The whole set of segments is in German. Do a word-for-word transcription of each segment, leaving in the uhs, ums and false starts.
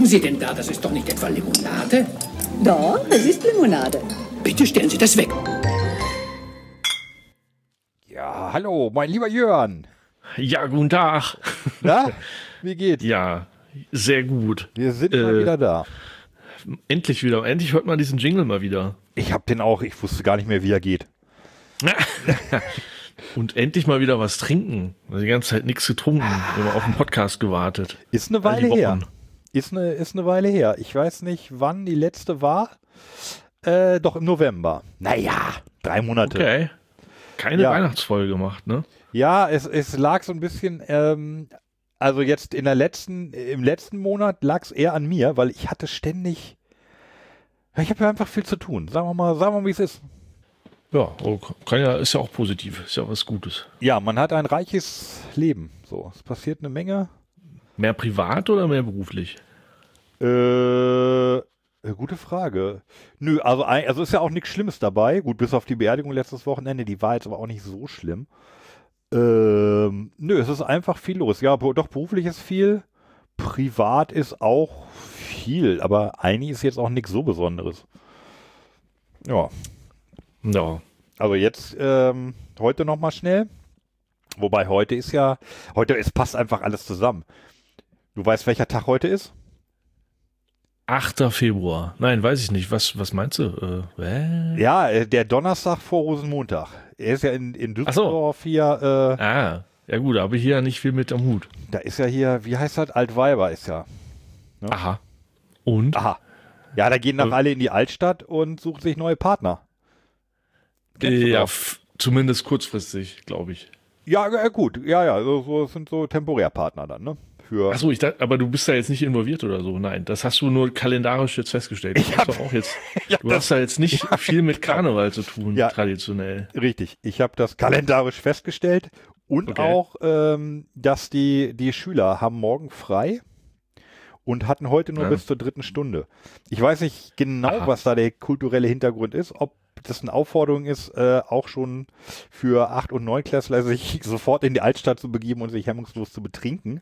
Sie denn da? Das ist doch nicht etwa Limonade? Doch, es ist Limonade. Bitte stellen Sie das weg. Ja, hallo, mein lieber Jörn. Ja, guten Tag. Na, wie geht's? Ja, sehr gut. Wir sind äh, mal wieder da. Endlich wieder. Endlich hört man diesen Jingle mal wieder. Ich hab den auch, ich wusste gar nicht mehr, wie er geht. Und endlich mal wieder was trinken. Also die ganze Zeit nichts getrunken, immer auf den Podcast gewartet. Ist eine All die Weile her. Wochen. Ist eine, ist eine Weile her. Ich weiß nicht, wann die letzte war. Äh, doch im November. Naja, drei Monate. Okay. Keine Ja. Weihnachtsfolge gemacht, ne? Ja, es, es lag so ein bisschen, ähm, also jetzt in der letzten, im letzten Monat lag es eher an mir, weil ich hatte ständig, ich habe ja einfach viel zu tun. Sagen wir mal, sagen wir mal, wie es ist. Ja, oh, kann ja, ist ja auch positiv. Ist ja was Gutes. Ja, man hat ein reiches Leben. So, es passiert eine Menge. Mehr privat oder mehr beruflich? Äh, gute Frage. Nö, also, ein- also ist ja auch nichts Schlimmes dabei. Gut, bis auf die Beerdigung letztes Wochenende, die war jetzt aber auch nicht so schlimm. Ähm, nö, es ist einfach viel los. Ja, bo- doch beruflich ist viel. Privat ist auch viel, aber eigentlich ist jetzt auch nichts so Besonderes. Ja, Ja. also jetzt ähm, heute nochmal schnell. Wobei heute ist ja, heute, es passt einfach alles zusammen. Du weißt, welcher Tag heute ist? achter Februar. Nein, weiß ich nicht. Was, was meinst du? Äh, hä? Ja, äh, der Donnerstag vor Rosenmontag. Er ist ja in, in Ach so. Düsseldorf hier, äh, Ah, ja gut, aber hier ja nicht viel mit am Hut. da ist ja hier, wie heißt das? Altweiber ist ja. Ja. Aha. Und? Aha. Ja, da gehen nach Äh. alle in die Altstadt und suchen sich neue Partner. Kennst du ja, doch. f- zumindest kurzfristig, glaube ich. Ja, äh, gut. Ja, ja, so, so das sind so Temporärpartner dann, ne? Für Achso, ich dachte, aber du bist da jetzt nicht involviert oder so. Nein, das hast du nur kalendarisch jetzt festgestellt. Ich Du hab- hast doch auch jetzt, Ja, du das- hast da jetzt nicht viel mit Karneval zu tun, Ja. traditionell. Richtig. Ich habe das kalendarisch festgestellt und Okay. auch, ähm, dass die, die Schüler haben morgen frei und hatten heute nur Ja. bis zur dritten Stunde. Ich weiß nicht genau, Aha. was da der kulturelle Hintergrund ist, ob das eine Aufforderung ist, äh, auch schon für Acht- und Neunklässler sich sofort in die Altstadt zu begeben und sich hemmungslos zu betrinken.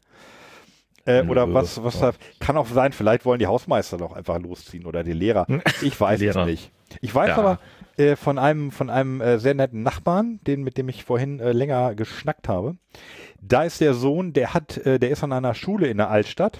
Äh, Nö. oder was, was da, kann auch sein, vielleicht wollen die Hausmeister doch einfach losziehen oder die Lehrer. Ich weiß es Lehrer. nicht. Ich weiß Ja. aber äh, von einem, von einem äh, sehr netten Nachbarn, den, mit dem ich vorhin äh, länger geschnackt habe. Da ist der Sohn, der hat, äh, der ist an einer Schule in der Altstadt.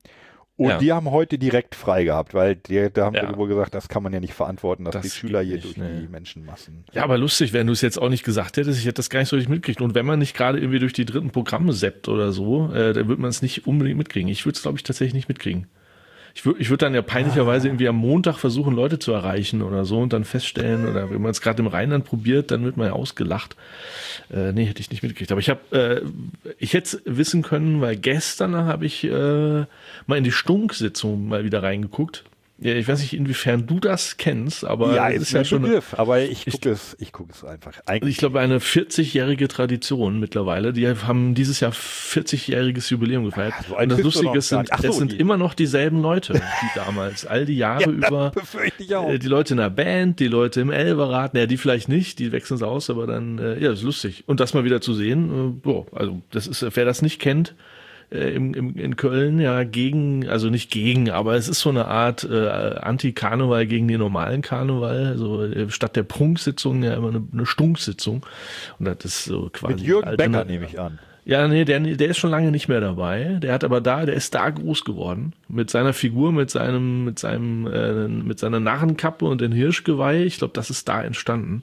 Und Ja. die haben heute direkt frei gehabt, weil die, da haben Ja. wir wohl gesagt, das kann man ja nicht verantworten, dass Das die Schüler geht hier nicht, durch ne. die Menschenmassen. Ja, aber lustig, wenn du es jetzt auch nicht gesagt hättest, ich hätte das gar nicht so richtig mitgekriegt. Und wenn man nicht gerade irgendwie durch die dritten Programme seppt oder so, äh, dann würde man es nicht unbedingt mitkriegen. Ich würde es, glaube ich, tatsächlich nicht mitkriegen. Ich würde ich würd dann ja peinlicherweise irgendwie am Montag versuchen, Leute zu erreichen oder so und dann feststellen, oder wenn man es gerade im Rheinland probiert, dann wird man ja ausgelacht. Äh, nee, hätte ich nicht mitgekriegt. Aber ich habe, äh, ich hätte es wissen können, weil gestern habe ich äh, mal in die Stunk-Sitzung mal wieder reingeguckt. Ja, ich weiß nicht, inwiefern du das kennst, aber ja, es ist ist mir ja ein schon. Begriff, aber ich ich- gucke es, ich gucke es einfach. Also Eigentlich, ich glaube, eine vierzigjährige Tradition mittlerweile. Die haben dieses Jahr vierzigjähriges Jubiläum gefeiert. so alt und das bist du Lustige noch ist, gar sind, nicht. Ach es so, sind die- immer noch dieselben Leute, die damals, all die Jahre über. befürchte ich auch. Äh, Die Leute in der Band, die Leute im Elberrad, naja, die vielleicht nicht, die wechseln es aus, aber dann, äh, ja, das ist lustig. Und das mal wieder zu sehen, äh, boah, also das ist, wer das nicht kennt, äh, im, im, in Köln, ja, gegen, also nicht gegen, aber es ist so eine Art äh, Anti-Karneval gegen den normalen Karneval, also äh, statt der Prunksitzung ja immer eine, eine Stunksitzung. Und das ist so quasi. Mit Jürgen alte- Becker nehme ich an. Ja, nee, der, der ist schon lange nicht mehr dabei. Der hat aber da, der ist da groß geworden. Mit seiner Figur, mit seinem, mit seinem, äh, mit seiner Narrenkappe und den Hirschgeweih. Ich glaube, das ist da entstanden.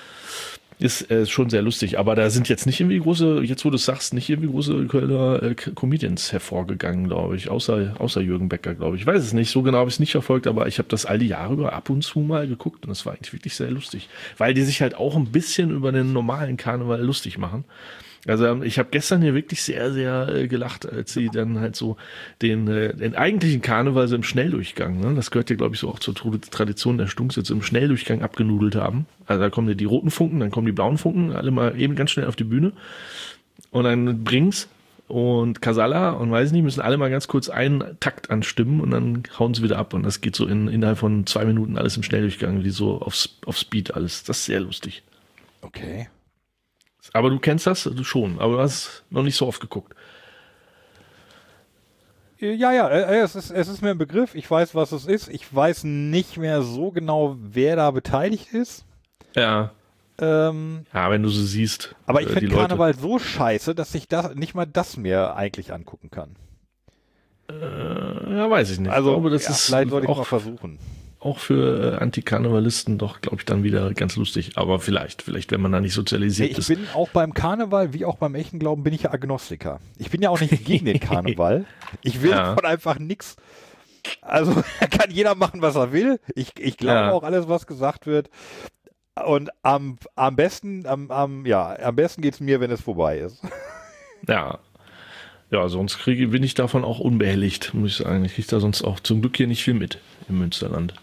Ist äh, schon sehr lustig. Aber da sind jetzt nicht irgendwie große, jetzt wo du es sagst, nicht irgendwie große Kölner äh, Comedians hervorgegangen, glaube ich. Außer, außer Jürgen Becker, glaube ich. Ich weiß es nicht. So genau habe ich es nicht verfolgt, aber ich habe das all die Jahre über ab und zu mal geguckt und das war eigentlich wirklich sehr lustig. Weil die sich halt auch ein bisschen über den normalen Karneval lustig machen. Also ähm, ich habe gestern hier wirklich sehr, sehr äh, gelacht, als sie dann halt so den, äh, den eigentlichen Karneval so im Schnelldurchgang, ne? Das gehört ja, glaube ich, so auch zur Tru- Tradition der Stunksitze, im Schnelldurchgang abgenudelt haben. Also da kommen ja die roten Funken, dann kommen die blauen Funken, alle mal eben ganz schnell auf die Bühne. Und dann Brings und Casalla und weiß nicht, müssen alle mal ganz kurz einen Takt anstimmen und dann hauen sie wieder ab. Und das geht so in, innerhalb von zwei Minuten alles im Schnelldurchgang, wie so auf, auf Speed alles. Das ist sehr lustig. Okay. Aber du kennst das du schon, aber du hast noch nicht so oft geguckt. Ja, ja, äh, es ist, es ist mir ein Begriff. Ich weiß, was es ist. Ich weiß nicht mehr so genau, wer da beteiligt ist. Ja. Ähm, ja, wenn du so siehst. Aber ich äh, finde Karneval so scheiße, dass ich das nicht mal das mir eigentlich angucken kann. Äh, ja, weiß ich nicht. Also, ich glaube, das ja, ist vielleicht sollte ich auch, mal versuchen. Auch für äh, Antikarnevalisten doch, glaube ich, dann wieder ganz lustig. Aber vielleicht, vielleicht, wenn man da nicht sozialisiert Nee, ich ist. bin auch beim Karneval, wie auch beim echten Glauben, bin ich ja Agnostiker. Ich bin ja auch nicht gegen den Karneval. Ich will Ja. davon einfach nichts. Also kann jeder machen, was er will. Ich, ich glaube Ja. auch alles, was gesagt wird. Und am, am besten, am, am, ja, am besten geht's mir, wenn es vorbei ist. Ja. Ja, sonst kriege, bin ich davon auch unbehelligt, muss ich sagen. Ich kriege da sonst auch zum Glück hier nicht viel mit im Münsterland.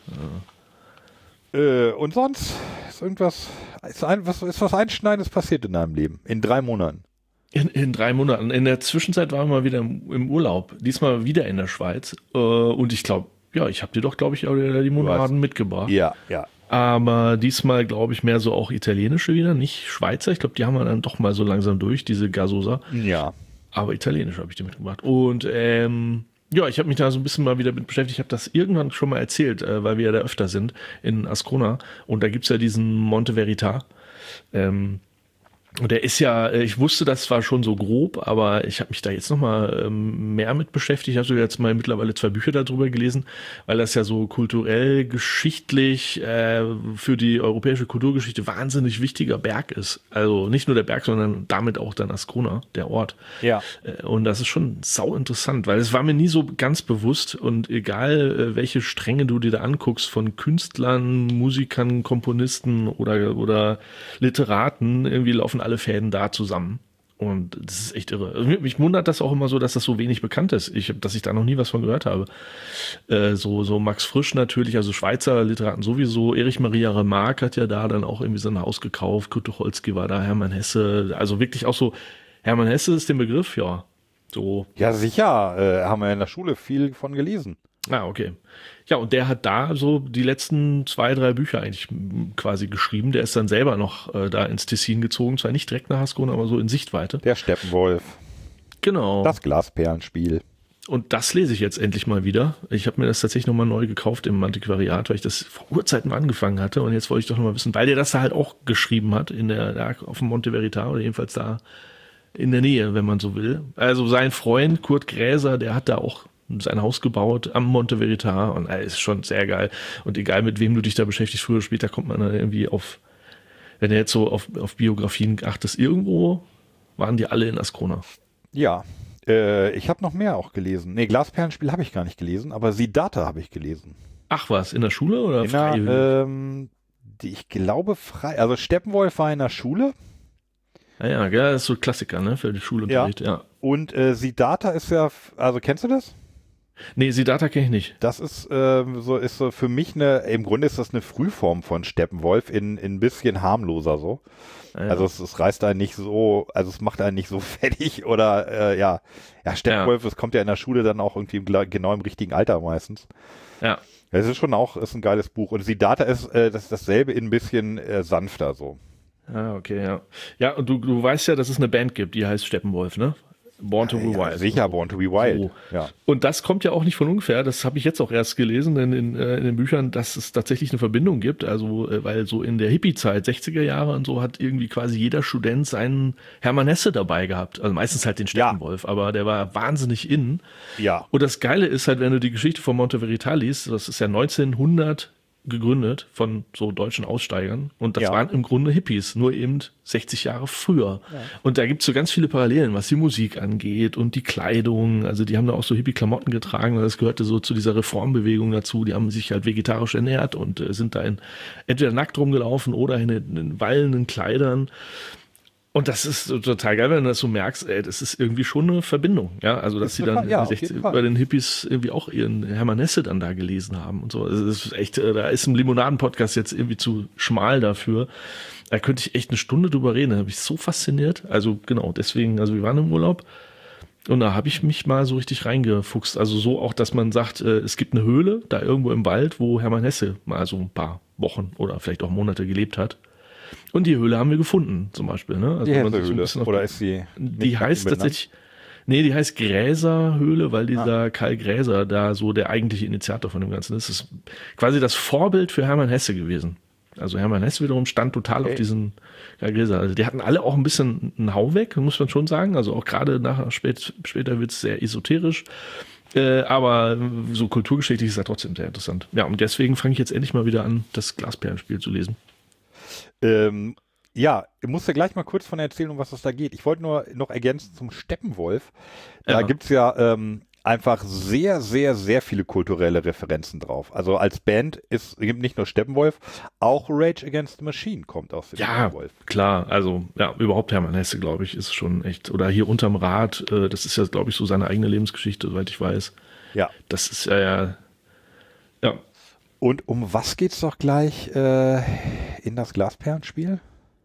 Äh, und sonst ist irgendwas, ist, ein, was, ist was Einschneidendes passiert in deinem Leben? In drei Monaten? In, in drei Monaten. In der Zwischenzeit waren wir mal wieder im, im Urlaub. Diesmal wieder in der Schweiz. Äh, und ich glaube, ja, ich habe dir doch, glaube ich, auch die Monaden mitgebracht. Ja, ja. Aber diesmal, glaube ich, mehr so auch italienische wieder, nicht Schweizer. Ich glaube, die haben wir dann doch mal so langsam durch, diese Gasosa. Ja. Aber italienisch habe ich die mitgebracht. Und ähm, ja, ich habe mich da so ein bisschen mal wieder mit beschäftigt. Ich habe das irgendwann schon mal erzählt, äh, weil wir ja da öfter sind in Ascona. Und da gibt's ja diesen Monte Verita. Ähm, und der ist ja, ich wusste das zwar schon so grob, aber ich habe mich da jetzt nochmal ähm, mehr mit beschäftigt. Ich habe sogar jetzt mal mittlerweile zwei Bücher darüber gelesen, weil das ja so kulturell, geschichtlich äh, für die europäische Kulturgeschichte wahnsinnig wichtiger Berg ist. Also nicht nur der Berg, sondern damit auch dann Ascona, der Ort. Ja. Äh, und das ist schon sau interessant, weil es war mir nie so ganz bewusst und egal äh, welche Stränge du dir da anguckst von Künstlern, Musikern, Komponisten oder, oder Literaten, irgendwie laufen alle Fäden da zusammen. Und das ist echt irre. Also mich wundert das auch immer so, dass das so wenig bekannt ist. Ich, dass ich da noch nie was von gehört habe. Äh, so, so Max Frisch natürlich, also Schweizer Literaten sowieso. Erich Maria Remarque hat ja da dann auch irgendwie sein Haus gekauft. Kurt Tucholsky war da, Hermann Hesse. Also wirklich auch so, Hermann Hesse ist der Begriff, ja. So. Ja, sicher. Äh, haben wir in der Schule viel von gelesen. Ah, okay. Ja, und der hat da so die letzten zwei, drei Bücher eigentlich quasi geschrieben. Der ist dann selber noch äh, da ins Tessin gezogen. Zwar nicht direkt nach Ascona, aber so in Sichtweite. Der Steppenwolf. Genau. Das Glasperlenspiel. Und das lese ich jetzt endlich mal wieder. Ich habe mir das tatsächlich nochmal neu gekauft im Antiquariat, weil ich das vor Urzeiten mal angefangen hatte. Und jetzt wollte ich doch nochmal wissen, weil der das da halt auch geschrieben hat, in der, da auf dem Monte Verita oder jedenfalls da in der Nähe, wenn man so will. Also sein Freund Kurt Gräser, der hat da auch sein Haus gebaut am Monte Verita und er ist schon sehr geil. Und egal mit wem du dich da beschäftigst, früher oder später kommt man dann irgendwie auf, wenn du jetzt so auf, auf Biografien achtest, irgendwo waren die alle in Ascona. Ja, äh, ich habe noch mehr auch gelesen. Nee, Glasperlenspiel habe ich gar nicht gelesen, aber Siddhartha habe ich gelesen. Ach was, in der Schule oder In der, frei? ähm, die, ich glaube frei, also Steppenwolf war in der Schule. Ja, ja, ja, das ist so ein Klassiker, ne, für die Schulunterricht, ja. ja. Und äh, Siddhartha ist ja, also kennst du das? Nee, Siddhartha kenne ich nicht. Das ist ähm, so, ist so für mich eine, im Grunde ist das eine Frühform von Steppenwolf in, in ein bisschen harmloser so. Ja, ja. Also es, es reißt einen nicht so, also es macht einen nicht so fertig oder äh, ja, ja Steppenwolf, das kommt ja in der Schule dann auch irgendwie im, genau im richtigen Alter meistens. Ja. Es ist schon auch, ist ein geiles Buch und Siddhartha ist äh, das dasselbe in ein bisschen äh, sanfter so. Ah, okay, ja. Ja, und du, du weißt ja, dass es eine Band gibt, die heißt Steppenwolf, ne? Born to be Ja, Wild. sicher, Born to be Wild. So. Ja. Und das kommt ja auch nicht von ungefähr, das habe ich jetzt auch erst gelesen in, in, äh, in den Büchern, dass es tatsächlich eine Verbindung gibt, also äh, weil so in der Hippie-Zeit, sechziger Jahre und so, hat irgendwie quasi jeder Student seinen Hermann Hesse dabei gehabt, also meistens halt den Steppenwolf, ja. Aber der war wahnsinnig in. Ja. Und das Geile ist halt, wenn du die Geschichte von Monte Verita liest, das ist ja neunzehnhundert gegründet von so deutschen Aussteigern und das ja. waren im Grunde Hippies, nur eben sechzig Jahre früher. Ja. Und da gibt's so ganz viele Parallelen, was die Musik angeht und die Kleidung, also die haben da auch so Hippie-Klamotten getragen, weil das gehörte so zu dieser Reformbewegung dazu, die haben sich halt vegetarisch ernährt und äh, sind da in, entweder nackt rumgelaufen oder in, in wallenden Kleidern. Und das ist total geil, wenn du das so merkst, ey, das ist irgendwie schon eine Verbindung, ja, also dass sie dann ja, sechzig, bei den Hippies irgendwie auch ihren Hermann Hesse dann da gelesen haben und so. Also das ist echt, da ist ein Limonaden-Podcast jetzt irgendwie zu schmal dafür. Da könnte ich echt eine Stunde drüber reden, da habe ich so fasziniert. Also genau, deswegen, also wir waren im Urlaub und da habe ich mich mal so richtig reingefuchst. Also so auch, dass man sagt, es gibt eine Höhle da irgendwo im Wald, wo Hermann Hesse mal so ein paar Wochen oder vielleicht auch Monate gelebt hat. Und die Höhle haben wir gefunden, zum Beispiel. Ne? Also die wenn man sich Hesse-Höhle, so ein oder ist sie? Die heißt tatsächlich, Nee, die heißt Gräserhöhle, weil dieser ah. Karl Gräser da so der eigentliche Initiator von dem Ganzen ist. Das ist quasi das Vorbild für Hermann Hesse gewesen. Also Hermann Hesse wiederum stand total okay. auf diesen Karl Gräser. Also die hatten alle auch ein bisschen einen Hau weg, muss man schon sagen. Also auch gerade nachher spät, später wird es sehr esoterisch. Äh, aber so kulturgeschichtlich ist das trotzdem sehr interessant. Ja, und deswegen fange ich jetzt endlich mal wieder an, das Glasperlenspiel zu lesen. Ähm, ja, ich muss dir gleich mal kurz von erzählen, um was es da geht. Ich wollte nur noch ergänzen zum Steppenwolf. Da Ja. gibt's ja ähm, einfach sehr, sehr, sehr viele kulturelle Referenzen drauf. Also als Band ist, gibt nicht nur Steppenwolf, auch Rage Against the Machine kommt aus dem Ja, Steppenwolf. klar. Also ja, überhaupt Hermann Hesse, glaube ich, ist schon echt. Oder hier unterm Rad, äh, das ist ja, glaube ich, so seine eigene Lebensgeschichte, soweit ich weiß. Ja. Das ist ja, ja, ja. Und um was geht's doch gleich äh, in das Glasperlenspiel?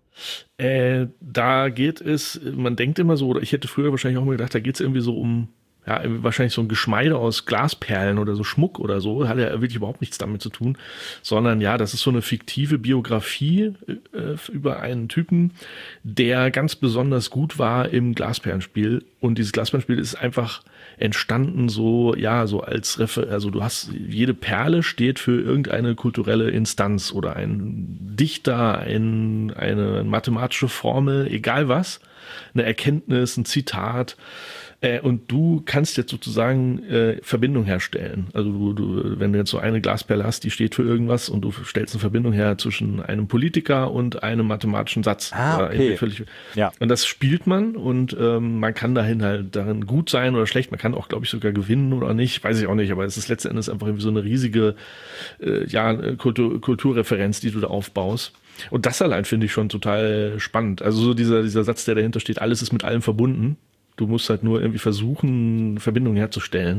Äh, da geht es, man denkt immer so, oder ich hätte früher wahrscheinlich auch mal gedacht, da geht es irgendwie so um, ja, wahrscheinlich so ein Geschmeide aus Glasperlen oder so Schmuck oder so, hat ja wirklich überhaupt nichts damit zu tun, sondern ja, das ist so eine fiktive Biografie äh, über einen Typen, der ganz besonders gut war im Glasperlenspiel, und dieses Glasperlenspiel ist einfach entstanden so, ja, so als Refer- also du hast, jede Perle steht für irgendeine kulturelle Instanz oder ein Dichter, ein, eine mathematische Formel, egal was, eine Erkenntnis, ein Zitat. Äh, und du kannst jetzt sozusagen äh, Verbindung herstellen. Also du, du, wenn du jetzt so eine Glasperle hast, die steht für irgendwas, und du stellst eine Verbindung her zwischen einem Politiker und einem mathematischen Satz. Ah, okay. Völlig, ja. Und das spielt man, und ähm, man kann dahin halt darin gut sein oder schlecht. Man kann auch, glaube ich, sogar gewinnen oder nicht. Weiß ich auch nicht, aber es ist letzten Endes einfach irgendwie so eine riesige äh, ja, Kultur, Kulturreferenz, die du da aufbaust. Und das allein finde ich schon total spannend. Also so dieser, dieser Satz, der dahinter steht, alles ist mit allem verbunden. Du musst halt nur irgendwie versuchen, Verbindungen herzustellen.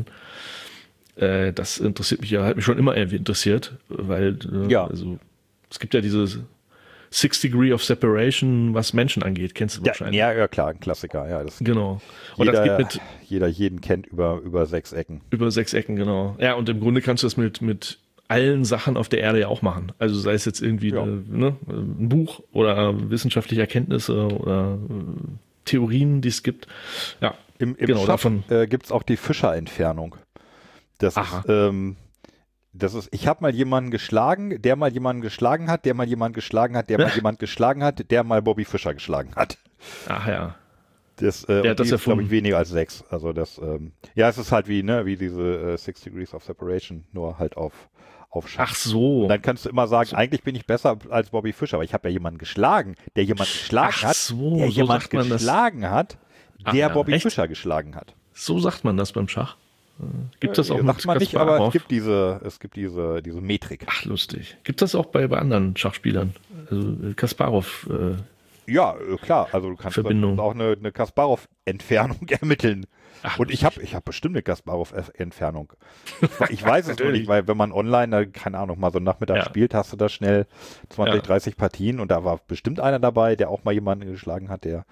Äh, das interessiert mich ja, hat mich schon immer irgendwie interessiert, weil äh, ja. also, es gibt ja dieses Six Degree of Separation, was Menschen angeht. Kennst du Ja, wahrscheinlich. ja, ja, klar, ein Klassiker. Ja, das Genau. Und jeder, das geht mit jeder jeden kennt über, über sechs Ecken. über sechs Ecken, genau. Ja, und im Grunde kannst du das mit, mit allen Sachen auf der Erde ja auch machen. Also sei es jetzt irgendwie Ja. eine, ne, ein Buch oder wissenschaftliche Erkenntnisse oder äh, Theorien, die es gibt. Ja, Im, im genau, Schach davon. äh, gibt es auch die Fischer-Entfernung. Das Aha. ist, ähm, das ist, ich habe mal jemanden geschlagen, der mal jemanden geschlagen hat, der mal jemanden geschlagen hat, der mal jemanden geschlagen hat, der mal Bobby Fischer geschlagen hat. Ach ja. Das, äh, Der hat das die ist, glaube erfunden. ich, weniger als sechs. Also das, ähm, ja, es ist halt wie, ne, wie diese äh, Six Degrees of Separation, nur halt auf, auf Schach. Ach so. Und dann kannst du immer sagen, eigentlich bin ich besser als Bobby Fischer, aber ich habe ja jemanden geschlagen, der jemanden geschlagen Ach hat, so, der so jemand sagt man das. geschlagen hat, Ach der ja, Bobby echt? Fischer geschlagen hat. So sagt man das beim Schach. Äh, Gibt das auch Äh, mit sagt man nicht, aber Kasparov? es gibt diese, es gibt diese, diese Metrik. Ach, lustig. Gibt das auch bei, bei anderen Schachspielern? Also äh, Kasparov. Äh, Ja, äh, klar. Also du kannst Verbindung. dann auch eine, eine Kasparov-Entfernung ermitteln. Ach, Und ich habe ich hab bestimmt eine Kasparov-Entfernung. Ich, ich weiß es nur Natürlich. nicht, weil wenn man online, da, keine Ahnung, mal so einen Nachmittag Ja. spielt, hast du da schnell zwanzig, Ja. dreißig Partien, und da war bestimmt einer dabei, der auch mal jemanden geschlagen hat, der.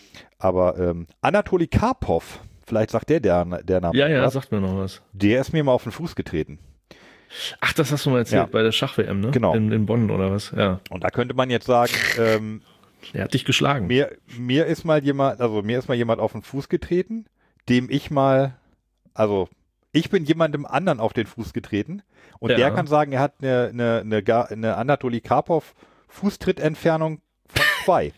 Aber ähm, Anatoli Karpov, vielleicht sagt der der, der Name. ja, ja, was, sagt mir noch was. der ist mir mal auf den Fuß getreten. Ach, das hast du mal erzählt Ja. bei der Schach-W M, ne? Genau. In, in Bonn oder was? Ja. Und da könnte man jetzt sagen, ähm, Der hat dich geschlagen. Mir, mir ist mal jemand, also mir ist mal jemand auf den Fuß getreten, dem ich mal, also ich bin jemandem anderen auf den Fuß getreten, und Ja. der kann sagen, er hat eine, eine, eine, Ga- eine Anatoli Karpov Fußtrittentfernung von zwei.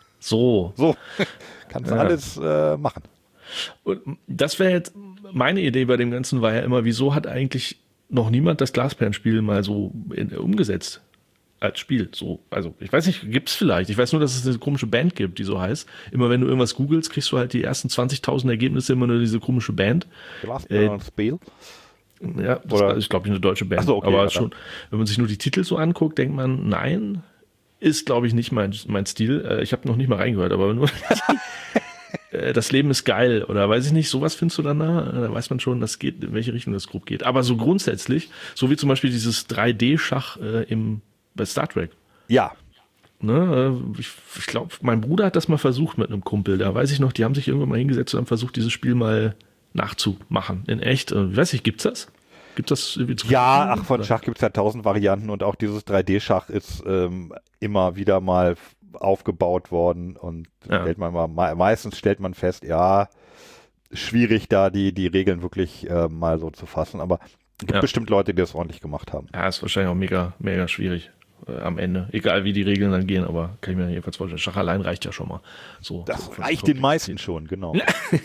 So. So, kannst du Ja. alles äh, machen. Und das wäre jetzt, meine Idee bei dem Ganzen war ja immer, wieso hat eigentlich noch niemand das Glasperlenspiel mal so in, umgesetzt als Spiel? So, also ich weiß nicht, gibt's vielleicht. Ich weiß nur, dass es eine komische Band gibt, die so heißt. Immer wenn du irgendwas googelst, kriegst du halt die ersten zwanzigtausend Ergebnisse immer nur diese komische Band. Glasperlenspiel. Ja, das Oder- ist, glaube ich, eine deutsche Band. Ach so, okay, aber ja, schon, wenn man sich nur die Titel so anguckt, denkt man, nein, ist, glaube ich, nicht mein, mein Stil. Äh, Ich habe noch nicht mal reingehört, aber nur äh, das Leben ist geil oder weiß ich nicht, sowas findest du dann da, Äh, da weiß man schon, das geht, in welche Richtung das grob geht. Aber so grundsätzlich, so wie zum Beispiel dieses drei D-Schach äh, im, bei Star Trek. Ja, Ne, äh, ich ich glaube, mein Bruder hat das mal versucht mit einem Kumpel. Da weiß ich noch, die haben sich irgendwann mal hingesetzt und haben versucht, dieses Spiel mal nachzumachen. In echt. Äh, Ich weiß nicht, gibt's das? Gibt das irgendwie zu ja, kaufen? ach, von Oder? Schach gibt es ja tausend Varianten, und auch dieses drei D-Schach ist ähm, immer wieder mal f- aufgebaut worden, und Ja. stellt man mal, me- meistens stellt man fest, ja, schwierig, da die, die Regeln wirklich äh, mal so zu fassen. Aber es gibt Ja. bestimmt Leute, die das ordentlich gemacht haben. Ja, ist wahrscheinlich auch mega, mega schwierig äh, am Ende. Egal wie die Regeln dann gehen, aber kann ich mir jedenfalls vorstellen. Schach allein reicht ja schon mal. So, Das so reicht den meisten schon, genau.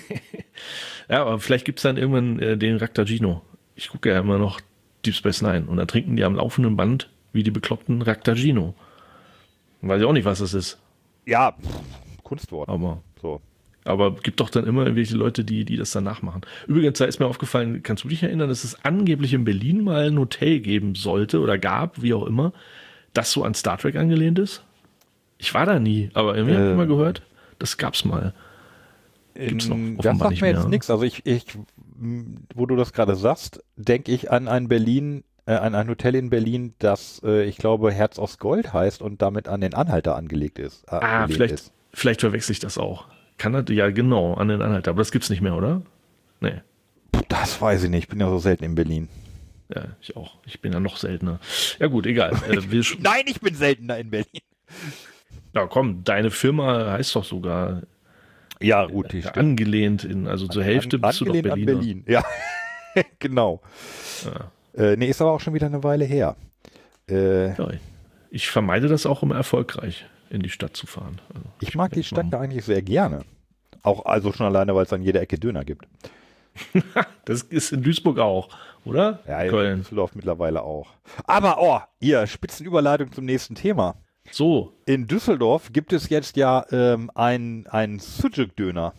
Ja, aber vielleicht gibt es dann irgendwann äh, den Raktagino. Ich gucke ja immer noch Deep Space Nine und da trinken die am laufenden Band wie die bekloppten Raktagino. Weiß ich auch nicht, was das ist. Ja, pff, Kunstwort. Aber, So. aber gibt doch dann immer irgendwelche Leute, die, die das dann nachmachen. Übrigens, da ist mir aufgefallen, kannst du dich erinnern, dass es angeblich in Berlin mal ein Hotel geben sollte oder gab, wie auch immer, das so an Star Trek angelehnt ist? Ich war da nie, aber irgendwie Äh. habe ich mal gehört, das gab's mal. Gibt's noch Ähm, offenbar das sagt nicht mir jetzt mehr. nichts. Also ich, ich, m, wo du das gerade sagst, denke ich an ein Berlin, äh, an ein Hotel in Berlin, das, äh, ich glaube, Herz aus Gold heißt und damit an den Anhalter angelegt ist. Äh, Ah, angelegt vielleicht, ist. vielleicht verwechsel ich das auch. Kann das, ja genau, an den Anhalter, aber das gibt's nicht mehr, oder? Nee. Puh, das weiß ich nicht. Ich bin ja so selten in Berlin. Ja, ich auch. Ich bin ja noch seltener. Ja gut, egal. Äh, wir, sch- Nein, ich bin seltener in Berlin. ja komm, deine Firma heißt doch sogar Ja, gut, die äh, stimmt. angelehnt in, also zur Hälfte An, bist du doch angelehnt an Berliner. Berlin. Ja, genau. Äh, nee, ist aber auch schon wieder eine Weile her. Äh, Ja, ich vermeide das auch immer erfolgreich, in die Stadt zu fahren. Also, ich mag die denk Stadt mal. da eigentlich sehr gerne. Auch also schon alleine, weil es an jeder Ecke Döner gibt. Das ist in Duisburg auch, oder? Ja, in Köln. Düsseldorf mittlerweile auch. Aber, oh, hier, Spitzenüberleitung zum nächsten Thema. So, In Düsseldorf gibt es jetzt ja ähm, einen ein Sucuk-Döner.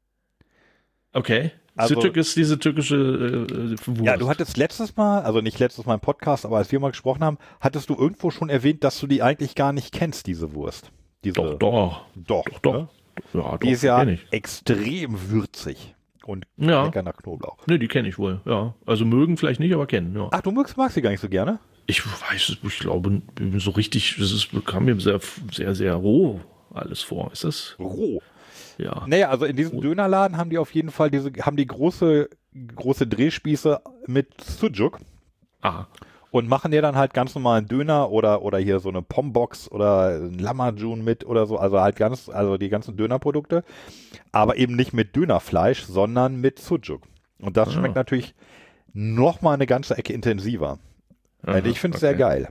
okay. Also- Sucuk ist diese türkische äh, Wurst. Ja, du hattest letztes Mal, also nicht letztes Mal im Podcast, aber als wir mal gesprochen haben, hattest du irgendwo schon erwähnt, dass du die eigentlich gar nicht kennst, diese Wurst. Diese, Doch, doch. Doch, Doch, doch. Ne? Ja, Die doch, ist ja kenn ich. extrem würzig und Ja. lecker nach Knoblauch. Ne, die kenne ich wohl, ja. Also mögen vielleicht nicht, aber kennen, ja. Ach, du magst, magst die gar nicht so gerne? Ich weiß es, ich glaube, so richtig, das ist, kam mir sehr, sehr, sehr roh alles vor. Ist das? Roh. Ja. Naja, also in diesem Dönerladen haben die auf jeden Fall diese, haben die große, große Drehspieße mit Sucuk Ah, und machen dir dann halt ganz normalen Döner oder, oder hier so eine Pombox oder ein Lamajun mit oder so, also halt ganz, also die ganzen Dönerprodukte, aber eben nicht mit Dönerfleisch, sondern mit Sucuk. Und das Ah. schmeckt natürlich noch mal eine ganze Ecke intensiver. aha, Also ich finde es okay. sehr geil.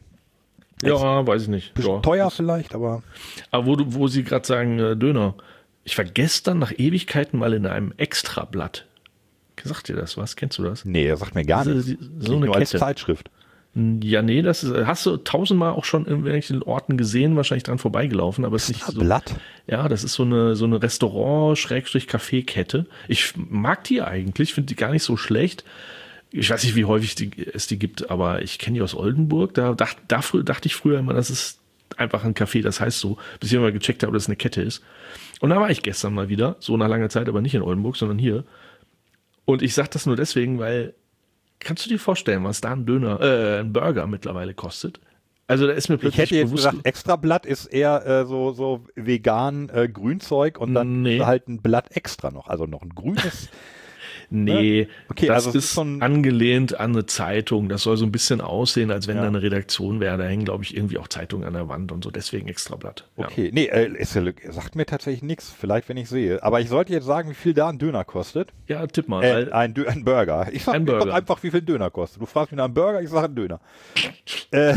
Ja, weiß ich nicht. Bisschen Ja. teuer vielleicht, aber Aber wo, du, wo Sie gerade sagen, äh, Döner. Ich war gestern nach Ewigkeiten mal in einem Extrablatt. Sagt dir das was? Kennst du das? nee, das sagt mir gar Also, nichts. die- Klingt so eine nur als Kette. Zeitschrift. Ja, nee, das ist, hast du tausendmal auch schon in irgendwelchen Orten gesehen, wahrscheinlich dran vorbeigelaufen, aber es ist nicht so. Blatt. Ja, das ist so eine, so eine Restaurant-Kaffeekette. Ich mag die eigentlich, finde die gar nicht so schlecht. Ich weiß nicht, wie häufig die, es die gibt, aber ich kenne die aus Oldenburg. Da, dacht, da frü- dachte ich früher immer, das ist einfach ein Café, das heißt so, bis ich mal gecheckt habe, dass es eine Kette ist. Und da war ich gestern mal wieder, so nach langer Zeit, aber nicht in Oldenburg, sondern hier. Und ich sage das nur deswegen, weil, kannst du dir vorstellen, was da ein Döner, äh, ein Burger mittlerweile kostet? Also da ist mir Ich plötzlich hätte jetzt bewusst, gesagt, Extrablatt ist eher äh, so, so vegan äh, Grünzeug und dann Nee. halt ein Blatt extra noch, also noch ein grünes. nee, Okay, das also es ist ist so ein- angelehnt an eine Zeitung. Das soll so ein bisschen aussehen, als wenn Ja. da eine Redaktion wäre. Da hängen, glaube ich, irgendwie auch Zeitungen an der Wand und so. Deswegen Extrablatt. Ja. Okay, nee, äh, ist ja, sagt mir tatsächlich nichts, vielleicht wenn ich sehe. Aber ich sollte jetzt sagen, wie viel da ein Döner kostet. Ja, tipp mal. Äh, weil- ein, Dö ein Burger. Ich sag Ein mir Burger. einfach, wie viel ein Döner kostet. Du fragst mich nach einem Burger, ich sage einen Döner. äh,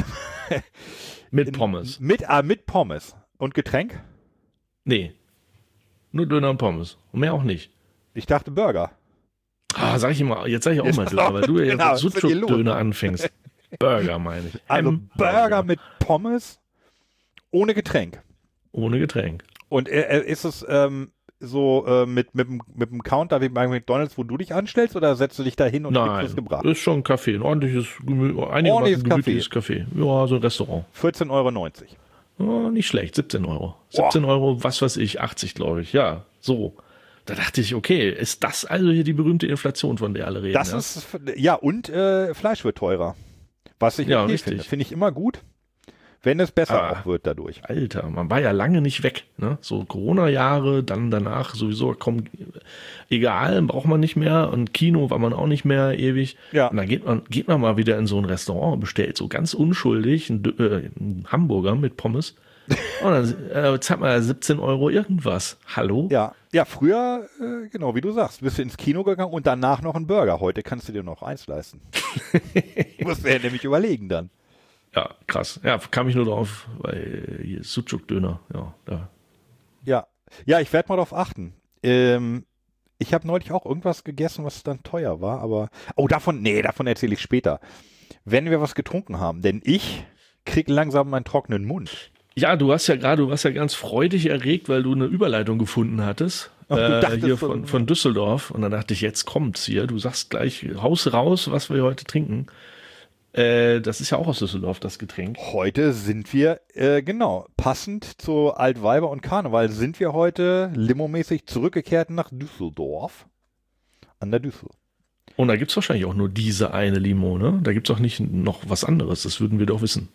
mit Pommes. mit, ah, mit Pommes. Und Getränk? Nee. Nur Döner und Pommes. Und mehr auch nicht. Ich dachte Burger. Ah, sag ich immer, jetzt sag ich auch Jetzt mal sag Döner, weil du ja genau, jetzt was ist denn hier los? Sucuk-Döner anfängst. Burger meine ich. Also Ein Burger mit Pommes ohne Getränk. Ohne Getränk. Und äh, äh, ist es ähm, so äh, mit, mit, dem- mit dem Counter wie bei McDonalds, wo du dich anstellst, oder setzt du dich da hin und kriegst Nein, es gebracht? ist schon ein Kaffee, ein ordentliches, gemü einigermaßen Ordentliches gemütliches Kaffee. Ja, so ein Restaurant. vierzehn Euro neunzig. Oh, nicht schlecht, siebzehn Euro. siebzehn Euro, was weiß ich, achtzig, glaube ich. Ja, so. Da dachte ich, okay, ist das also hier die berühmte Inflation, von der alle reden? Das ja? ist, ja, und äh, Fleisch wird teurer. Was ich Ja, okay richtig. finde. Finde ich immer gut, wenn es besser Ah. auch wird dadurch. Alter, man war ja lange nicht weg. Ne? So Corona-Jahre, dann danach sowieso, komm, egal, braucht man nicht mehr. Und Kino war man auch nicht mehr ewig. Ja. Und dann geht man, geht man mal wieder in so ein Restaurant und bestellt so ganz unschuldig einen, Dö- äh, einen Hamburger mit Pommes Und dann äh, zahlt man siebzehn Euro irgendwas. Hallo? Ja, ja, früher, äh, genau wie du sagst, bist du ins Kino gegangen und danach noch einen Burger. Heute kannst du dir noch eins leisten. Musst du ja nämlich überlegen dann. Ja, krass. Ja, kam ich nur drauf, weil hier ist Sucuk-Döner. Ja, da. Ja, ja, ich werde mal darauf achten. Ähm, ich habe neulich auch irgendwas gegessen, was dann teuer war, aber, oh, davon, nee, davon erzähle ich später. Wenn wir was getrunken haben, denn ich krieg langsam meinen trockenen Mund. Ja, du hast ja gerade, du warst ja ganz freudig erregt, weil du eine Überleitung gefunden hattest. Ach, du äh, dachtest hier so- von, von Düsseldorf. Und dann dachte ich, jetzt kommt's hier. Du sagst gleich, Haus raus, was wir heute trinken. Äh, das ist ja auch aus Düsseldorf, das Getränk. Heute sind wir, äh, genau, passend zu Altweiber und Karneval sind wir heute limomäßig zurückgekehrt nach Düsseldorf. An der Düssel. Und da gibt's wahrscheinlich auch nur diese eine Limo, ne? Da gibt's auch nicht noch was anderes. Das würden wir doch wissen.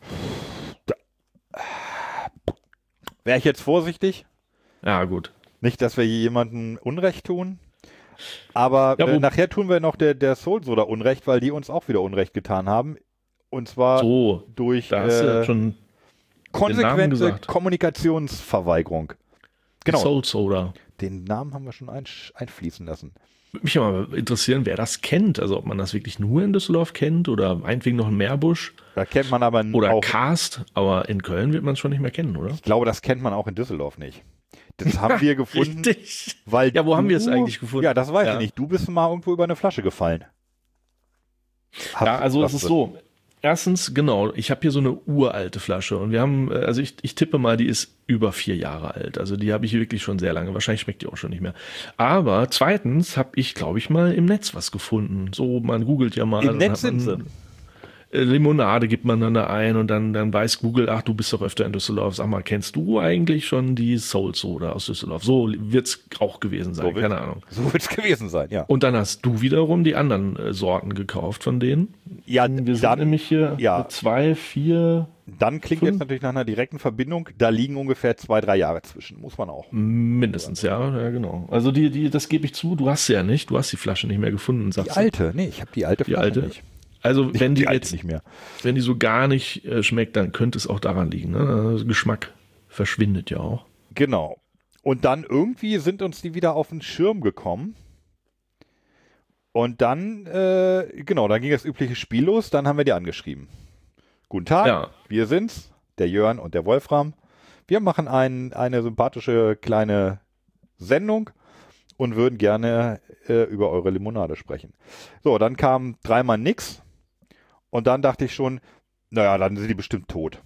Wäre ich jetzt vorsichtig? Ja, gut. Nicht, dass wir hier jemandem Unrecht tun. Aber Ja, wo- äh, nachher tun wir noch der, der Soul Soda Unrecht, weil die uns auch wieder Unrecht getan haben. Und zwar So, durch da hast du äh, ja schon Namen konsequente gesagt. Kommunikationsverweigerung. Genau, Soul Soda. den Namen haben wir schon einsch- einfließen lassen. Würde mich aber interessieren, wer das kennt. Also ob man das wirklich nur in Düsseldorf kennt oder meinetwegen noch in Meerbusch Da kennt man aber oder auch, Karst. Aber in Köln wird man es schon nicht mehr kennen, oder? ich glaube, das kennt man auch in Düsseldorf nicht. Das haben wir gefunden, Richtig. weil Ja, wo haben wir es du- eigentlich gefunden? Ja, das weiß Ja. ich nicht. Du bist mal irgendwo über eine Flasche gefallen. Hast Ja, du- also es hast ist du- so. Erstens, genau, ich habe hier so eine uralte Flasche und wir haben, äh, also ich, ich tippe mal, die ist über vier Jahre alt. Also die habe ich wirklich schon sehr lange. Wahrscheinlich schmeckt die auch schon nicht mehr. Aber zweitens habe ich, glaube ich, mal im Netz was gefunden. So, man googelt ja mal. Im dann Netz hat man, sind sie. äh, Limonade gibt man dann da ein und dann, dann weiß Google, ach, du bist doch öfter in Düsseldorf. Sag mal, kennst du eigentlich schon die Soul Soda aus Düsseldorf? So wird's auch gewesen sein, So wird's- keine Ahnung. So wird es gewesen sein, ja. Und dann hast du wiederum die anderen äh, Sorten gekauft von denen. Ja, Wir sind dann, nämlich hier ja. mit zwei, vier, dann klingt fünf- jetzt natürlich nach einer direkten Verbindung. Da liegen ungefähr zwei, drei Jahre zwischen. Muss man auch. mindestens, ja, ja, genau. Also die, die, das gebe ich zu, du hast sie ja nicht, du hast die Flasche nicht mehr gefunden, Die sagst du. alte, nee, ich habe die alte Die Flasche alte? nicht. Also wenn die, die alte jetzt, nicht mehr. wenn die so gar nicht äh, schmeckt, dann könnte es auch daran liegen. Ne? Also Geschmack verschwindet ja auch. Genau. Und dann irgendwie sind uns die wieder auf den Schirm gekommen. Und dann, äh, genau, dann ging das übliche Spiel los. Dann haben wir die angeschrieben. Guten Tag, Ja. wir sind's, der Jörn und der Wolfram. Wir machen ein, eine sympathische kleine Sendung und würden gerne äh, über eure Limonade sprechen. So, dann kam dreimal nix. Und dann dachte ich schon, naja, dann sind die bestimmt tot.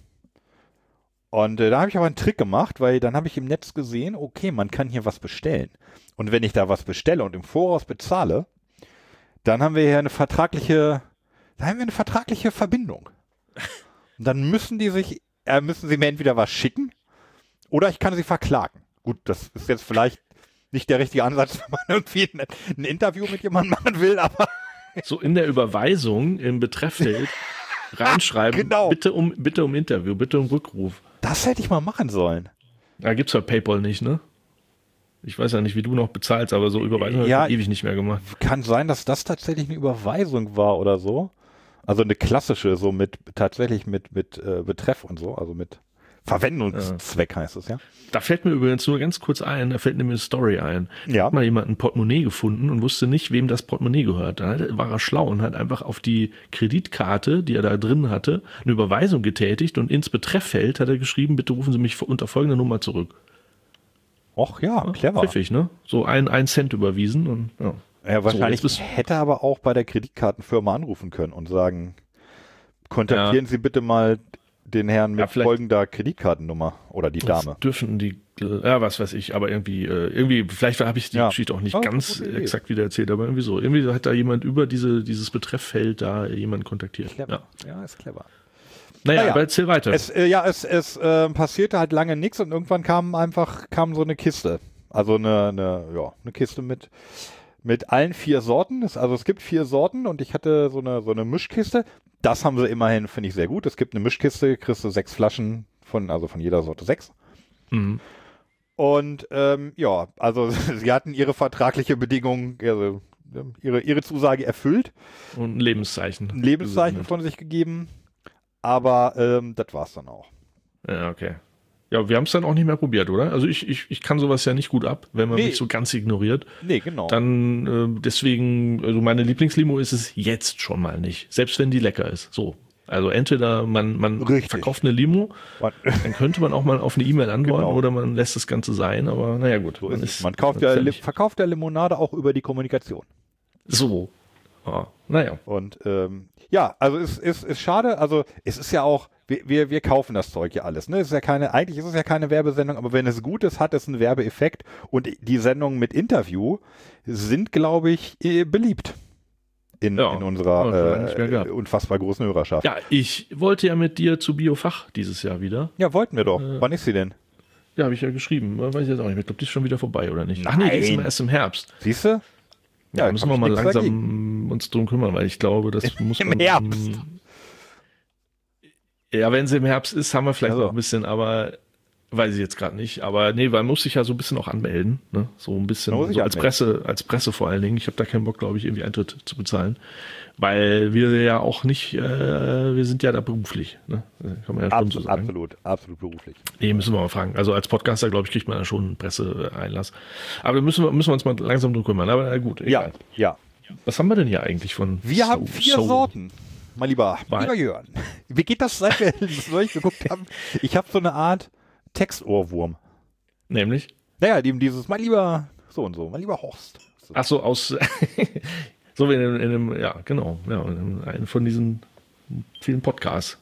Und äh, da habe ich aber einen Trick gemacht, weil dann habe ich im Netz gesehen, okay, man kann hier was bestellen. Und wenn ich da was bestelle und im Voraus bezahle, dann haben wir hier eine vertragliche, da haben wir eine vertragliche Verbindung. Und dann müssen die sich, äh, müssen sie mir entweder was schicken oder ich kann sie verklagen. Gut, das ist jetzt vielleicht nicht der richtige Ansatz, wenn man irgendwie ein, ein Interview mit jemandem machen will, aber So in der Überweisung im Betrefffeld reinschreiben, Genau. bitte um bitte um Interview, bitte um Rückruf. das hätte ich mal machen sollen. Da gibt's ja PayPal nicht, ne? Ich weiß ja nicht, wie du noch bezahlst, aber so Überweisung Ja. habe ich ewig nicht mehr gemacht. Kann sein, dass das tatsächlich eine Überweisung war oder so. Also eine klassische, so mit tatsächlich mit, mit äh, Betreff und so, also mit Verwendungszweck heißt es, ja. Da fällt mir übrigens nur ganz kurz ein, da fällt mir eine Story ein. Ja. Hat mal jemand ein Portemonnaie gefunden und wusste nicht, wem das Portemonnaie gehört. Dann hat- war er schlau und hat einfach auf die Kreditkarte, die er da drin hatte, eine Überweisung getätigt und ins Betrefffeld hat er geschrieben, bitte rufen Sie mich unter folgender Nummer zurück. Och ja, clever. Pfiffig, ne? So ein, ein Cent überwiesen und ja. Ja, wahrscheinlich So, jetzt bist- hätte er aber auch bei der Kreditkartenfirma anrufen können und sagen, kontaktieren Sie bitte mal den Herrn mit Ja, vielleicht- folgender Kreditkartennummer oder die Dame. Das dürfen die, ja, was weiß ich, aber irgendwie, äh, irgendwie, vielleicht habe ich die Ja. Geschichte auch nicht Oh, ganz gute Idee. exakt wieder erzählt, aber irgendwie so. Irgendwie hat da jemand über diese, dieses Betrefffeld da jemand kontaktiert. Clever. Ja. Ja, ist clever. Naja, Naja, aber erzähl weiter. Es, äh, ja, es, es äh, passierte halt lange nichts und irgendwann kam einfach kam so eine Kiste. Also eine, eine, ja, eine Kiste mit, mit allen vier Sorten. Es, also es gibt vier Sorten und ich hatte so eine, so eine Mischkiste. Das haben sie immerhin, finde ich, sehr gut. Es gibt eine Mischkiste, kriegst du sechs Flaschen von, also von jeder Sorte sechs. Mhm. Und ähm, ja, also sie hatten ihre vertragliche Bedingung, also ihre, ihre Zusage erfüllt, Und ein Lebenszeichen. ein Lebenszeichen von sich gegeben, aber ähm, das war's dann auch. Ja, okay. Ja, wir haben es dann auch nicht mehr probiert, oder? Also ich, ich, ich kann sowas ja nicht gut ab, wenn man Nee. mich so ganz ignoriert. Nee, genau. Dann äh, deswegen, also meine Lieblingslimo ist es jetzt schon mal nicht. Selbst wenn die lecker ist. So. Also entweder man, man Richtig. verkauft eine Limo, dann könnte man auch mal auf eine E-Mail antworten Genau. oder man lässt das Ganze sein, aber naja gut. So ist es. ist- Man kauft ist ja, Li- nicht- verkauft ja Limonade auch über die Kommunikation. So. Ah, naja. Und ähm, ja, also es ist, ist schade, also es ist ja auch, wir, wir, wir kaufen das Zeug ja alles. Ne? Es ist ja keine, eigentlich ist es ja keine Werbesendung, aber wenn es gut ist, hat es einen Werbeeffekt. Und die Sendungen mit Interview sind, glaube ich, eh beliebt in, Ja, in haben wir unserer schon lange nicht mehr äh, gehabt. unfassbar großen Hörerschaft. Ja, ich wollte ja mit dir zu Biofach dieses Jahr wieder. Ja, wollten wir doch. Äh, Wann ist sie denn? Ja, habe ich ja geschrieben. Weiß ich jetzt auch nicht mehr. Ich glaube, die ist schon wieder vorbei, oder nicht? Ach nee, die ist Nein. immer erst im Herbst. Siehst du? Ja, da müssen hab wir ich mal nichts langsam dagegen. uns drum kümmern, weil ich glaube, das muss Im man. Herbst. Ja, wenn sie im Herbst ist, haben wir vielleicht Also. noch ein bisschen, aber weiß ich jetzt gerade nicht. Aber nee, man muss sich ja so ein bisschen auch anmelden. Ne? So ein bisschen Man muss sich so als anmelden. Presse, als Presse vor allen Dingen. Ich habe da keinen Bock, glaube ich, irgendwie Eintritt zu bezahlen. Weil wir ja auch nicht, äh, wir sind ja da beruflich. Ne? Kann man ja schon so Absolut, sagen. absolut, absolut beruflich. Nee, müssen wir mal fragen. Also als Podcaster, glaube ich, kriegt man da schon einen Presseeinlass. Aber da müssen wir, müssen wir uns mal langsam drum kümmern. Aber na gut, Ja, egal. ja. Was haben wir denn hier eigentlich von Wir So- haben vier So? Sorten, mein lieber, Weil- lieber Jörn. Wie geht das, seit wir das neulich geguckt haben? Ich habe so eine Art Textohrwurm. Nämlich? Naja, dem dieses, mein lieber so und so, mein lieber Horst. So. Ach so, aus, so wie in, einem- in einem, ja, genau, ja, in einem von diesen vielen Podcasts.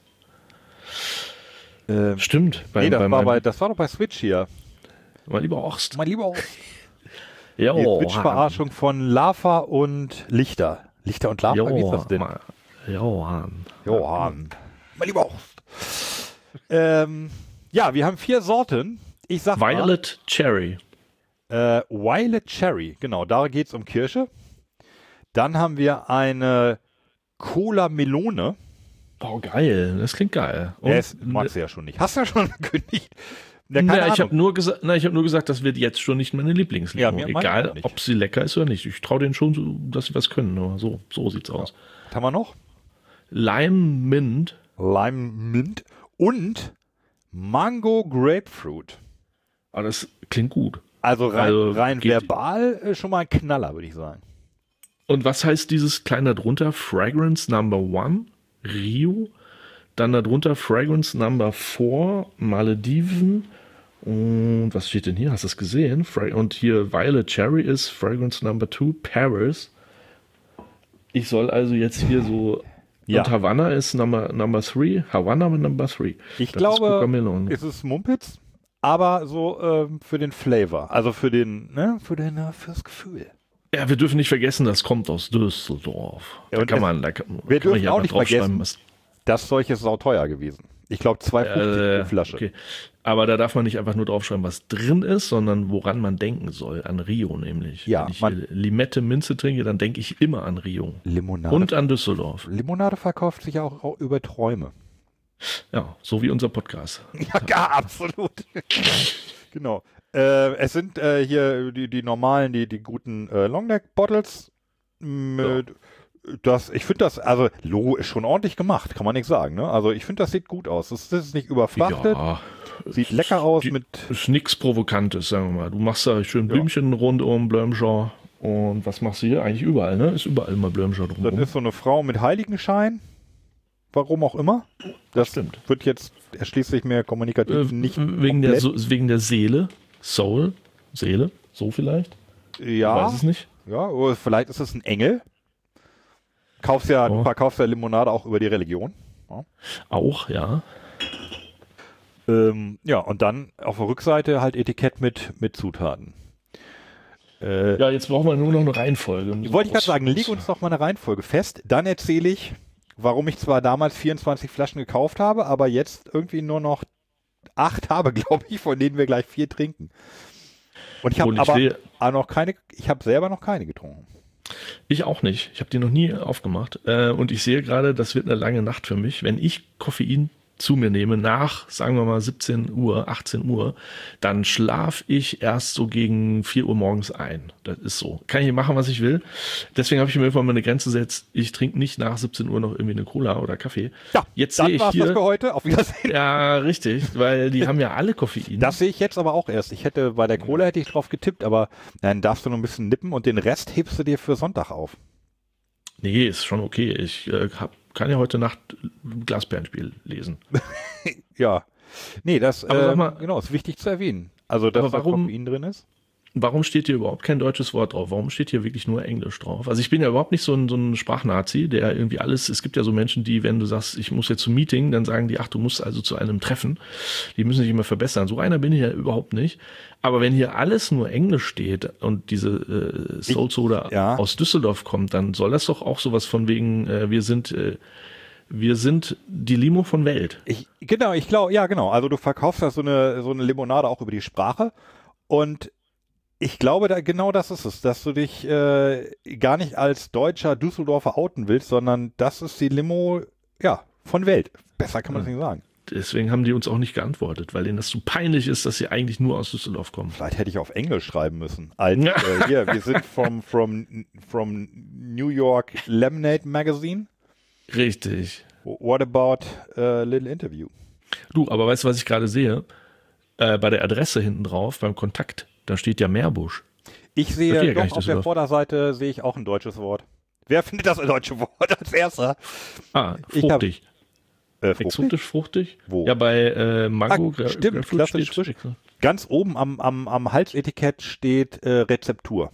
Ähm, Stimmt. Bei, nee, das, bei war meinem, bei, das war doch bei Switch hier. mein lieber Horst. Mein lieber Horst. Ja, Die Switch-Verarschung von Lava und Lichter. Lichter und Lava, wie ist das denn? Johann. Johann. Mein lieber Horst. ähm, ja, wir haben vier Sorten. Ich sag mal, Violet Cherry. Äh, Violet Cherry, genau, da geht es um Kirsche. Dann haben wir eine Cola Melone. Oh, geil. Das klingt geil. Und- Das magst du ja schon nicht. Hast du ja schon gekündigt. Ja, keine Na, ich Ahnung. habe nur gesagt, na, ich habe nur gesagt, das wird jetzt schon nicht meine Lieblingslimo. Ja, mir- meine auch Egal, nicht. ob sie lecker ist oder nicht. Ich traue denen schon, so, dass sie was können. Aber so, so sieht's aus. Was haben wir noch? Lime Mint. Lime Mint und Mango Grapefruit. Aber das klingt gut. Also rein, Also rein geht- verbal äh, schon mal ein Knaller, würde ich sagen. Und was heißt dieses kleine darunter? Fragrance Number One, Rio. Dann darunter Fragrance Number Four, Malediven. Und was steht denn hier? Hast du es gesehen? Fra- Und hier Violet Cherry ist Fragrance Number Two, Paris. Ich soll also jetzt hier so. Ja. Und Havanna ist Number, number Three. Havanna mit Number Three. Ich Das ist glaube, Coca-Melone. es ist Mumpitz, aber so ähm, für den Flavor. Also für den, ne, für den, äh, fürs Gefühl. Ja, wir dürfen nicht vergessen, das kommt aus Düsseldorf. Ja, Da und kann es- man, da kann, wir kann man dürfen hier auch mal nicht draufschreiben, vergessen, was- Das Zeug ist sauteuer gewesen. Ich glaube zwei Euro fünfzig Äh, pro Flasche. Okay. Aber da darf man nicht einfach nur draufschreiben, was drin ist, sondern woran man denken soll. An Rio nämlich. Ja, Wenn ich man- hier Limette Minze trinke, dann denke ich immer an Rio. Limonade. Und an Düsseldorf. Limonade verkauft sich auch, auch über Träume. Ja, so wie unser Podcast. Ja, ja absolut. Genau. Äh, es sind äh, hier die, die normalen, die, die guten äh, Longneck-Bottles. Mit, das, ich finde das, also Logo ist schon ordentlich gemacht, kann man nicht sagen. Ne? Also ich finde, das sieht gut aus. Das, das ist nicht überfrachtet, Ja, sieht lecker aus die- mit. ist nichts Provokantes, sagen wir mal. Du machst da schön Blümchen rund um Blömscher. Und was machst du hier? Eigentlich überall, ne? Ist überall mal Blömscher Dann drumherum. ist so eine Frau mit Heiligenschein. Warum auch immer. Das stimmt. wird jetzt erschließt sich mir kommunikativ Äh, nicht wegen, der, komplett. so, wegen der Seele. Soul. Seele. So vielleicht? Ich Ja, weiß es nicht. ja, oder vielleicht ist es ein Engel. Kaufst ja, Oh. du verkaufst ja Limonade auch über die Religion. Auch, ja. Ähm, ja, und dann auf der Rückseite halt Etikett mit, mit Zutaten. Äh, Ja, jetzt brauchen wir nur noch eine Reihenfolge. wollte ich gerade sagen, leg uns doch mal eine Reihenfolge fest. Dann erzähle ich, warum ich zwar damals vierundzwanzig Flaschen gekauft habe, aber jetzt irgendwie nur noch acht habe, glaube ich, von denen wir gleich vier trinken. Und ich habe Und ich aber will- auch noch keine, ich habe selber noch keine getrunken. Ich auch nicht. Ich habe die noch nie aufgemacht. Äh, und ich sehe gerade, das wird eine lange Nacht für mich. Wenn ich Koffein zu mir nehme, nach, sagen wir mal, siebzehn Uhr, achtzehn Uhr, dann schlafe ich erst so gegen vier Uhr morgens ein. Das ist so. Kann ich machen, was ich will. Deswegen habe ich mir irgendwann mal eine Grenze gesetzt. Ich trinke nicht nach siebzehn Uhr noch irgendwie eine Cola oder Kaffee. Ja, jetzt dann sehe ich war's hier, das für heute. Auf Wiedersehen. ja, richtig, weil die haben ja alle Koffein. Das sehe ich jetzt aber auch erst. Ich hätte, bei der Cola hätte ich drauf getippt, aber dann darfst du noch ein bisschen nippen und den Rest hebst du dir für Sonntag auf. Nee, ist schon okay. Ich äh, hab, kann ja heute Nacht Glasperlenspiel lesen. Ja. Nee, das Aber sag äh, mal- genau, ist wichtig zu erwähnen. Also, dass Aber warum- da Koffein drin ist. Warum steht hier überhaupt kein deutsches Wort drauf? Warum steht hier wirklich nur Englisch drauf? Also ich bin ja überhaupt nicht so ein, so ein Sprachnazi, der irgendwie alles, es gibt ja so Menschen, die, wenn du sagst, ich muss jetzt zum Meeting, dann sagen die, ach, du musst also zu einem Treffen. Die müssen sich immer verbessern. So einer bin ich ja überhaupt nicht. Aber wenn hier alles nur Englisch steht und diese äh, Soul Soda ja. aus Düsseldorf kommt, dann soll das doch auch sowas von wegen, äh, wir sind, äh, wir sind die Limo von Welt. Ich, genau, ich glaube, ja, genau. Also du verkaufst ja so eine, so eine Limonade auch über die Sprache und ich glaube, da genau das ist es, dass du dich äh, gar nicht als deutscher Düsseldorfer outen willst, sondern das ist die Limo, ja, von Welt. Besser kann man es nicht sagen. Deswegen haben die uns auch nicht geantwortet, weil denen das so peinlich ist, dass sie eigentlich nur aus Düsseldorf kommen. Vielleicht hätte ich auf Englisch schreiben müssen. Als, äh, hier, wir sind from, from, from New York Lemonade Magazine. Richtig. What about a little interview? Du, aber weißt du, was ich gerade sehe? Äh, bei der Adresse hinten drauf, beim Kontakt, da steht ja Meerbusch. Ich Verstehe ja sehe gar doch nicht, auf der Düsseldorf. Vorderseite sehe ich auch ein deutsches Wort. Wer findet das ein deutsches Wort als erster? Ah, Ich hab- fruchtig. Äh, fruchtig? Exotisch fruchtig? Wo? Ja, bei äh, Mango. Ah, Gra- stimmt, Grapefruit klassisch steht- frisch. Ganz oben am, am, am Halsetikett steht äh, Rezeptur.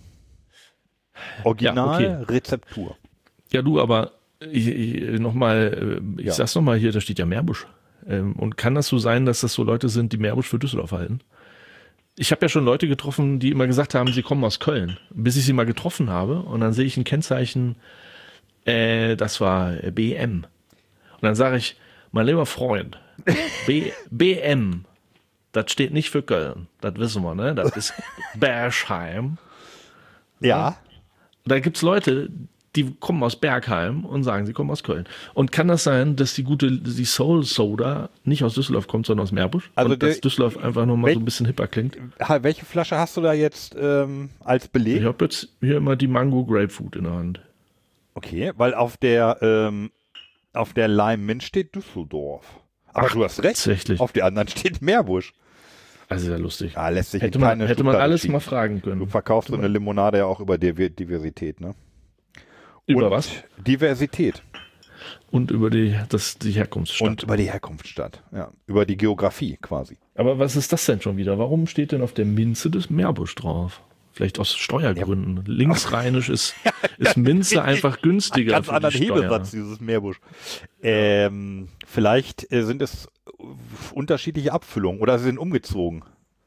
Original Ja, okay. Rezeptur. Ja, du, aber ich, ich, nochmal, ich Ja. sag's nochmal hier, da steht ja Meerbusch. Ähm, und kann das so sein, dass das so Leute sind, die Meerbusch für Düsseldorf halten? Ich habe ja schon Leute getroffen, die immer gesagt haben, sie kommen aus Köln. Bis ich sie mal getroffen habe und dann sehe ich ein Kennzeichen, äh, das war B M. Und dann sage ich, mein lieber Freund, B, B M, das steht nicht für Köln. Das wissen wir, ne? Das ist Bergheim. Ja. Da gibt's Leute, die kommen aus Bergheim und sagen, sie kommen aus Köln. Und kann das sein, dass die gute, die Soul Soda nicht aus Düsseldorf kommt, sondern aus Meerbusch? Also und dass der- Düsseldorf einfach nochmal Wel- so ein bisschen hipper klingt? Ha, welche Flasche hast du da jetzt ähm, als Beleg? Ich habe jetzt hier immer die Mango Grapefruit in der Hand. Okay, weil auf der ähm, auf der Lime Mint steht Düsseldorf. Aber Ach, du hast recht. tatsächlich. Auf der anderen steht Meerbusch. Also sehr lustig. Ja, lässt sich hätte in man, keine hätte man Schublade alles schieben. mal fragen Du können. verkaufst so eine Limonade ja auch über Diver- Diversität, ne? Über Und was? Diversität. Und über die, das, die Herkunftsstadt. Und über die Herkunftsstadt. Ja, über die Geografie quasi. Aber was ist das denn schon wieder? Warum steht denn auf der Minze des Meerbusch drauf? Vielleicht aus Steuergründen. Linksrheinisch ist, ist Minze einfach günstiger. Ganz für die anderen Steuer. Hebesatz, dieses Meerbusch. Ähm, vielleicht äh, sind es unterschiedliche Abfüllungen oder sie sind umgezogen.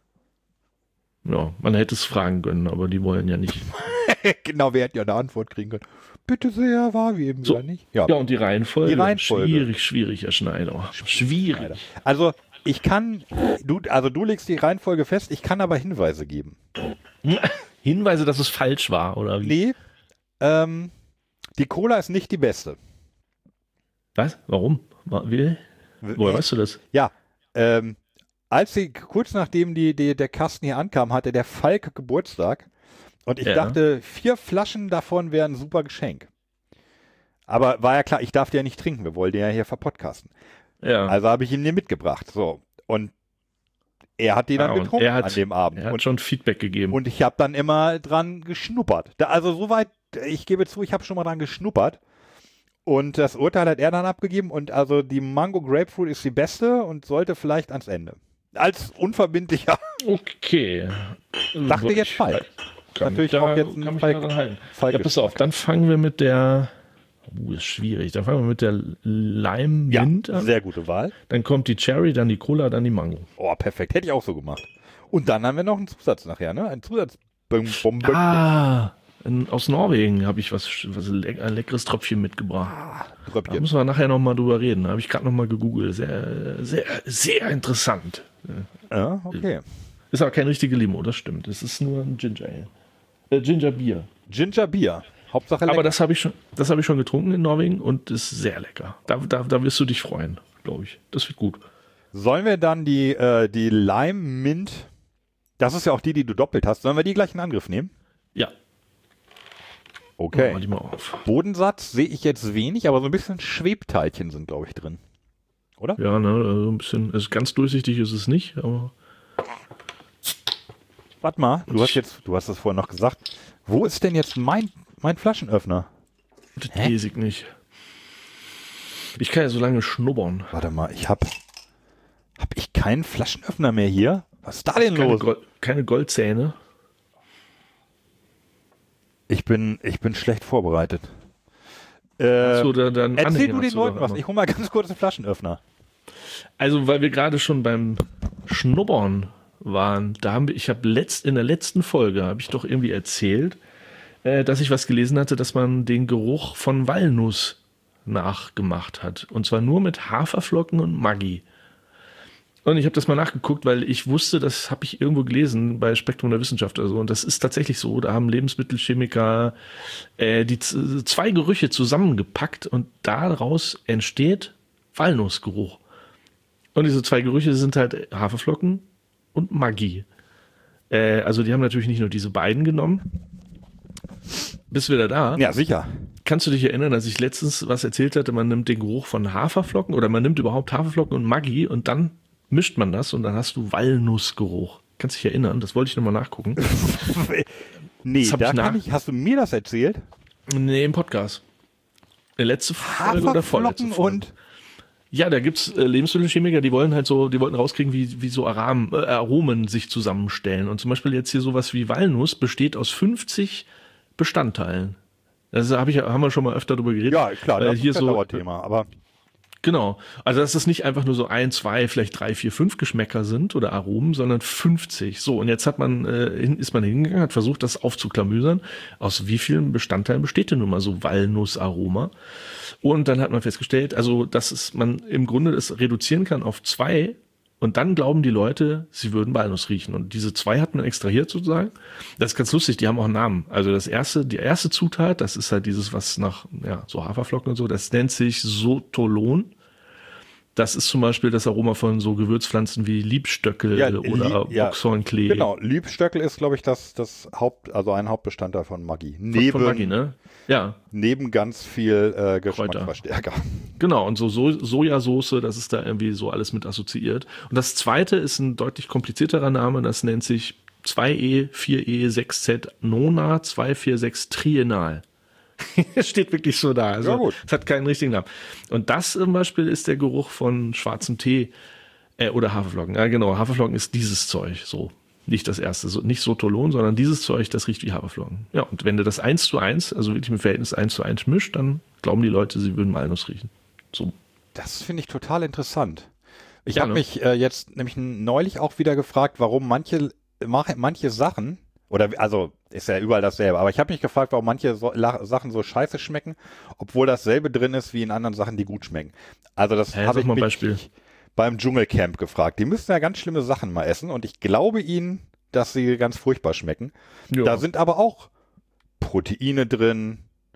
Ja, man hätte es fragen können, aber die wollen ja nicht. Genau, wir hätten ja eine Antwort kriegen können. Bitte sehr, war wie eben So. wieder nicht. Ja. Ja, und die Reihenfolge? Die Reihenfolge. Schwierig, schwierig, Herr Schneider. Schwierig. Also ich kann, du, also du legst die Reihenfolge fest, ich kann aber Hinweise geben. Hinweise, dass es falsch war, oder wie? Nee, ähm, die Cola ist nicht die beste. Was? Warum? Wa- Wie? Woher weißt du das? Ja, ähm, als sie, kurz nachdem die, die, der Kasten hier ankam, hatte der Falk Geburtstag und ich Ja. dachte, vier Flaschen davon wären ein super Geschenk. Aber war ja klar, ich darf die ja nicht trinken, wir wollten ja hier verpodcasten. Ja. Also habe ich ihn dir mitgebracht. So, und er hat die dann Ah, und getrunken er hat- an dem Abend. er hat und, schon Feedback gegeben. und ich habe dann immer dran geschnuppert. Da, also soweit, ich gebe zu, ich habe schon mal dran geschnuppert. Und das Urteil hat er dann abgegeben. Und also die Mango Grapefruit ist die beste und sollte vielleicht ans Ende. Als unverbindlicher. Okay. Dachte Ich- jetzt Falk. Kann Natürlich mich da, auch jetzt ein kann mich Falk- da dran halten. Falk Ja, pass auf, dann fangen wir mit der. Uh, ist schwierig. Dann fangen wir mit der Lime Ja, Mint an. sehr gute Wahl. Dann kommt die Cherry, dann die Cola, dann die Mango. Oh, perfekt. Hätte ich auch so gemacht. Und dann haben wir noch einen Zusatz nachher, ne? Ein Zusatz. Bum, bum, bum. Ah, in, aus Norwegen habe ich was, was leck, ein leckeres Tröpfchen mitgebracht. Da Tröpfchen. müssen wir nachher nochmal drüber reden. Da habe ich gerade nochmal gegoogelt. Sehr, sehr, sehr interessant. Ja, okay. Ist aber kein richtige Limo, das stimmt. Es ist nur ein Ginger Ale. Äh, Ginger Bier. Ginger Bier. Hauptsache lecker. Aber das habe ich schon, das habe ich schon getrunken in Norwegen und ist sehr lecker. Da, da, da wirst du dich freuen. glaube ich. Das wird gut. Sollen wir dann die, äh, die Lime Mint, das ist ja auch die, die du doppelt hast, sollen wir die gleich in Angriff nehmen? Ja. Okay. Mach die mal auf. Bodensatz sehe ich jetzt wenig, aber so ein bisschen Schwebteilchen sind, glaube ich, drin. Oder? Ja, ne, also ein bisschen, also ganz durchsichtig ist es nicht, aber. Warte mal, du hast jetzt, du hast das vorhin noch gesagt. Wo ist denn jetzt mein, mein Flaschenöffner? Das weiß ich nicht. Ich kann ja so lange schnuppern. Warte mal, ich hab, hab ich keinen Flaschenöffner mehr hier? Was ist da denn Keine, los? Gold, keine Goldzähne. Ich bin, ich bin schlecht vorbereitet. Äh, Hast du da dann erzähl Anhänger du den zu Leuten oder was. immer? Ich hol mal ganz kurz den Flaschenöffner. Also, weil wir gerade schon beim Schnuppern waren, da haben wir, ich habe letzt, in der letzten Folge habe ich doch irgendwie erzählt, äh, dass ich was gelesen hatte, dass man den Geruch von Walnuss nachgemacht hat. Und zwar nur mit Haferflocken und Maggi. Und ich habe das mal nachgeguckt, weil ich wusste, das habe ich irgendwo gelesen bei Spektrum der Wissenschaft. Also, und das ist tatsächlich so. Da haben Lebensmittelchemiker äh, die z- zwei Gerüche zusammengepackt und daraus entsteht Walnussgeruch. Und diese zwei Gerüche sind halt Haferflocken und Maggi. Äh, also die haben natürlich nicht nur diese beiden genommen. Bist du wieder da? Ja, sicher. Kannst du dich erinnern, dass ich letztens was erzählt hatte, man nimmt den Geruch von Haferflocken oder man nimmt überhaupt Haferflocken und Maggi und dann mischt man das und dann hast du Walnussgeruch. Kannst dich erinnern? Das wollte ich nochmal nachgucken. Nee, Das hab da ich nach- kann ich, hast du mir das erzählt? Nee, im Podcast. Der letzte Folge oder vorletzte Haferflocken Folge. und Ja, da gibt's äh, Lebensmittelchemiker, die wollen halt so, die wollten rauskriegen, wie, wie so Aram, äh, Aromen sich zusammenstellen. Und zum Beispiel jetzt hier sowas wie Walnuss besteht aus fünfzig Bestandteilen. Das hab ich, haben wir schon mal öfter drüber geredet. ja, klar, Weil das hier ist ein so, Dauerthema, aber genau. Also, dass es nicht einfach nur so ein, zwei, vielleicht drei, vier, fünf Geschmäcker sind oder Aromen, sondern fünfzig. So, und jetzt hat man, äh, hin- ist man hingegangen, hat versucht, das aufzuklamüsern. Aus wie vielen Bestandteilen besteht denn nun mal so Walnussaroma? Und dann hat man festgestellt, also, dass es, man im Grunde es reduzieren kann auf zwei. Und dann glauben die Leute, sie würden Walnuss riechen. Und diese zwei hat man extrahiert sozusagen. Das ist ganz lustig, die haben auch einen Namen. Also das erste, die erste Zutat, das ist halt dieses, was nach, ja, so Haferflocken und so, das nennt sich Sotolon. Das ist zum Beispiel das Aroma von so Gewürzpflanzen wie Liebstöckel Ja, oder Lieb- ja, Boxhornklee. genau, Liebstöckel ist, glaube ich, das, das Haupt, also ein Hauptbestandteil von Maggi. Von, Neben, von Maggi, ne? Ja, neben ganz viel äh, Geschmacksverstärker. genau. Und so, so Sojasauce, das ist da irgendwie so alles mit assoziiert. Und das zweite ist ein deutlich komplizierterer Name, das nennt sich zwei E vier E sechs Z Nona zwei vier sechs Trienal. Es steht wirklich so da. Also, Ja, gut. es hat keinen richtigen Namen. Und das zum Beispiel ist der Geruch von schwarzem Tee äh, oder Haferflocken. Ja, genau. Haferflocken ist dieses Zeug. So. Nicht das erste. So, nicht Sotolon, sondern dieses Zeug, das riecht wie Haferflocken. Ja, und wenn du das eins zu eins, also wirklich mit Verhältnis eins zu eins mischt, dann glauben die Leute, sie würden Walnuss riechen. So. Das finde ich total interessant. Ich Ja, habe ne? mich äh, jetzt nämlich neulich auch wieder gefragt, warum manche, mach- manche Sachen, oder also ist ja überall dasselbe, aber ich habe mich gefragt, warum manche so, La- Sachen so scheiße schmecken, obwohl dasselbe drin ist wie in anderen Sachen, die gut schmecken. Also das Hä, habe sag ich mal ein mich Beispiel. beim Dschungelcamp gefragt. Die müssen ja ganz schlimme Sachen mal essen und ich glaube ihnen, dass sie ganz furchtbar schmecken. Ja. Da sind aber auch Proteine drin,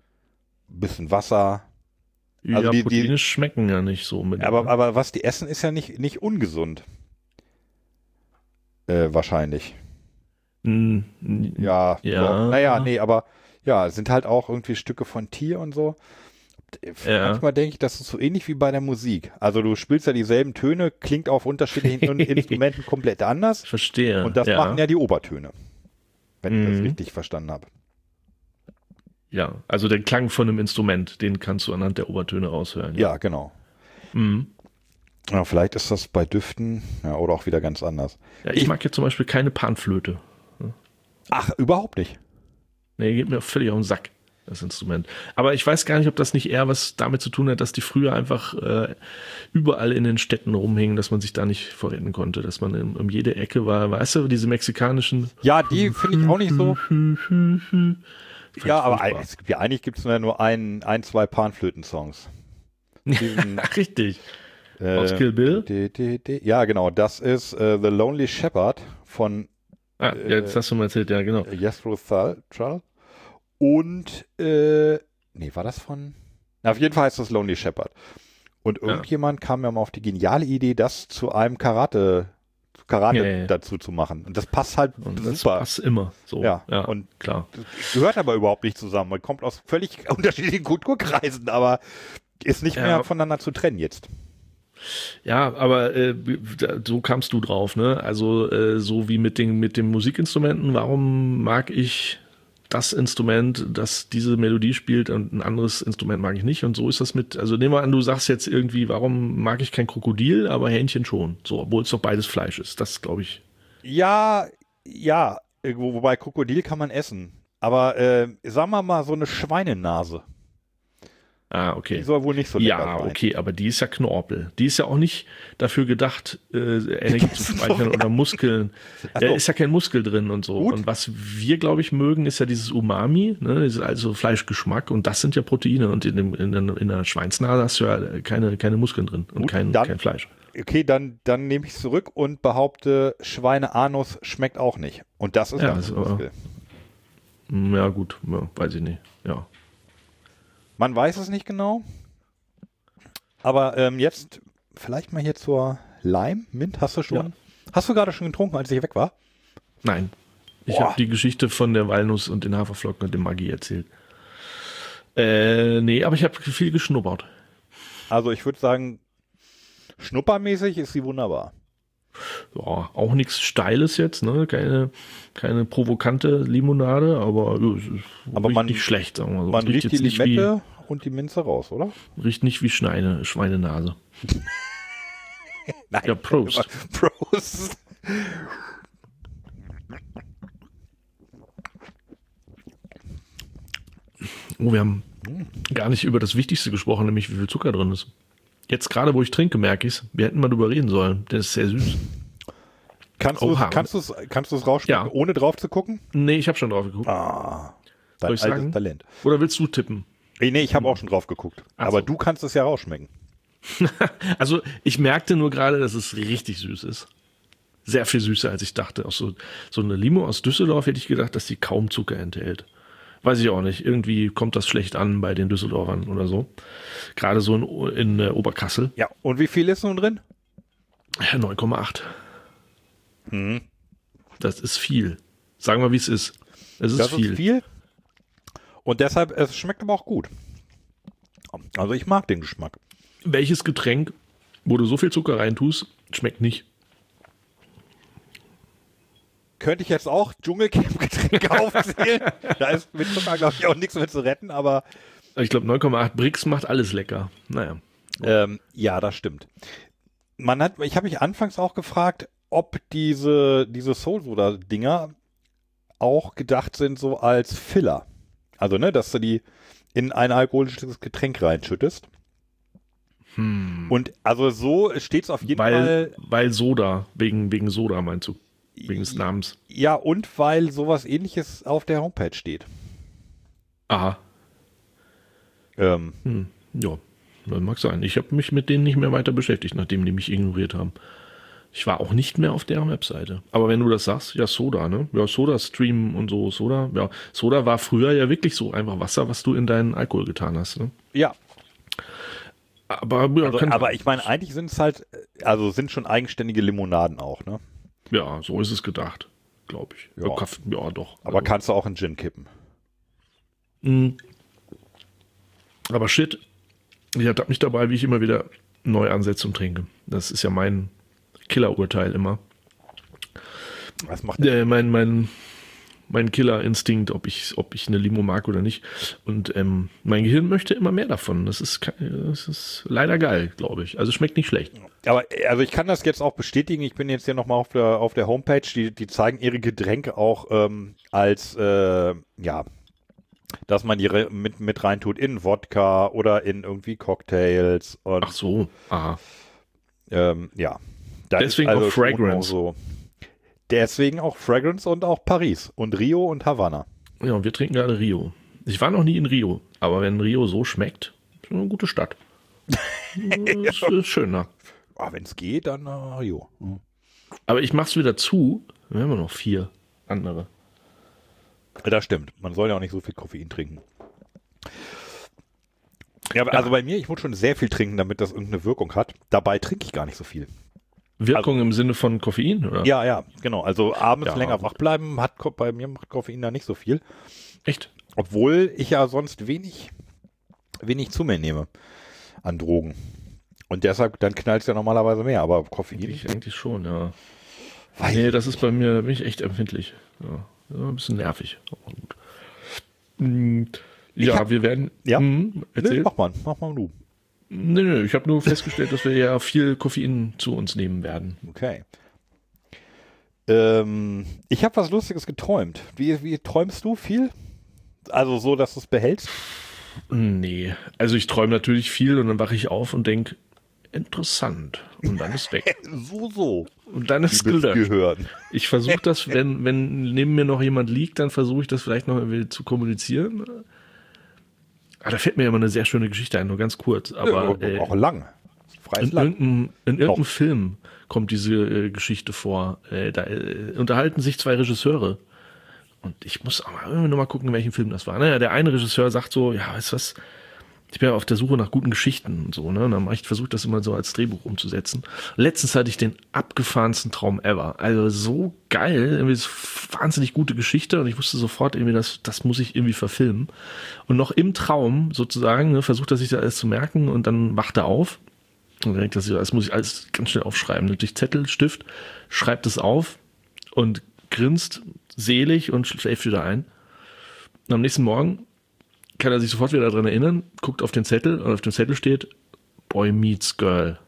bisschen Wasser. ja, also die- die- Proteine schmecken ja nicht so mit. Aber, aber was die essen, ist ja nicht, nicht ungesund. Äh, wahrscheinlich. Mm, Ja, Ja. ja. Naja, nee, aber ja, es sind halt auch irgendwie Stücke von Tier und so. Ja. Manchmal denke ich, das ist so ähnlich wie bei der Musik. Also du spielst ja dieselben Töne, klingt auf unterschiedlichen In- Instrumenten komplett anders. Verstehe. Und das ja. machen ja die Obertöne. Wenn ich das Mhm. richtig verstanden habe. Ja, also der Klang von einem Instrument, den kannst du anhand der Obertöne raushören. Ja, genau. Mhm. Ja, vielleicht ist das bei Düften ja, oder auch wieder ganz anders. Ja, ich, mag jetzt zum Beispiel keine Panflöte. Ach, überhaupt nicht. Nee, geht mir völlig auf den Sack, das Instrument. Aber ich weiß gar nicht, ob das nicht eher was damit zu tun hat, dass die früher einfach äh, überall in den Städten rumhingen, dass man sich da nicht vorretten konnte, dass man in, um jede Ecke war. Weißt du, diese mexikanischen... Ja, die finde ich auch nicht so. Fand Ja, ich aber furchtbar. es gibt ja, eigentlich gibt es ja nur ein, ein zwei Panflöten-Songs. Diesen, Richtig. äh, Aus Kill Bill? di- di- di- Ja, genau. Das ist äh, The Lonely Shepherd von Ah, ja, jetzt hast du mal erzählt, ja, genau. Jethro Tull. Tull. Und, äh, nee, war das von? Na, auf jeden Fall heißt das Lonely Shepherd. Und irgendjemand ja. kam ja mal auf die geniale Idee, das zu einem Karate, Karate ja, ja. dazu zu machen. Und das passt halt und super. Das passt immer so. Ja, ja und klar. Gehört aber überhaupt nicht zusammen. Man kommt aus völlig unterschiedlichen Kulturkreisen, aber ist nicht mehr ja. voneinander zu trennen jetzt. Ja, aber äh, so kamst du drauf, ne? Also äh, so wie mit den, mit den Musikinstrumenten, warum mag ich das Instrument, das diese Melodie spielt und ein anderes Instrument mag ich nicht. Und so ist das mit, also nehmen wir an, du sagst jetzt irgendwie, warum mag ich kein Krokodil, aber Hähnchen schon. So, obwohl es doch beides Fleisch ist. Das glaube ich. Ja, ja, wobei Krokodil kann man essen. Aber äh, sagen wir mal so eine Schweinenase. Ah, okay. Die soll wohl nicht so lecker Ja, sein. okay, aber die ist ja Knorpel. Die ist ja auch nicht dafür gedacht, äh, Energie zu speichern oder Muskeln. Da so. ist ja kein Muskel drin und so. Gut. Und was wir, glaube ich, mögen, ist ja dieses Umami, ne? Dieses also Fleischgeschmack. Und das sind ja Proteine. Und in, dem, in, der, in der Schweinsnase hast du ja keine, keine Muskeln drin und Gut, kein, dann, kein Fleisch. Okay, dann, dann nehme ich es zurück und behaupte, Schweineanus schmeckt auch nicht. Und das ist Ja, dann das ein ist Muskel. aber- Ja, gut, ja, weiß ich nicht. Ja. Man weiß es nicht genau. Aber ähm, jetzt vielleicht mal hier zur Lime. Mint hast du schon? Ja. Hast du gerade schon getrunken, als ich weg war? Nein. Ich Boah. habe die Geschichte von der Walnuss und den Haferflocken und dem Maggi erzählt. Äh, nee, aber ich habe viel geschnuppert. Also ich würde sagen, schnuppermäßig ist sie wunderbar. Ja, auch nichts Steiles jetzt, ne? Keine, keine provokante Limonade, aber ja, es ist Aber riecht man- nicht schlecht. Sagen wir so. Man Es riecht die jetzt nicht Limette und die Minze raus, oder? wie, riecht nicht wie Schneine, Schweinenase. Nein. Ja, Prost. Prost. Oh, wir haben gar nicht über das Wichtigste gesprochen, nämlich wie viel Zucker drin ist. Jetzt gerade, wo ich trinke, merke ich es. Wir hätten mal drüber reden sollen. Der ist sehr süß. Kannst du Oha. es kannst du's, kannst du's rausschmecken, Ja. ohne drauf zu gucken? Nee, ich habe schon drauf geguckt. Ah, Soll dein ich altes sagen? Talent. Oder willst du tippen? Nee, nee, ich habe auch schon drauf geguckt. Ach Aber so. du kannst es ja rausschmecken. Also ich merkte nur gerade, dass es richtig süß ist. Sehr viel süßer, als ich dachte. Auch so, so eine Limo aus Düsseldorf hätte ich gedacht, dass die kaum Zucker enthält. Weiß ich auch nicht. Irgendwie kommt das schlecht an bei den Düsseldorfern oder so. Gerade so in, in äh, Oberkassel. Ja, und wie viel ist nun drin? Ja, neun Komma acht. Mhm. Das ist viel. Sagen wir, wie es ist. Es ist Das viel. ist viel. Und deshalb, es schmeckt aber auch gut. Also ich mag den Geschmack. Welches Getränk, wo du so viel Zucker reintust, schmeckt nicht? Könnte ich jetzt auch Dschungelcamp-Getränke aufzählen. Da ist mit Zucker, glaube ich, auch nichts mehr zu retten, aber Ich glaube, neun Komma acht Brix macht alles lecker. Naja. ähm, ja, das stimmt. Man hat, ich habe mich anfangs auch gefragt, ob diese, diese Soul-Soda-Dinger auch gedacht sind so als Filler. Also, ne, dass du die in ein alkoholisches Getränk reinschüttest. Hm. Und also so steht es auf jeden Weil, Fall. weil Soda, wegen, wegen Soda meinst du? Wegen des Namens. Ja, und weil sowas ähnliches auf der Homepage steht. Aha. Ähm, Hm. Ja, das mag sein. Ich habe mich mit denen nicht mehr weiter beschäftigt, nachdem die mich ignoriert haben. Ich war auch nicht mehr auf deren Webseite. Aber wenn du das sagst, ja, Soda, ne? Ja, Soda-Stream und so, Soda. Ja, Soda war früher ja wirklich so einfach Wasser, was du in deinen Alkohol getan hast, ne? ja, Aber, ja, also, kann, aber ich meine, eigentlich sind es halt, also sind schon eigenständige Limonaden auch, ne? ja, so ist es gedacht, glaube ich. Ja. Ja, Kaff- ja, doch. Aber Also, kannst du auch in Gin kippen. mh. Aber shit, ich ertappe mich dabei, wie ich immer wieder neu ansetze und trinke. Das ist ja mein Killerurteil immer. Was macht Äh, mein, mein, mein Killerinstinkt, ob ich, ob ich eine Limo mag oder nicht. Und ähm, mein Gehirn möchte immer mehr davon. Das ist, ke- das ist leider geil, glaube ich. Also schmeckt nicht schlecht. Aber also ich kann das jetzt auch bestätigen. Ich bin jetzt hier nochmal auf der, auf der Homepage. Die, die zeigen ihre Getränke auch ähm, als, äh, ja, dass man die re- mit, mit reintut in Wodka oder in irgendwie Cocktails. Und, Ach so, aha. ähm, ja. Da Deswegen ist auch schon Fragrance. So. Deswegen auch Fragrance und auch Paris und Rio und Havanna. Ja, und wir trinken gerade Rio. Ich war noch nie in Rio, aber wenn Rio so schmeckt, ist eine gute Stadt. Das ist schöner. Ah, wenn es geht, dann äh, Rio. Mhm. Aber ich mach's wieder zu. Wir haben ja noch vier andere. Das stimmt. Man soll ja auch nicht so viel Koffein trinken. Ja, aber also bei mir, ich muss schon sehr viel trinken, damit das irgendeine Wirkung hat. Dabei trinke ich gar nicht so viel. Wirkung also, im Sinne von Koffein, oder? Ja, ja, genau. Also abends ja, länger wach bleiben, hat bei mir macht Koffein da nicht so viel. Echt? Obwohl ich ja sonst wenig, wenig zu mir nehme an Drogen. Und deshalb, dann knallt es ja normalerweise mehr, aber Koffein. Ich eigentlich schon, ja. Weil nee, das ist bei mir, da bin ich echt empfindlich. Ja, ja, ein bisschen nervig. Aber gut. Hm, ja, hab, wir werden. Ja, hm, erzähl. Nee, mach mal, mach mal du. Nee, nee, ich habe nur festgestellt, dass wir ja viel Koffein zu uns nehmen werden. Okay. Ähm, ich habe was Lustiges geträumt. Wie, wie träumst du viel? Also so, dass du es behältst? Nee, also ich träume natürlich viel und dann wache ich auf und denke, interessant. Und dann ist weg. so, so. Und dann ist gelöscht. Gehören. Ich versuche das, wenn, wenn neben mir noch jemand liegt, dann versuche ich das vielleicht noch irgendwie zu kommunizieren. Ah, da fällt mir immer eine sehr schöne Geschichte ein, nur ganz kurz. Aber ja, äh, auch lang. Freies in Land. irgendeinem, in irgendeinem Film kommt diese äh, Geschichte vor. Äh, da äh, unterhalten sich zwei Regisseure. Und ich muss auch mal, noch mal gucken, in welchem Film das war. Naja, der eine Regisseur sagt so, ja, weißt du was, ich bin ja auf der Suche nach guten Geschichten und so, ne? Und dann habe ich versucht, das immer so als Drehbuch umzusetzen. Letztens hatte ich den abgefahrensten Traum ever. Also so geil, irgendwie so wahnsinnig gute Geschichte und ich wusste sofort irgendwie, das, das muss ich irgendwie verfilmen. Und noch im Traum sozusagen, ne, versucht er sich da alles zu merken und dann wacht er auf und dann denkt er sich, das muss ich alles ganz schnell aufschreiben. Nimmt sich Zettel, Stift, schreibt es auf und grinst selig und schläft wieder ein. Und am nächsten Morgen kann er sich sofort wieder daran erinnern, guckt auf den Zettel und auf dem Zettel steht Boy meets Girl.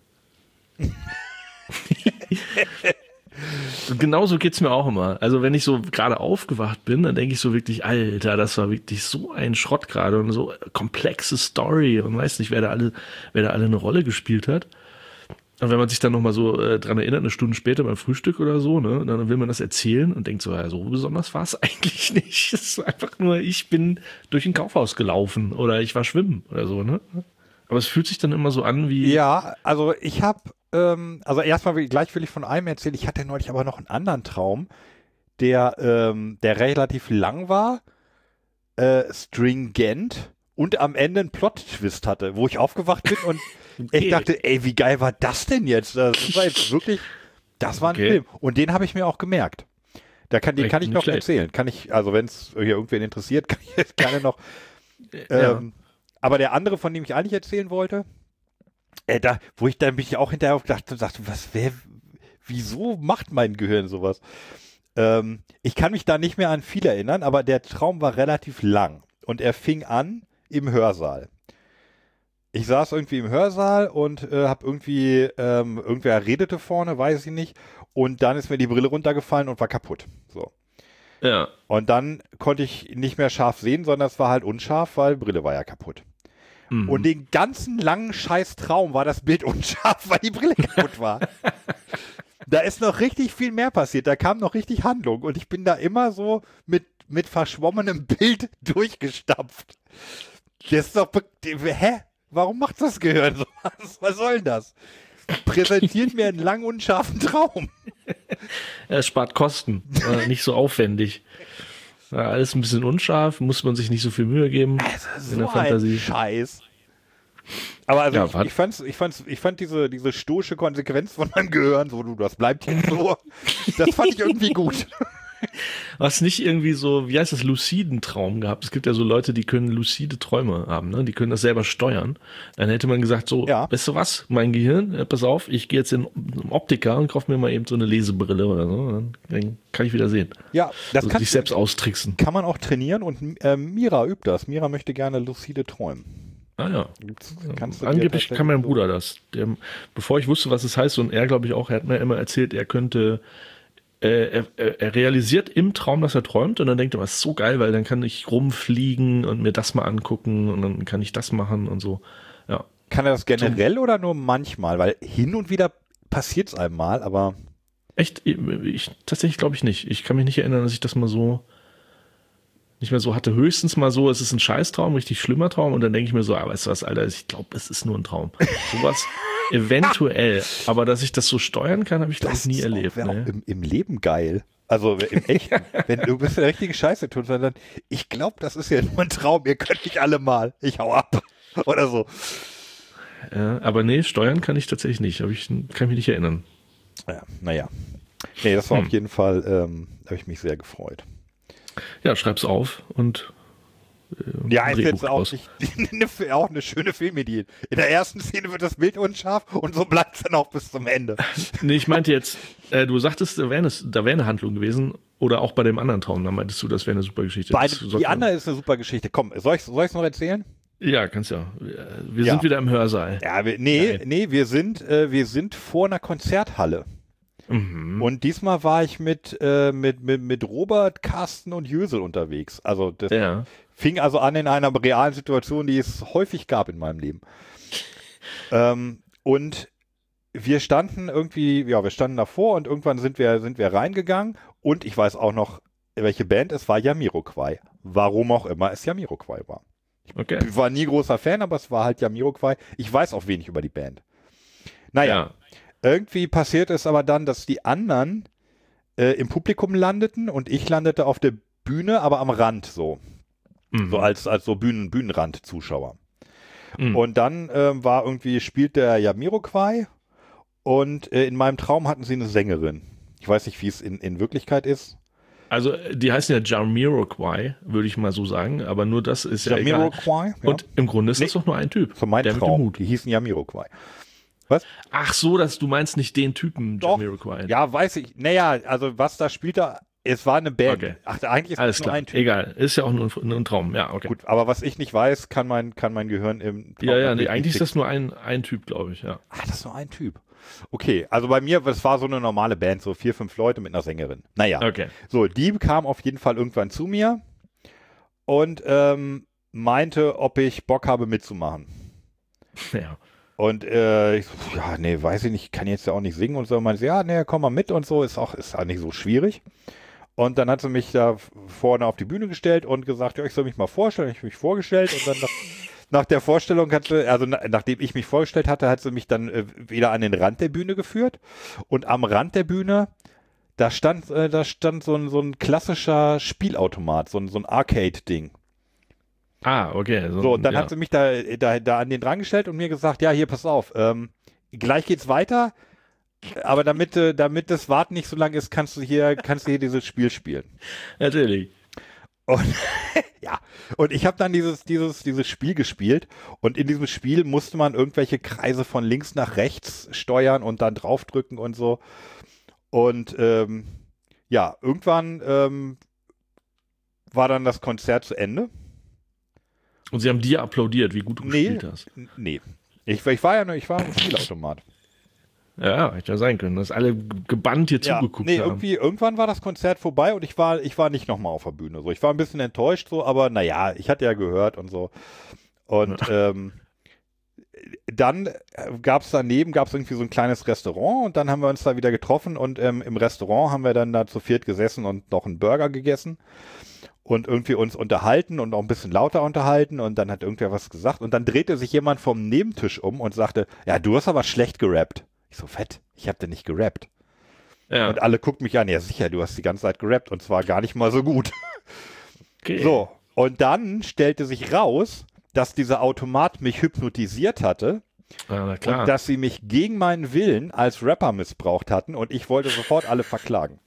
Und genauso geht's mir auch immer. Also wenn ich so gerade aufgewacht bin, dann denke ich so wirklich, Alter, das war wirklich so ein Schrott gerade und so komplexe Story und weiß nicht, wer da alle, wer da alle eine Rolle gespielt hat. Und wenn man sich dann nochmal so äh, dran erinnert, eine Stunde später beim Frühstück oder so, ne, dann will man das erzählen und denkt so, ja, so besonders war es eigentlich nicht. Es ist einfach nur, ich bin durch ein Kaufhaus gelaufen oder ich war schwimmen oder so, ne? Aber es fühlt sich dann immer so an wie... Ja, also ich habe, ähm, also erstmal gleich will ich von einem erzählen, ich hatte neulich aber noch einen anderen Traum, der, ähm, der relativ lang war, äh, stringent und am Ende einen Plot-Twist hatte, wo ich aufgewacht bin und okay. ich dachte, ey, wie geil war das denn jetzt? Das war jetzt wirklich, das war ein okay. Film. Und den habe ich mir auch gemerkt. Da kann, den Echt kann ich noch schlecht. erzählen. Kann ich, also wenn es hier irgendwen interessiert, kann ich jetzt gerne noch. Ja. ähm, aber der andere, von dem ich eigentlich erzählen wollte, äh, da, wo ich dann mich auch hinterher gedacht und dachte, was, wer, wieso macht mein Gehirn sowas? Ähm, ich kann mich da nicht mehr an viel erinnern, aber der Traum war relativ lang und er fing an im Hörsaal. Ich saß irgendwie im Hörsaal und äh, hab irgendwie, ähm, irgendwer redete vorne, weiß ich nicht, und dann ist mir die Brille runtergefallen und war kaputt. So. Ja. Und dann konnte ich nicht mehr scharf sehen, sondern es war halt unscharf, weil Brille war ja kaputt. Mhm. Und den ganzen langen scheiß Traum war das Bild unscharf, weil die Brille kaputt war. Da ist noch richtig viel mehr passiert, da kam noch richtig Handlung und ich bin da immer so mit, mit verschwommenem Bild durchgestapft. Das ist doch, hä? Warum macht das Gehirn so was? Was soll denn das? Präsentiert mir einen lang unscharfen Traum. Es spart Kosten, äh, nicht so aufwendig. Ja, alles ein bisschen unscharf, muss man sich nicht so viel Mühe geben Also in der so Fantasie. ein Scheiß. Aber also Ja, ich, wart- ich, fand's, ich, fand's, ich fand diese, diese stoische Konsequenz von meinem Gehirn, so du, das bleibt jetzt so, das fand ich irgendwie gut. Hast nicht irgendwie so, wie heißt das, luciden Traum gehabt? Es gibt ja so Leute, die können lucide Träume haben, ne? Die können das selber steuern. Dann hätte man gesagt so, Ja. weißt du was, mein Gehirn, äh, pass auf, ich gehe jetzt in einen Optiker und kaufe mir mal eben so eine Lesebrille oder so. Dann, dann kann ich wieder sehen. Ja, das Also kann, sich selbst austricksen. kann man auch trainieren und äh, Mira übt das. Mira möchte gerne lucide träumen. Ah ja. Gibt's- kannst du dir Angeblich tatsächlich kann mein so- Bruder das. Der, bevor ich wusste, was es heißt, und er glaube ich auch, er hat mir immer erzählt, er könnte, äh, er, er er realisiert im Traum, dass er träumt, und dann denkt er, was ist so geil, weil dann kann ich rumfliegen und mir das mal angucken und dann kann ich das machen und so. Ja. Kann er das generell oder nur manchmal? Weil hin und wieder passiert es einem mal, aber Echt? Ich, tatsächlich glaube ich nicht. Ich kann mich nicht erinnern, dass ich das mal so nicht mehr so hatte. Höchstens mal so, es ist ein Scheißtraum, richtig schlimmer Traum, und dann denke ich mir so, ah, weißt du was, Alter, ich glaube, es ist nur ein Traum. Sowas eventuell, aber dass ich das so steuern kann, habe ich glaube ich nie ist erlebt. auch, wär Ne? auch im, im Leben geil. Also im Echten. Wenn du bist der richtige Scheiße tun, sondern ich glaube, das ist ja nur ein Traum. Ihr könnt mich alle mal. Ich hau ab. Oder so. Ja, aber nee, steuern kann ich tatsächlich nicht. Hab ich, kann mich nicht erinnern. Ja, naja. Nee, das war Hm. auf jeden Fall, ähm, da habe ich mich sehr gefreut. Ja, schreib's auf und äh, Ja, ist Drehbuch jetzt auch, draus. nicht, eine, auch eine schöne Filmidee. In der ersten Szene wird das Bild unscharf und so bleibt es dann auch bis zum Ende. Nee, ich meinte jetzt, äh, du sagtest, da wäre eine, da wär eine Handlung gewesen oder auch bei dem anderen Traum, da meintest du, das wäre eine super Geschichte. Bei, Das die sollte man- andere ist eine super Geschichte. Komm, soll ich es noch erzählen? Ja, kannst ja. Wir wir Ja. sind wieder im Hörsaal. Ja, wir, nee, Nein. nee, wir sind, äh, wir sind vor einer Konzerthalle. Mhm. Und diesmal war ich mit, äh, mit, mit, mit Robert, Carsten und Jösel unterwegs. Also das Ja. fing also an in einer realen Situation, die es häufig gab in meinem Leben. ähm, und wir standen irgendwie, ja, wir standen davor und irgendwann sind wir, sind wir reingegangen und ich weiß auch noch, welche Band es war, Jamiroquai. Warum auch immer es Jamiroquai war. Okay. Ich war nie großer Fan, aber es war halt Jamiroquai. Ich weiß auch wenig über die Band. Naja, Ja. irgendwie passiert es aber dann, dass die anderen äh, im Publikum landeten und ich landete auf der Bühne, aber am Rand so. Mhm. So als, als so Bühnen, Bühnenrand-Zuschauer. Mhm. Und dann ähm, war irgendwie, spielt der Jamiroquai und äh, in meinem Traum hatten sie eine Sängerin. Ich weiß nicht, wie es in, in Wirklichkeit ist. Also, die heißen ja Jamiroquai, würde ich mal so sagen, aber nur das ist ja egal. Jamiroquai? Ja. Und im Grunde ist das Nee. doch nur ein Typ. So mein der mit dem Traum. Hut. Die hießen Jamiroquai. Was? Ach so, dass du meinst nicht den Typen Doch. Jamiroquai. Ja, weiß ich. Naja, also was da spielte, es war eine Band. Okay. Ach, eigentlich ist Alles es nur klar, ein Typ. egal. Ist ja auch nur, nur ein Traum. Ja, okay. Gut, aber was ich nicht weiß, kann mein, kann mein Gehirn im Traum Ja, ja, nee, natürlich eigentlich ist nicht das nur ein, ein Typ, glaube ich, ja. Ach, das ist nur ein Typ. Okay, also bei mir, das war so eine normale Band, so vier, fünf Leute mit einer Sängerin. Naja, Okay. so, die kam auf jeden Fall irgendwann zu mir und ähm, meinte, ob ich Bock habe mitzumachen. Ja. Und äh, ich so, ja, nee, weiß ich nicht, ich kann jetzt ja auch nicht singen und so. Und meinte sie, ja, nee, komm mal mit und so, ist auch, ist auch nicht so schwierig. Und dann hat sie mich da vorne auf die Bühne gestellt und gesagt, ja, ich soll mich mal vorstellen. Ich habe mich vorgestellt und dann nach, nach der Vorstellung hat sie, also na, nachdem ich mich vorgestellt hatte, hat sie mich dann äh, wieder an den Rand der Bühne geführt. Und am Rand der Bühne, da stand, äh, da stand so ein, so ein klassischer Spielautomat, so ein, so ein Arcade-Ding. Ah, okay. So, und dann ja. hat sie mich da, da, da an den dran gestellt und mir gesagt, ja, hier, pass auf, ähm, gleich geht's weiter, aber damit, äh, damit das Warten nicht so lang ist, kannst du hier, kannst du hier dieses Spiel spielen. Natürlich. Und ja, und ich habe dann dieses, dieses, dieses Spiel gespielt und in diesem Spiel musste man irgendwelche Kreise von links nach rechts steuern und dann draufdrücken und so. Und ähm, ja, irgendwann ähm, war dann das Konzert zu Ende. Und sie haben dir applaudiert, wie gut du Nee. gespielt hast. N- Nee. Ich, ich war ja nur, ich war im Spielautomat. Ja, hätte ja sein können, dass alle g- gebannt hier Ja, zugeguckt nee, haben. irgendwie, irgendwann war das Konzert vorbei und ich war, ich war nicht nochmal auf der Bühne. So, ich war ein bisschen enttäuscht, so, aber naja, ich hatte ja gehört und so. Und ähm, dann gab es daneben, gab es irgendwie so ein kleines Restaurant und dann haben wir uns da wieder getroffen und ähm, im Restaurant haben wir dann da zu viert gesessen und noch einen Burger gegessen und irgendwie uns unterhalten und auch ein bisschen lauter unterhalten und dann hat irgendwer was gesagt und dann drehte sich jemand vom Nebentisch um und sagte, ja, du hast aber schlecht gerappt. Ich so, fett, ich hab denn nicht gerappt. Ja, Und alle gucken mich an, ja sicher, du hast die ganze Zeit gerappt und zwar gar nicht mal so gut. okay. So, und dann stellte sich raus, dass dieser Automat mich hypnotisiert hatte Ja, na klar. und dass sie mich gegen meinen Willen als Rapper missbraucht hatten und ich wollte sofort alle verklagen.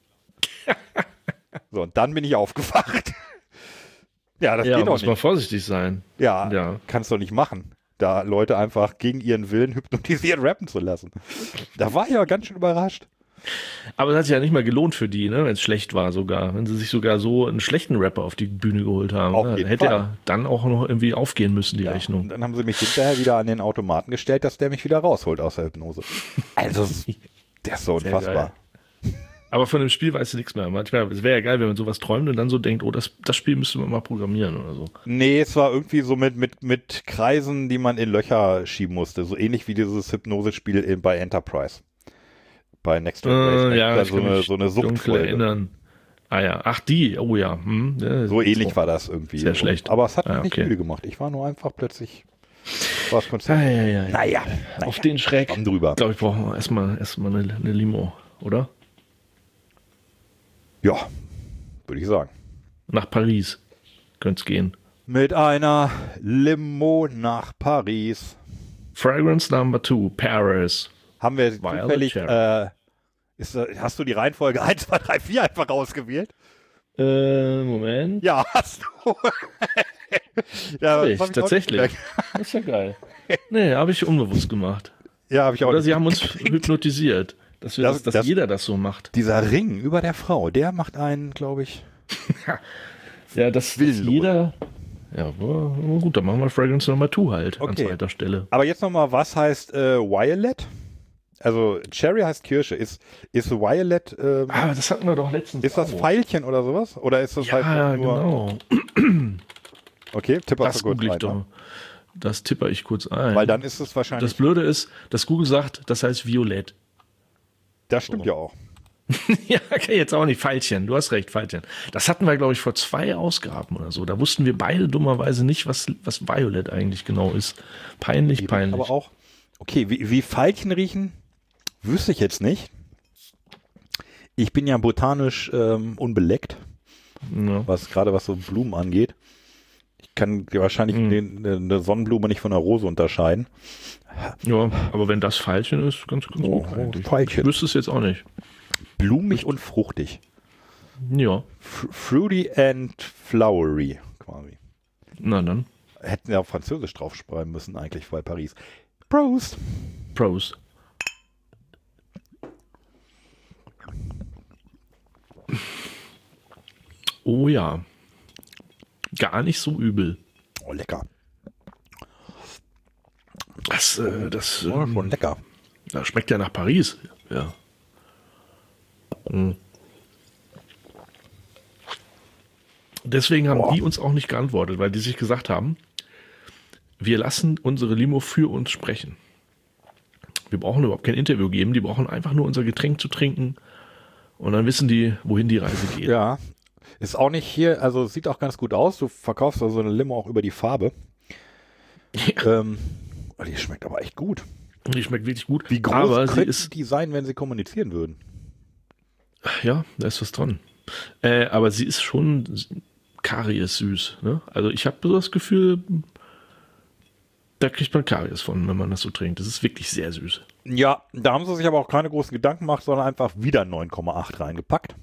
So, und dann bin ich aufgewacht. Ja, das ja, geht doch muss man nicht. vorsichtig sein. Ja, Ja. kannst du nicht machen, da Leute einfach gegen ihren Willen hypnotisiert rappen zu lassen. Da war ich aber ganz schön überrascht. Aber es hat sich ja nicht mal gelohnt für die, ne, wenn es schlecht war sogar. Wenn sie sich sogar so einen schlechten Rapper auf die Bühne geholt haben. Auf ne? jeden Hätte Fall. ja dann auch noch irgendwie aufgehen müssen, die Ja, Rechnung. und dann haben sie mich hinterher wieder an den Automaten gestellt, dass der mich wieder rausholt aus der Hypnose. Also, der ist so Sehr unfassbar. Aber von dem Spiel weißt du nichts mehr. Manchmal, es wäre ja geil, wenn man sowas träumt und dann so denkt, oh, das, das Spiel müsste man mal programmieren oder so. Nee, es war irgendwie so mit, mit, mit Kreisen, die man in Löcher schieben musste. So ähnlich wie dieses Hypnosespiel in, bei Enterprise. Bei Next Generation. Äh, ja, Da ich so kann eine, mich so eine dunkel Suchtfolge. erinnern. Ah ja, ach die, oh ja. Hm, ja So ähnlich war das irgendwie. Sehr schlecht. Aber es hat mich Ah, nicht okay. müde gemacht. Ich war nur einfach plötzlich, war das Konzept. Ah, ja, ja, ja. Naja, Auf den Schreck. Komm drüber. Glaube ich, brauchen wir erstmal erstmal eine, eine Limo, oder? Ja, würde ich sagen. Nach Paris könnte es gehen. Mit einer Limo nach Paris. Fragrance Number Two, Paris. Haben wir Violet zufällig, Cherry. äh, ist, äh, hast du die Reihenfolge eins, zwei, drei, vier einfach rausgewählt? Äh, Moment. Ja, hast du. ja, Ich, das hab ich tatsächlich. auch Das ist ja geil. Nee, habe ich unbewusst gemacht. Ja, habe ich auch Oder nicht sie haben uns mitgekriegt. hypnotisiert. Dass, wir Das- das, dass das- jeder das so macht. Dieser Ring über der Frau, der macht einen, glaube ich. Ja, dass, dass Willenlos. jeder... Ja, aber gut, dann machen wir Fragrance Number Two halt Okay. an zweiter Stelle. Aber jetzt nochmal, was heißt äh, Violet? Also Cherry heißt Kirsche. Ist, ist Violet, ähm, Ah, das hatten wir doch letztens ist das auch. Pfeilchen oder sowas? Oder ist das halt Ja, nur... genau. Okay, tipp Das du kurz google ich rein, doch. ne? Das tipper ich kurz ein. Weil dann ist es wahrscheinlich... das Blöde ist, dass Google sagt, das heißt Violett. Das stimmt ja auch. Ja, okay, jetzt auch nicht. Pfeilchen. Du hast recht, Pfeilchen. Das hatten wir, glaube ich, vor zwei Ausgaben oder so. Da wussten wir beide dummerweise nicht, was, was Violet eigentlich genau ist. Peinlich, peinlich. Aber auch... Okay, wie, wie Veilchen riechen, wüsste ich jetzt nicht. Ich bin ja botanisch ähm, unbeleckt, Ja. was gerade was so Blumen angeht. Ich kann wahrscheinlich Mhm. den, eine Sonnenblume nicht von einer Rose unterscheiden. ja, aber wenn das Pfeilchen ist, ganz, ganz Oh, gut eigentlich. Pfeilchen. Ich wüsste es jetzt auch nicht. Blumig und fruchtig. Ja, F fruity and flowery, quasi. na dann. Hätten ja auf Französisch draufschreiben müssen eigentlich, weil Paris. Prost! Pros. Oh ja. Gar nicht so übel. Oh, lecker. Das, äh, das, Oh, ähm, schon lecker. das schmeckt ja nach Paris. Ja. Mhm. Deswegen haben Boah. die uns auch nicht geantwortet, weil die sich gesagt haben, wir lassen unsere Limo für uns sprechen. Wir brauchen überhaupt kein Interview geben, die brauchen einfach nur unser Getränk zu trinken und dann wissen die, wohin die Reise geht. Ja. Ist auch nicht hier, also sieht auch ganz gut aus. Du verkaufst also eine Limo auch über die Farbe. Ja. Ähm, oh, die schmeckt aber echt gut. Die schmeckt wirklich gut. Wie groß aber sie könnten ist, die sein, wenn sie kommunizieren würden? ja, da ist was dran. Äh, aber sie ist schon Karies süß. Ne? Also ich habe so das Gefühl, da kriegt man Karies von, wenn man das so trinkt. Das ist wirklich sehr süß. Ja, da haben sie sich aber auch keine großen Gedanken gemacht, sondern einfach wieder neun Komma acht reingepackt.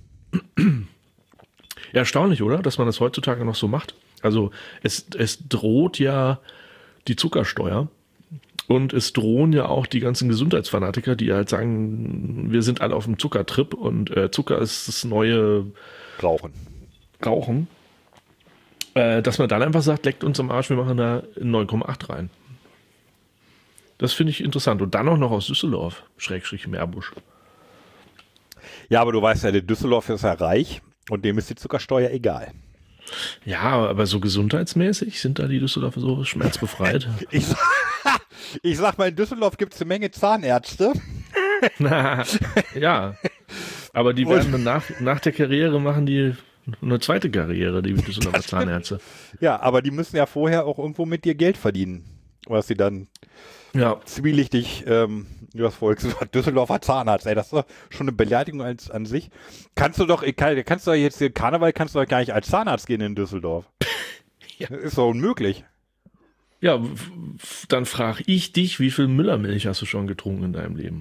Ja, erstaunlich, oder? Dass man das heutzutage noch so macht. Also es, es droht ja die Zuckersteuer und es drohen ja auch die ganzen Gesundheitsfanatiker, die halt sagen, wir sind alle auf dem Zuckertrip und äh, Zucker ist das neue Rauchen. Rauchen. Äh, dass man dann einfach sagt, leckt uns am Arsch, wir machen da neun Komma acht rein. Das finde ich interessant. Und dann auch noch aus Düsseldorf, Schrägstrich Meerbusch. Ja, aber du weißt ja, der Düsseldorf ist ja reich und dem ist die Zuckersteuer egal. Ja, aber so gesundheitsmäßig sind da die Düsseldorfer so schmerzbefreit. Ich, sag- ich sag mal, in Düsseldorf gibt es eine Menge Zahnärzte. Na, ja, aber die werden dann nach, nach der Karriere machen die eine zweite Karriere, die Düsseldorfer Zahnärzte. Ja, aber die müssen ja vorher auch irgendwo mit dir Geld verdienen, was sie dann Ja, zwielichtig ähm, übers Volk Düsseldorfer Zahnarzt, ey, das ist doch schon eine Beleidigung als, an sich. Kannst du doch, kann, kannst du doch jetzt hier Karneval, kannst du doch gar nicht als Zahnarzt gehen in Düsseldorf. Ja. Das ist doch unmöglich. ja, f- f- dann frage ich dich, wie viel Müllermilch hast du schon getrunken in deinem Leben?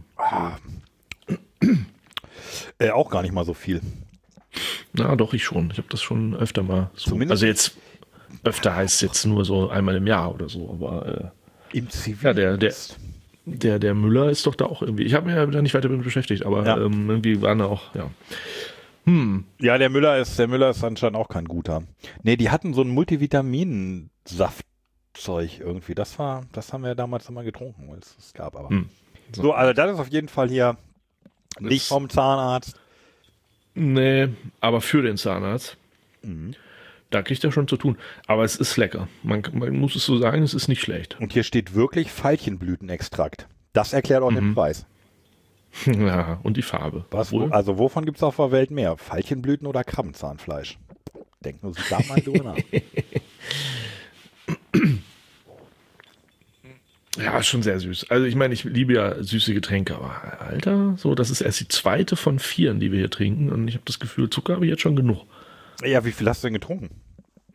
Äh, auch gar nicht mal so viel. Na, doch, ich schon. Ich habe das schon öfter mal so. Zumindest- Also jetzt, öfter heißt jetzt nur so einmal im Jahr oder so, aber äh, Im Zivil. ja, der, der, der, der Müller ist doch da auch irgendwie. Ich habe mich ja da nicht weiter damit beschäftigt, aber Ja. ähm, irgendwie waren da auch, ja. Ja, der Müller ist, der Müller ist anscheinend auch kein guter. Nee, die hatten so ein Multivitaminsaftzeug irgendwie. Das war, das haben wir damals immer getrunken, weil es es gab, aber. Hm. So, also das ist auf jeden Fall hier nicht Das- vom Zahnarzt. Nee, aber für den Zahnarzt, Mhm. da kriegt er schon zu tun. Aber es ist lecker. Man, man muss es so sagen, es ist nicht schlecht. Und hier steht wirklich Veilchenblütenextrakt. Das erklärt auch den Mhm. Preis. Ja, und die Farbe. Was, Obwohl- also wovon gibt es auf der Welt mehr? Veilchenblüten oder Krabbenzahnfleisch? Denk nur da mal drüber nach. Ja, ist schon sehr süß. Also ich meine, ich liebe ja süße Getränke, aber Alter, so, das ist erst die zweite von vieren, die wir hier trinken und ich habe das Gefühl, Zucker habe ich jetzt schon genug. Ja, wie viel hast du denn getrunken?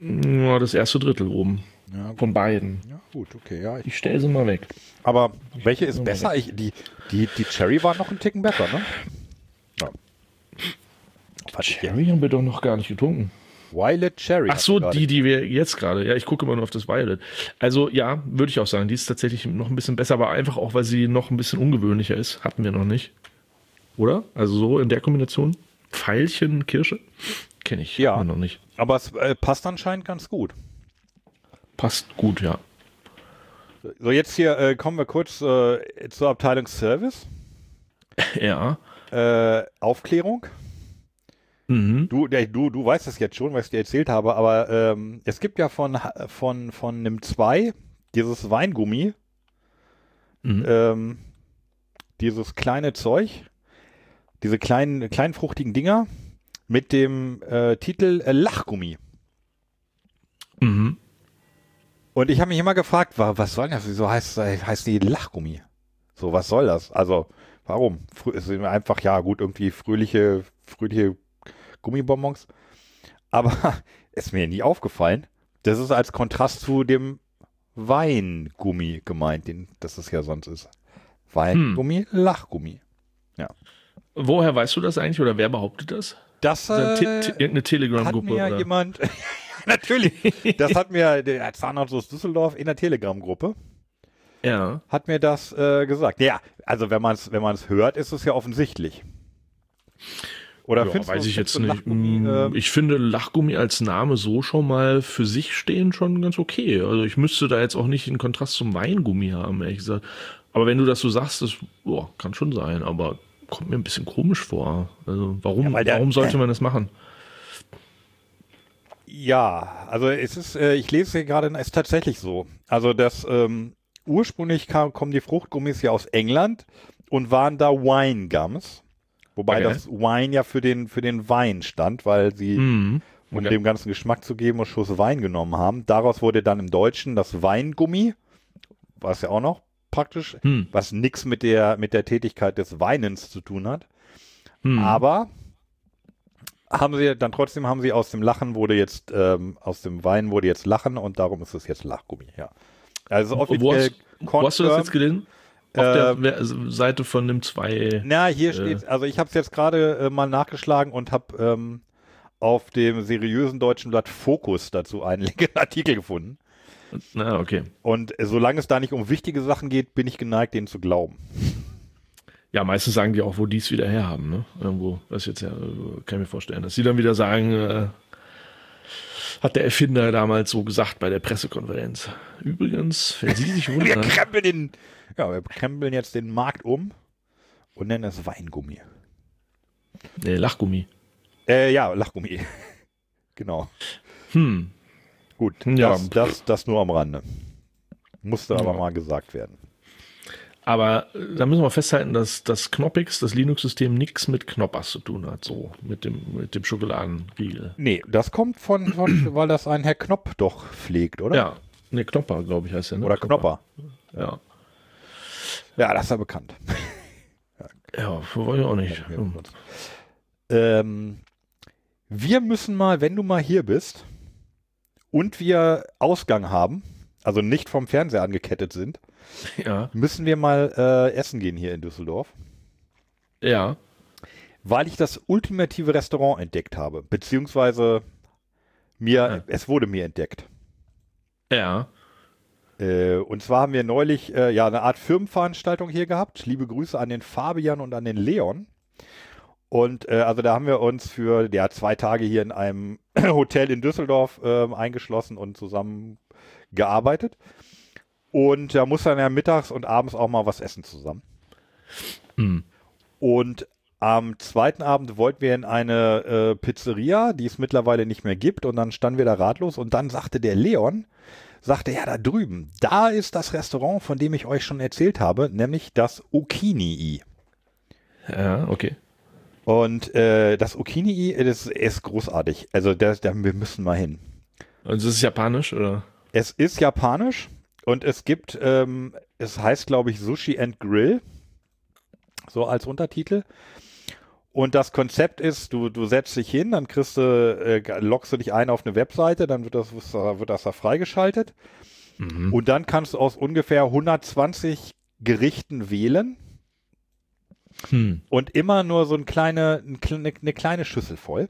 Ja, das erste Drittel oben. Ja, Von beiden. ja gut, okay. Ja, ich, Ich stelle sie mal weg. aber welche ist mal besser? Ich, die, die, die Cherry war noch ein Ticken besser, ne? Ja. Fand ich Cherry haben wir doch noch gar nicht getrunken. Violet Cherry. Ach so, hast du die, die wir jetzt gerade. Ja, ich gucke immer nur auf das Violet. Also ja, würde ich auch sagen, die ist tatsächlich noch ein bisschen besser, aber einfach auch, weil sie noch ein bisschen ungewöhnlicher ist. Hatten wir noch nicht. Oder? Also so in der Kombination. Veilchen, Kirsche? Kenne ich. Ja. Hatten wir noch nicht. gerade. Aber es äh, passt anscheinend ganz gut. Passt gut, ja. So, jetzt hier äh, kommen wir kurz äh, zur Abteilung Service. Ja. Äh, Aufklärung. Mhm. Du, der, du, du weißt es jetzt schon, was ich dir erzählt habe, aber ähm, es gibt ja von, von, von einem zwei dieses Weingummi, Mhm. ähm, dieses kleine Zeug, diese kleinen, kleinen fruchtigen Dinger mit dem äh, Titel äh, Lachgummi. Mhm. Und ich habe mich immer gefragt, wa- was soll das? Wieso heißt, heißt die Lachgummi? So, was soll das? Also, warum? Frö- Es sind einfach, ja gut, irgendwie fröhliche, fröhliche Gummibonbons. Aber ist mir nie aufgefallen. Das ist als Kontrast zu dem Weingummi gemeint, den, das es ja sonst ist. Weingummi, Lachgummi. Woher weißt du das eigentlich oder wer behauptet das? Das Ist das äh, eine Te- Te- irgendeine hat Telegram-Gruppe mir oder? jemand, natürlich, das hat mir der Zahnarzt aus Düsseldorf in der Telegram-Gruppe, Ja. hat mir das äh, gesagt. Ja, also wenn man es wenn man es hört, ist es ja offensichtlich. Oder Ja, findest du- weiß ich findest jetzt du nicht. Lachgummi, Mm, ähm, Ich finde Lachgummi als Name so schon mal für sich stehen schon ganz okay. Also ich müsste da jetzt auch nicht einen Kontrast zum Weingummi haben, ehrlich gesagt. Aber wenn du das so sagst, das boah, kann schon sein, aber kommt mir ein bisschen komisch vor. Also warum, Ja, weil der- warum sollte man das machen? Ja, also es ist, äh, ich lese hier gerade, es ist tatsächlich so. Also das ähm, ursprünglich kam, kommen die Fruchtgummis ja aus England und waren da Wine Gums, wobei Okay. das Wine ja für den für den Wein stand, weil sie Mhm. um Okay. dem ganzen Geschmack zu geben, einen Schuss Wein genommen haben. Daraus wurde dann im Deutschen das Weingummi, was ja auch noch praktisch, Hm. was nichts mit der mit der Tätigkeit des Weinens zu tun hat. Hm. Aber haben sie dann trotzdem haben sie aus dem Lachen wurde jetzt ähm, aus dem Wein wurde jetzt Lachen und darum ist es jetzt Lachgummi. Ja, also wo, offiziell. hast, wo hast du das jetzt gelesen? Auf der Ähm, We- Seite von dem zwei. Na, hier Äh. steht, also ich habe es jetzt gerade äh, mal nachgeschlagen und habe ähm, auf dem seriösen deutschen Blatt Fokus dazu einen Artikel gefunden. Na, okay. Und äh, solange es da nicht um wichtige Sachen geht, bin ich geneigt, denen zu glauben. Ja, meistens sagen die auch, wo die es wieder herhaben, ne? Irgendwo, das jetzt ja, äh, kann ich mir vorstellen, dass sie dann wieder sagen, äh, hat der Erfinder damals so gesagt bei der Pressekonferenz. Übrigens, wenn Sie sich Wir wundern, krempeln den, ja, wir krempeln jetzt den Markt um und nennen es Weingummi. nee, Lachgummi. Äh, ja, Lachgummi. Genau. Hm, Gut, Ja. das, das, das nur am Rande. Musste aber Ja. mal gesagt werden. aber äh, da müssen wir festhalten, dass das Knoppix, das Linux-System, nichts mit Knoppers zu tun hat, so mit dem, mit dem Schokoladenriegel. Nee, das kommt von, von weil das ein Herr Knopp doch pflegt, oder? Ja, ne, Knopper, glaube ich, heißt der, ne? Oder Knopper. Ja. Ja, das ist ja bekannt. Ja, weiß ich auch nicht. Ja, Hm. Ähm, wir müssen mal, wenn du mal hier bist und wir Ausgang haben, also nicht vom Fernseher angekettet sind, Ja, müssen wir mal äh, essen gehen hier in Düsseldorf, ja. weil ich das ultimative Restaurant entdeckt habe, beziehungsweise mir, Ja. es wurde mir entdeckt. Ja. Äh, und zwar haben wir neulich äh, ja eine Art Firmenveranstaltung hier gehabt. Liebe Grüße an den Fabian und an den Leon. Und äh, also da haben wir uns für ja, zwei Tage hier in einem Hotel in Düsseldorf ähm, eingeschlossen und zusammen gearbeitet. Und da muss dann ja mittags und abends auch mal was essen zusammen. Hm. Und am zweiten Abend wollten wir in eine äh, Pizzeria, die es mittlerweile nicht mehr gibt. Und dann standen wir da ratlos. Und dann sagte der Leon, sagte, ja, da drüben, da ist das Restaurant, von dem ich euch schon erzählt habe, nämlich das Okinii. Ja, okay. Und äh, das Okinii, das ist großartig. Also da, da, wir müssen mal hin. Also das ist japanisch, oder? Es ist japanisch und es gibt, ähm, es heißt, glaube ich, Sushi and Grill, so als Untertitel. Und das Konzept ist, du, du setzt dich hin, dann kriegst du, äh, loggst du dich ein auf eine Webseite, dann wird das, wird das da freigeschaltet. Mhm. Und dann kannst du aus ungefähr hundertzwanzig Gerichten wählen. Hm. Und immer nur so ein kleine, eine, eine kleine Schüssel voll.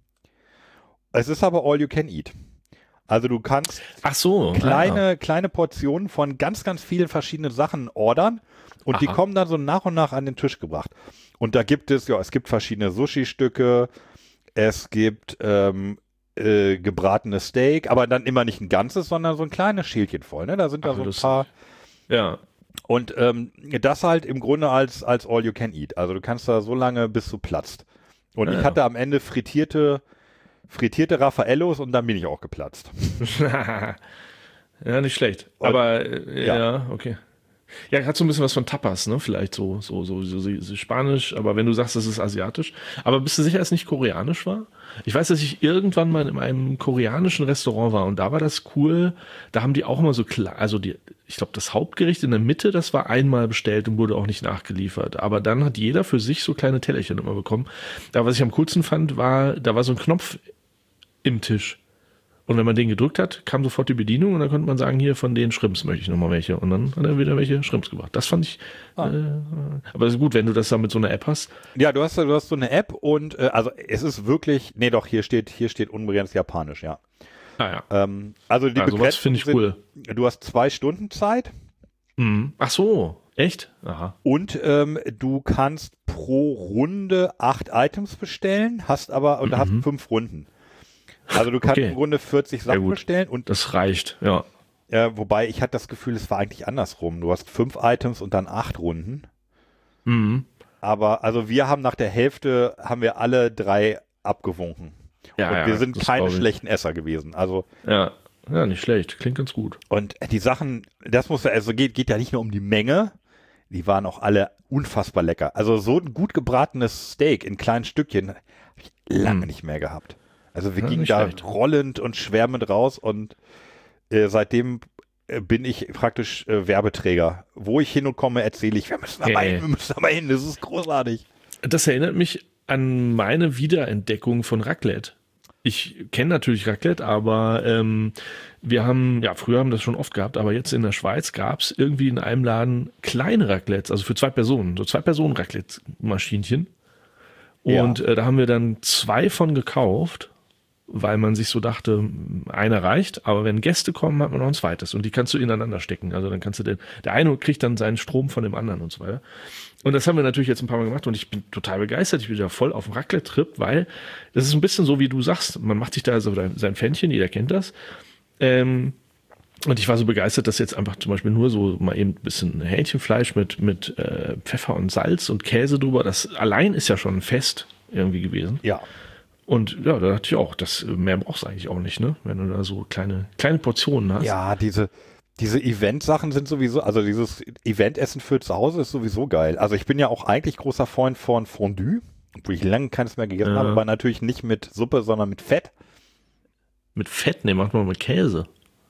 Es ist aber all you can eat. Also du kannst Ach so, kleine, ja. kleine Portionen von ganz, ganz vielen verschiedenen Sachen ordern und Aha. die kommen dann so nach und nach an den Tisch gebracht. Und da gibt es, ja, es gibt verschiedene Sushi-Stücke, es gibt ähm, äh, gebratenes Steak, aber dann immer nicht ein ganzes, sondern so ein kleines Schälchen voll. Ne? Da sind da Ach, so ein lustig. paar. Ja. Und ähm, das halt im Grunde als, als all you can eat. Also du kannst da so lange, bis du platzt. Und ja, ich hatte am Ende frittierte, frittierte Raffaellos und dann bin ich auch geplatzt. Ja, nicht schlecht. Und, aber äh, ja. ja, okay. Ja, hat so ein bisschen was von Tapas, ne? Vielleicht so, so, so, so, so Spanisch, aber wenn du sagst, das ist asiatisch. Aber bist du sicher, dass es nicht koreanisch war? Ich weiß, dass ich irgendwann mal in einem koreanischen Restaurant war und da war das cool. Da haben die auch immer so klar, also die, ich glaube, das Hauptgericht in der Mitte, das war einmal bestellt und wurde auch nicht nachgeliefert. Aber dann hat jeder für sich so kleine Tellerchen immer bekommen. Da, was ich am coolsten fand, war, da war so ein Knopf im Tisch. Und wenn man den gedrückt hat, kam sofort die Bedienung und dann konnte man sagen, hier von den Shrimps möchte ich nochmal welche. Und dann hat er wieder welche Shrimps gebracht. Das fand ich, ah. äh, aber ist gut, wenn du das dann mit so einer App hast. Ja, du hast, du hast so eine App und äh, also es ist wirklich, nee doch, hier steht, hier steht unbegrenzt Japanisch, ja. Ah ja. Ähm, also die ja, sowas finde ich sind, cool. Du hast zwei Stunden Zeit. Mhm. Ach so, echt? Aha. Und ähm, du kannst pro Runde acht Items bestellen, hast aber, und mhm. hast fünf Runden. Also du kannst okay. im Grunde vierzig Sachen bestellen. Und das reicht, ja. Äh, wobei ich hatte das Gefühl, es war eigentlich andersrum. Du hast fünf Items und dann acht Runden. Mhm. Aber also wir haben nach der Hälfte, haben wir alle drei abgewunken. Ja, und ja, wir sind keine schlechten Esser gewesen. Also ja. ja, nicht schlecht. Klingt ganz gut. Und die Sachen, das muss ja, also geht, geht ja nicht nur um die Menge, die waren auch alle unfassbar lecker. Also so ein gut gebratenes Steak in kleinen Stückchen habe ich lange mhm. nicht mehr gehabt. Also wir ja, gingen da schlecht. rollend und schwärmend raus und äh, seitdem äh, bin ich praktisch äh, Werbeträger. Wo ich hin und komme, erzähle ich, wir müssen da mal hin, wir müssen da mal hin, das ist großartig. Das erinnert mich an meine Wiederentdeckung von Raclette. Ich kenne natürlich Raclette, aber ähm, wir haben, ja, früher haben wir das schon oft gehabt, aber jetzt in der Schweiz gab es irgendwie in einem Laden kleine Raclettes, also für zwei Personen, so zwei Personen Raclette-Maschinchen. Und ja. äh, da haben wir dann zwei von gekauft, weil man sich so dachte, einer reicht, aber wenn Gäste kommen, hat man noch ein zweites und die kannst du ineinander stecken. Also dann kannst du den, der eine kriegt dann seinen Strom von dem anderen und so weiter. Und das haben wir natürlich jetzt ein paar Mal gemacht und ich bin total begeistert. Ich bin ja voll auf dem Raclette-Trip, weil das ist ein bisschen so, wie du sagst, man macht sich da also sein Pfännchen, jeder kennt das. Ähm, und ich war so begeistert, dass jetzt einfach zum Beispiel nur so mal eben ein bisschen Hähnchenfleisch mit, mit äh, Pfeffer und Salz und Käse drüber, das allein ist ja schon ein Fest irgendwie gewesen. Ja. Und ja, da dachte ich auch, das mehr brauchst du eigentlich auch nicht, ne? Wenn du da so kleine, kleine Portionen hast. Ja, diese, diese Event-Sachen sind sowieso, also dieses Eventessen für zu Hause ist sowieso geil. Also ich bin ja auch eigentlich großer Freund von Fondue, obwohl ich lange keines mehr gegessen ja. habe, aber natürlich nicht mit Suppe, sondern mit Fett. Mit Fett? Ne, macht man mit Käse.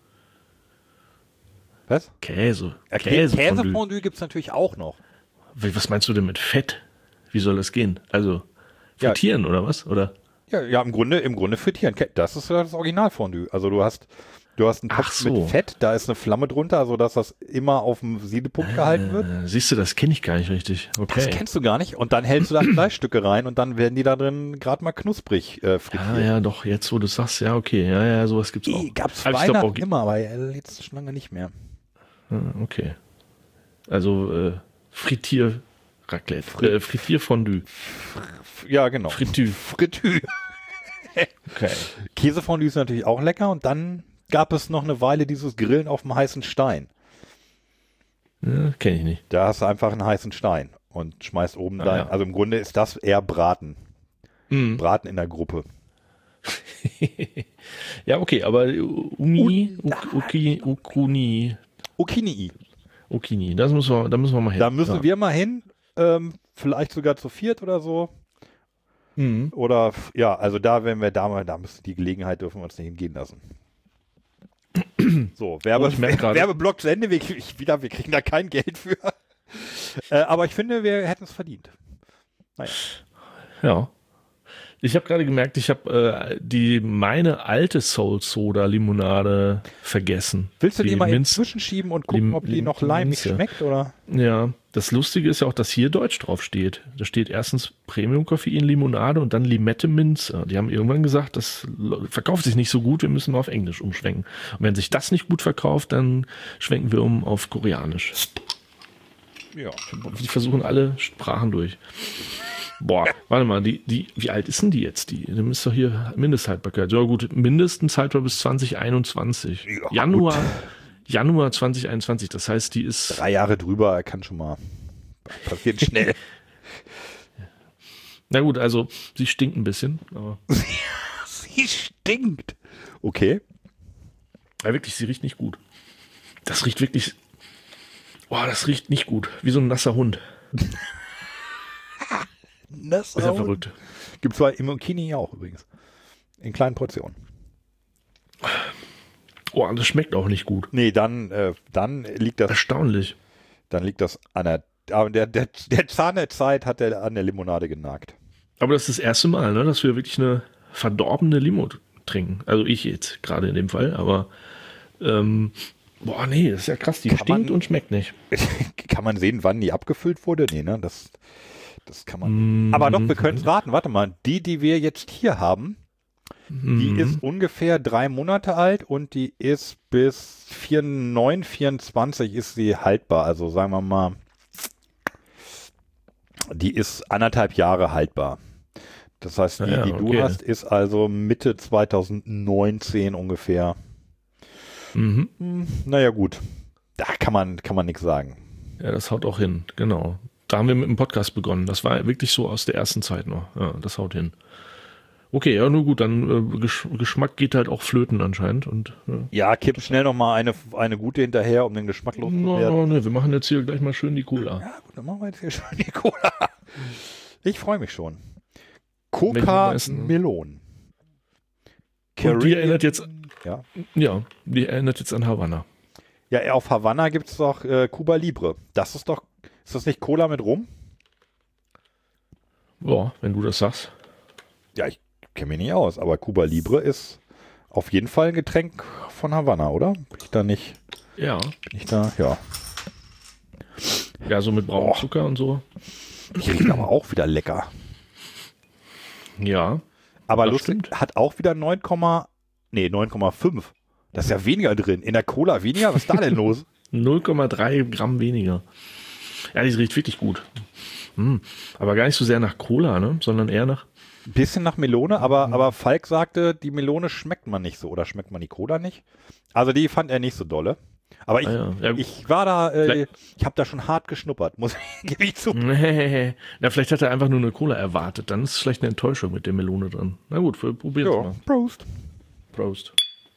Was? Käse. Ja, Käse Käsefondue gibt es natürlich auch noch. Was meinst du denn mit Fett? Wie soll das gehen? Also frittieren ja. oder was? Oder? Ja, ja, im Grunde, im Grunde frittieren. Das ist das Originalfondue. Also du hast, du hast einen Topf so. mit Fett, da ist eine Flamme drunter, sodass das immer auf dem Siedepunkt äh, gehalten wird. Siehst du, das kenne ich gar nicht richtig. Okay. Das kennst du gar nicht. Und dann hältst du da Fleischstücke rein und dann werden die da drin gerade mal knusprig äh, frittiert. Ja, ja, doch, jetzt wo du sagst, ja, okay. Ja, ja, sowas gibt's auch. Gab's also Weihnachten glaub, immer, aber jetzt schon lange nicht mehr. Okay. Also äh, Frittier Raclette, Frit äh, Frittierfondue. Ja, genau. Fritü. Fritü. Okay. Käsefondue ist natürlich auch lecker und dann gab es noch eine Weile dieses Grillen auf dem heißen Stein. Ja, kenne ich nicht. Da hast du einfach einen heißen Stein und schmeißt oben ah, dein, ja. Also im Grunde ist das eher Braten. Mhm. Braten in der Gruppe. Ja, okay, aber Umi, Uki, Ukuni. Ukini. Ukini, das müssen wir, da müssen wir mal hin. Da müssen ja. wir mal hin, ähm, vielleicht sogar zu viert oder so. Mhm. Oder, ja, also da, wenn wir da mal, da müssen die Gelegenheit, dürfen wir uns nicht hingehen lassen. So, Werbe, oh, Werbeblock zu Ende, wir, ich, wieder, wir kriegen da kein Geld für. äh, aber ich finde, wir hätten es verdient. Naja. Ja. Ich habe gerade gemerkt, ich habe äh, die meine alte Soul Soda Limonade vergessen. Willst du die, die mal Minz- inzwischen schieben und gucken, Lim- ob die Lim- noch leimig Minze. schmeckt, oder? Ja, das Lustige ist ja auch, dass hier Deutsch drauf steht. Da steht erstens Premium-Koffein Limonade und dann Limette Minze. Die haben irgendwann gesagt, das verkauft sich nicht so gut, wir müssen mal auf Englisch umschwenken. Und wenn sich das nicht gut verkauft, dann schwenken wir um auf Koreanisch. Ja. Die versuchen alle Sprachen durch. Boah, warte mal, die, die, wie alt ist denn die jetzt? Die, die ist doch hier Mindesthaltbarkeit. Ja gut, mindestens haltbar bis zwanzig einundzwanzig. Ja, Januar, gut. Januar zwanzig einundzwanzig. Das heißt, die ist. Drei Jahre drüber kann schon mal passieren schnell. Na gut, also sie stinkt ein bisschen. Aber Sie stinkt. Okay. ja, wirklich, sie riecht nicht gut. Das riecht wirklich. Boah, das riecht nicht gut. Wie so ein nasser Hund. Das Ist ja verrückt. Gibt es bei Imokini auch übrigens. In kleinen Portionen. Oh, das schmeckt auch nicht gut. Nee, dann, äh, dann liegt das, Erstaunlich. dann liegt das an der, aber der, der, der Zahn der Zeit hat der an der Limonade genagt. Aber das ist das erste Mal, ne, dass wir wirklich eine verdorbene Limo trinken. Also ich jetzt gerade in dem Fall, aber ähm, boah, nee, das ist ja krass. Die Kann stinkt man- und schmeckt nicht. Kann man sehen, wann die abgefüllt wurde? Nee, ne? Das, das kann man. Aber doch, wir können es raten. Warte mal, die, die wir jetzt hier haben, die Mhm. ist ungefähr drei Monate alt und die ist bis neun vierundzwanzig ist sie haltbar. Also sagen wir mal, die ist anderthalb Jahre haltbar. Das heißt, die, Ah ja, die du okay. hast, ist also Mitte zwanzig neunzehn ungefähr. Mhm. Hm, naja, gut. Da kann man, kann man nichts sagen. Ja, das haut auch hin, genau. Da haben wir mit dem Podcast begonnen. Das war wirklich so aus der ersten Zeit noch. Ja, das haut hin. Okay, ja, nur gut, dann äh, Gesch Geschmack geht halt auch flöten anscheinend. Und äh, Ja, kipp schnell noch mal eine, eine gute hinterher, um den Geschmack no, loszuwerden. no, ne, wir machen jetzt hier gleich mal schön die Cola. Ja, gut, dann machen wir jetzt hier schon die Cola. Ich freue mich schon. Welche Coca meisten, ne? Melon. Und die erinnert jetzt, Ja, ja, die erinnert jetzt an Havanna. ja auf Havanna gibt es doch äh, Cuba Libre. Das ist doch, ist das nicht Cola mit Rum? Ja, wenn du das sagst. Ja, ich kenne mich nicht aus, aber Cuba Libre ist auf jeden Fall ein Getränk von Havanna, oder? Bin ich da nicht, Ja, bin ich da, ja. ja, so mit braunem Boah. Zucker und so. Die riecht aber auch wieder lecker. Ja, Aber Das lustig, stimmt. hat auch wieder neun, nee, neun Komma fünf. Das ist ja weniger drin. In der Cola weniger? Was ist da denn los? null Komma drei Gramm weniger. Ja, die riecht wirklich gut. Hm. Aber gar nicht so sehr nach Cola, ne? Sondern eher nach. Ein bisschen nach Melone, aber, aber Falk sagte, die Melone schmeckt man nicht so. Oder schmeckt man die Cola nicht? Also die fand er nicht so dolle. Aber ich, Ah, ja. Ja, ich war da, äh, Vielleicht- ich habe da schon hart geschnuppert, muss ich, gebe ich zu. Nee, na, vielleicht hat er einfach nur eine Cola erwartet. Dann ist es vielleicht eine Enttäuschung mit der Melone drin. Na gut, wir probieren es Ja, mal. Prost. Prost.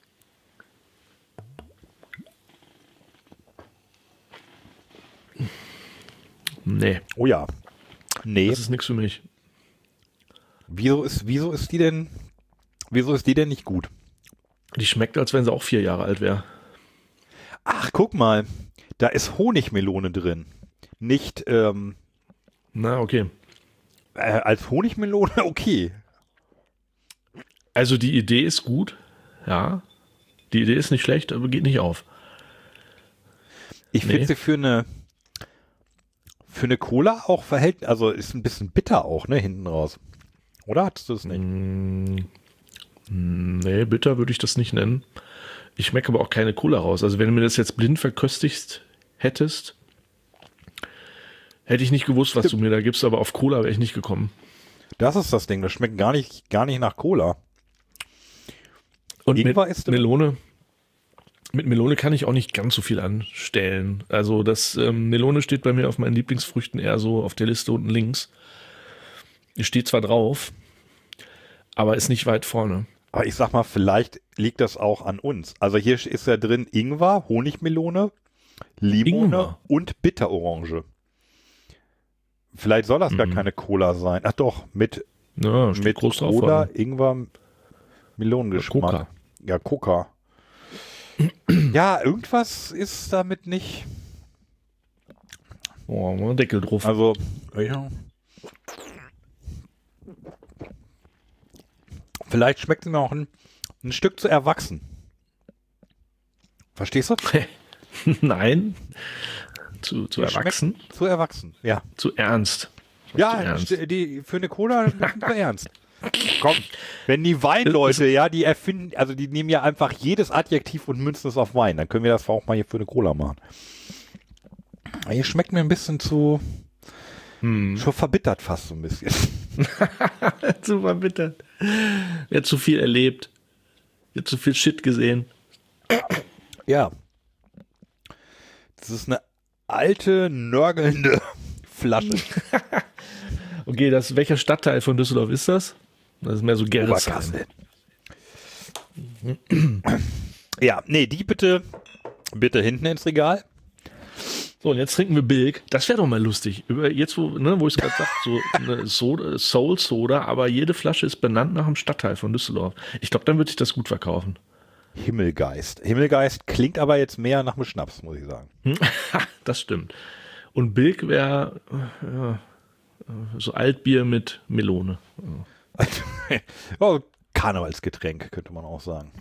Nee, Oh ja. Nee, das ist nichts für mich. wieso ist, wieso ist die denn, wieso ist die denn nicht gut? Die schmeckt, als wenn sie auch vier Jahre alt wäre. Ach, guck mal, da ist Honigmelone drin. Nicht, ähm, Na, okay. äh, als Honigmelone, okay. Also die Idee ist gut. Ja. Die Idee ist nicht schlecht, aber geht nicht auf. Ich Nee. finde sie für eine für eine Cola auch verhält, also ist ein bisschen bitter auch, ne, hinten raus. Oder hattest du es nicht? Mm, Nee, bitter würde ich das nicht nennen. Ich schmecke aber auch keine Cola raus. Also wenn du mir das jetzt blind verköstigt hättest, hätte ich nicht gewusst, was du mir da gibst, aber auf Cola wäre ich nicht gekommen. Das ist das Ding, das schmeckt gar nicht, gar nicht nach Cola. Und Ingwer mit ist drin. Melone, mit Melone kann ich auch nicht ganz so viel anstellen. Also das ähm, Melone steht bei mir auf meinen Lieblingsfrüchten eher so auf der Liste unten links. Die steht zwar drauf, aber ist nicht weit vorne. Aber ich sag mal, vielleicht liegt das auch an uns. Also hier ist ja drin Ingwer, Honigmelone, Limone Ingwer. und Bitterorange. Vielleicht soll das gar Mhm. keine Cola sein. Ach doch, mit, Ja, steht mit groß drauf. Cola, aber- Ingwer, Melonengeschmack. Coca. Ja, Coca. Ja, irgendwas ist damit nicht. Oh, mal Deckel drauf. Also, ja. Vielleicht schmeckt sie mir auch ein, ein Stück zu erwachsen. Verstehst du? Nein. Zu, zu erwachsen? Zu erwachsen, ja. Zu ernst. Ja, zu ernst. Die, für eine Cola ein bisschen zu ernst. Komm, wenn die Weinleute, ja, die erfinden, also die nehmen ja einfach jedes Adjektiv und münzen es auf Wein, dann können wir das auch mal hier für eine Cola machen. Hier schmeckt mir ein bisschen zu, hm. schon verbittert fast so ein bisschen. Zu verbittert. Er hat zu viel erlebt. Er hat zu viel Shit gesehen. Ja. Das ist eine alte, nörgelnde Flasche. Okay, das, welcher Stadtteil von Düsseldorf ist das? Das ist mehr so Gerresheim. Ja, nee, die bitte, bitte hinten ins Regal. So, und jetzt trinken wir Bilk. Das wäre doch mal lustig. Über jetzt, wo, ne, wo ich es gerade sage, so eine Soda, Soul Soda, aber jede Flasche ist benannt nach einem Stadtteil von Düsseldorf. Ich glaube, dann würde ich das gut verkaufen. Himmelgeist. Himmelgeist klingt aber jetzt mehr nach einem Schnaps, muss ich sagen. Das stimmt. Und Bilk wäre ja, so Altbier mit Melone. Oh, Karnevalsgetränk, könnte man auch sagen.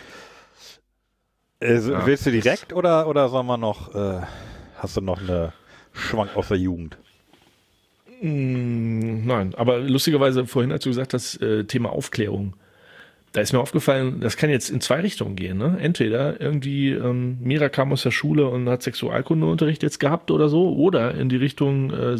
Äh, ja. Willst du direkt oder, oder sollen wir noch, äh, hast du noch eine Schwank aus der Jugend? Mm, nein, aber lustigerweise, vorhin, als du gesagt hast, äh, Thema Aufklärung, da ist mir aufgefallen, das kann jetzt in zwei Richtungen gehen. Ne? Entweder irgendwie, ähm, Mira kam aus der Schule und hat Sexualkundeunterricht jetzt gehabt oder so, oder in die Richtung äh,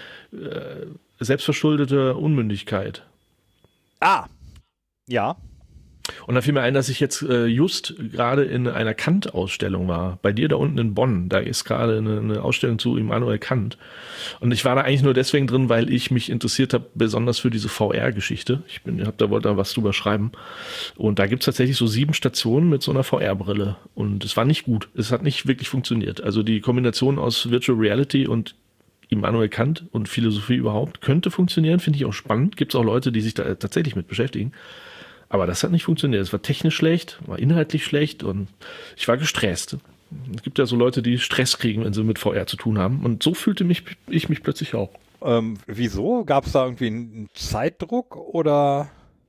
äh, selbstverschuldete Unmündigkeit. Ah, ja. Und da fiel mir ein, dass ich jetzt äh, just gerade in einer Kant-Ausstellung war. Bei dir da unten in Bonn. Da ist gerade eine, eine Ausstellung zu Immanuel Kant. Und ich war da eigentlich nur deswegen drin, weil ich mich interessiert habe, besonders für diese V R-Geschichte. Ich bin, hab da wollte da was drüber schreiben. Und da gibt's tatsächlich so sieben Stationen mit so einer V R-Brille. Und es war nicht gut. Es hat nicht wirklich funktioniert. Also die Kombination aus Virtual Reality und Immanuel Kant und Philosophie überhaupt könnte funktionieren. Finde ich auch spannend. Gibt's auch Leute, die sich da tatsächlich mit beschäftigen. Aber das hat nicht funktioniert. Es war technisch schlecht, war inhaltlich schlecht und ich war gestresst. Es gibt ja so Leute, die Stress kriegen, wenn sie mit V R zu tun haben. Und so fühlte mich, ich mich plötzlich auch. Ähm, wieso? Gab es da irgendwie einen Zeitdruck oder?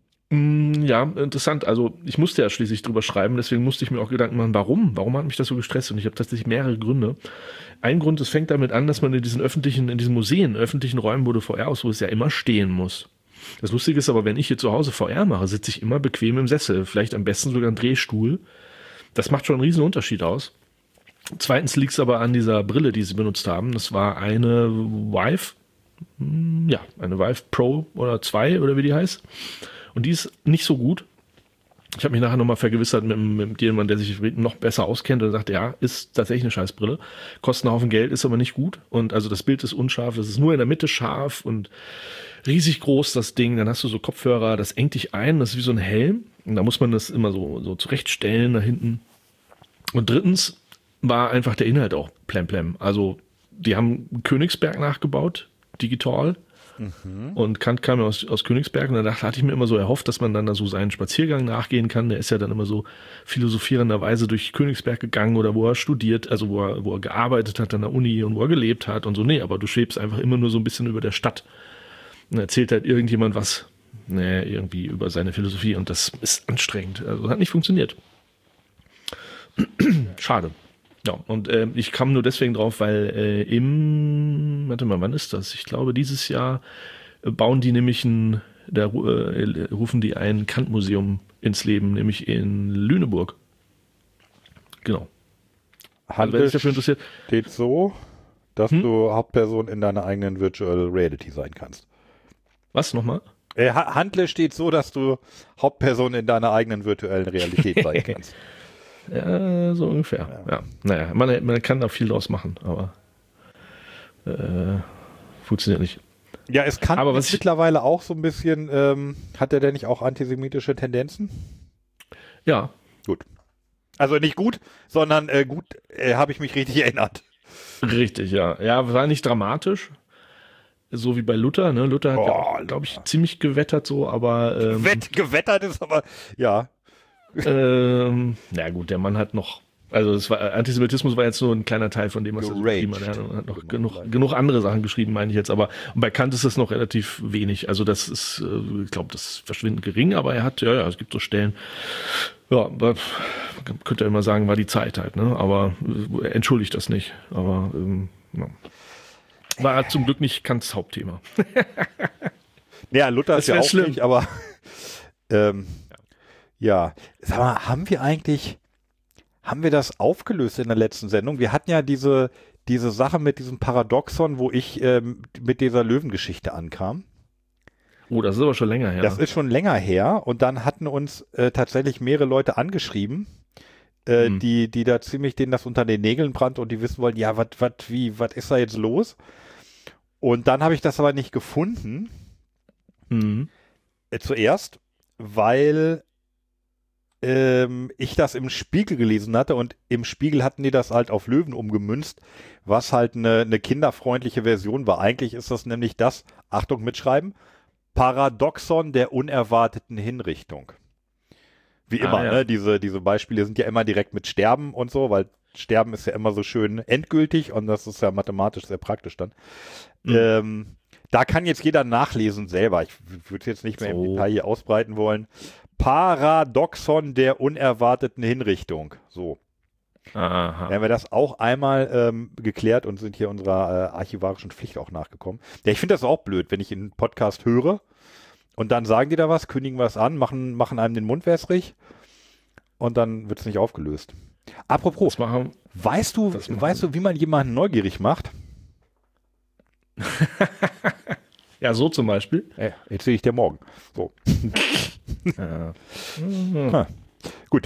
Mm, ja, interessant. Also ich musste ja schließlich drüber schreiben, deswegen musste ich mir auch Gedanken machen, warum? Warum hat mich das so gestresst? Und ich habe tatsächlich mehrere Gründe. Ein Grund, es fängt damit an, dass man in diesen öffentlichen, in diesen Museen, öffentlichen Räumen, wo du V R ausrüstest, ja immer stehen muss. Das Lustige ist aber, wenn ich hier zu Hause V R mache, sitze ich immer bequem im Sessel. Vielleicht am besten sogar einen Drehstuhl. Das macht schon einen riesen Unterschied aus. Zweitens liegt es aber an dieser Brille, die sie benutzt haben. Das war eine Vive, ja, eine Vive Pro oder zwei oder wie die heißt. Und die ist nicht so gut. Ich habe mich nachher nochmal vergewissert mit, mit jemandem, der sich noch besser auskennt und sagte, ja, ist tatsächlich eine Scheißbrille. Kostet einen Haufen Geld, ist aber nicht gut. Und also das Bild ist unscharf, das ist nur in der Mitte scharf und riesig groß, das Ding. Dann hast du so Kopfhörer, das engt dich ein, das ist wie so ein Helm. Und da muss man das immer so, so zurechtstellen da hinten. Und drittens war einfach der Inhalt auch plemplem. Also die haben Königsberg nachgebaut, digital. Mhm. Und Kant kam ja aus, aus Königsberg und da hatte ich mir immer so erhofft, dass man dann da so seinen Spaziergang nachgehen kann. Der ist ja dann immer so philosophierenderweise durch Königsberg gegangen oder wo er studiert, also wo er, wo er gearbeitet hat an der Uni und wo er gelebt hat und so. Nee, aber du schwebst einfach immer nur so ein bisschen über der Stadt. Und erzählt halt irgendjemand was, nee, irgendwie über seine Philosophie und das ist anstrengend. Also hat nicht funktioniert. Schade. Ja, und äh, ich kam nur deswegen drauf, weil äh, im, warte mal, wann ist das? Ich glaube, dieses Jahr äh, bauen die nämlich ein, da äh, rufen die ein Kant-Museum ins Leben, nämlich in Lüneburg. Genau. Handel also, wer sich dafür interessiert. Steht so, dass hm? du Hauptperson in deiner eigenen Virtual Reality sein kannst. Was nochmal? Äh, Handle steht so, dass du Hauptperson in deiner eigenen virtuellen Realität sein kannst. Ja, so ungefähr. Ja. Ja. Naja, man, man kann da viel draus machen, aber äh, funktioniert nicht. Ja, es kann aber was ich, mittlerweile auch so ein bisschen, ähm, hat er denn nicht auch antisemitische Tendenzen? Ja. Gut. Also nicht gut, sondern äh, gut, äh, habe ich mich richtig erinnert. Richtig, ja. Ja, war nicht dramatisch. So wie bei Luther, ne? Luther hat oh, ja, glaube ich, ziemlich gewettert so, aber ähm, Wett, gewettert ist aber, ja. ähm, na gut, der Mann hat noch Also es war, Antisemitismus war jetzt nur ein kleiner Teil von dem, was er so geschrieben hat. Er hat noch genug, genug andere Sachen geschrieben, meine ich jetzt. Aber bei Kant ist das noch relativ wenig. Also das ist, ich glaube, das ist verschwindend gering, aber er hat, ja, ja, es gibt so Stellen, ja, man könnte ja immer sagen, war die Zeit halt, ne? Aber er entschuldigt das nicht. Aber ähm, ja. War zum Glück nicht Kants Hauptthema. Ja, Luther ist ja auch schlimm. nicht, aber ähm, ja. ja, sag mal, haben wir eigentlich, haben wir das aufgelöst in der letzten Sendung? Wir hatten ja diese, diese Sache mit diesem Paradoxon, wo ich ähm, mit dieser Löwengeschichte ankam. Oh, das ist aber schon länger her. Das ist schon länger her und dann hatten uns äh, tatsächlich mehrere Leute angeschrieben, äh, hm. die, die da ziemlich denen das unter den Nägeln brannt und die wissen wollten, ja, was, was, wie, was ist da jetzt los? Und dann habe ich das aber nicht gefunden. Mhm. Äh, zuerst, weil ähm, ich das im Spiegel gelesen hatte und im Spiegel hatten die das halt auf Löwen umgemünzt, was halt eine, eine kinderfreundliche Version war. Eigentlich ist das nämlich das, Achtung mitschreiben, Paradoxon der unerwarteten Hinrichtung. Wie immer, ah, ja. ne? Diese, diese Beispiele sind ja immer direkt mit Sterben und so, weil Sterben ist ja immer so schön endgültig und das ist ja mathematisch sehr praktisch dann. Mhm. Ähm, da kann jetzt jeder nachlesen selber. Ich würde jetzt nicht mehr so. im Detail hier ausbreiten wollen. Paradoxon der unerwarteten Hinrichtung. So. Aha. Dann haben wir das auch einmal ähm, geklärt und sind hier unserer äh, archivarischen Pflicht auch nachgekommen. Ja, ich finde das auch blöd, wenn ich einen Podcast höre und dann sagen die da was, kündigen was an, machen, machen einem den Mund wässrig und dann wird es nicht aufgelöst. Apropos, machen, weißt du, weißt du, wie man jemanden neugierig macht? Ja, so zum Beispiel. Äh, erzähle ich dir morgen. So. Ja. ah, gut.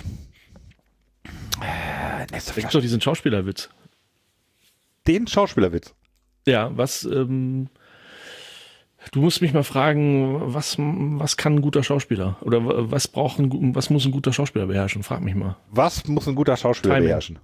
Nächste Flasche. Doch diesen Schauspielerwitz. Den Schauspielerwitz? Ja, was, ähm, du musst mich mal fragen, was, was kann ein guter Schauspieler? Oder was braucht ein, was muss ein guter Schauspieler beherrschen? Frag mich mal. Was muss ein guter Schauspieler Timing. beherrschen?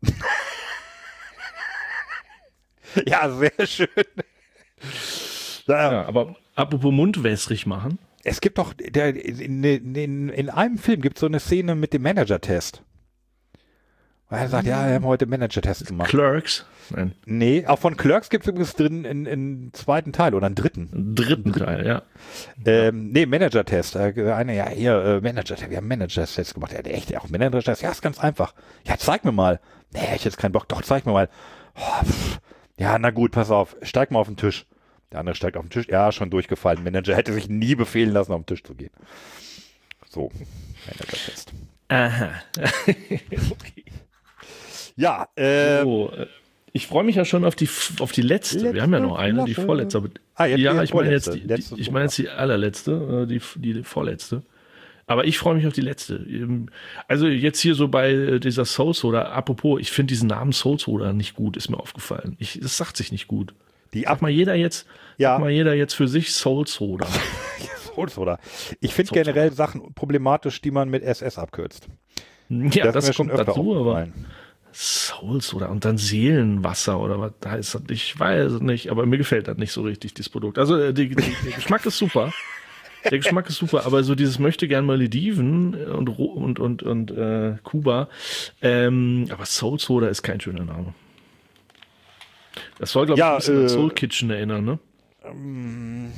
Ja, sehr schön. Ja, ja, aber apropos mundwässrig machen. Es gibt doch, der, in, in, in einem Film gibt es so eine Szene mit dem Manager-Test. Weil er sagt, ja, wir haben heute Manager-Test gemacht. Clerks? Nein. Nee, auch von Clerks gibt es übrigens drin in, in zweiten Teil oder einen dritten. Einen dritten, dritten Teil, ja. Ähm, nee, Manager-Test. Äh, einer, ja, hier, äh, Manager-Test. Wir haben Manager-Test gemacht. Ja, echt, auch Manager-Test. Ja, ist ganz einfach. Ja, zeig mir mal. Nee, ich jetzt keinen Bock. Doch, zeig mir mal. Oh, ja, na gut, pass auf. Steig mal auf den Tisch. Der andere steigt auf den Tisch. Ja, schon durchgefallen. Manager hätte sich nie befehlen lassen, auf den Tisch zu gehen. So, Manager-Test. Aha. Okay. Ja, äh, so, ich freue mich ja schon auf die auf die letzte. letzte Wir haben ja noch eine, die vorletzte. Ah, jetzt ja, die ich meine jetzt, die, die, ich meine jetzt die allerletzte, die, die vorletzte. Aber ich freue mich auf die letzte. Also jetzt hier so bei dieser Soul Soda, apropos, ich finde diesen Namen Soul Soda nicht gut, ist mir aufgefallen. Ich, das sagt sich nicht gut. Die sag mal jeder jetzt, ja. sag mal jeder jetzt für sich Soul Soda. Soul Soda. Ich finde generell Sachen problematisch, die man mit S S abkürzt. Ja, das, das kommt dazu, aber Soul Soda und dann Seelenwasser oder was da ist das? Ich weiß es nicht, aber mir gefällt das nicht so richtig, dieses Produkt. Also die, die, der Geschmack ist super. Der Geschmack ist super, aber so dieses möchte gern Malediven und und und und äh, Kuba, ähm, aber Soul Soda ist kein schöner Name. Das soll, glaube ich, ja, ein bisschen äh, an Soul Kitchen erinnern, ne? Ähm,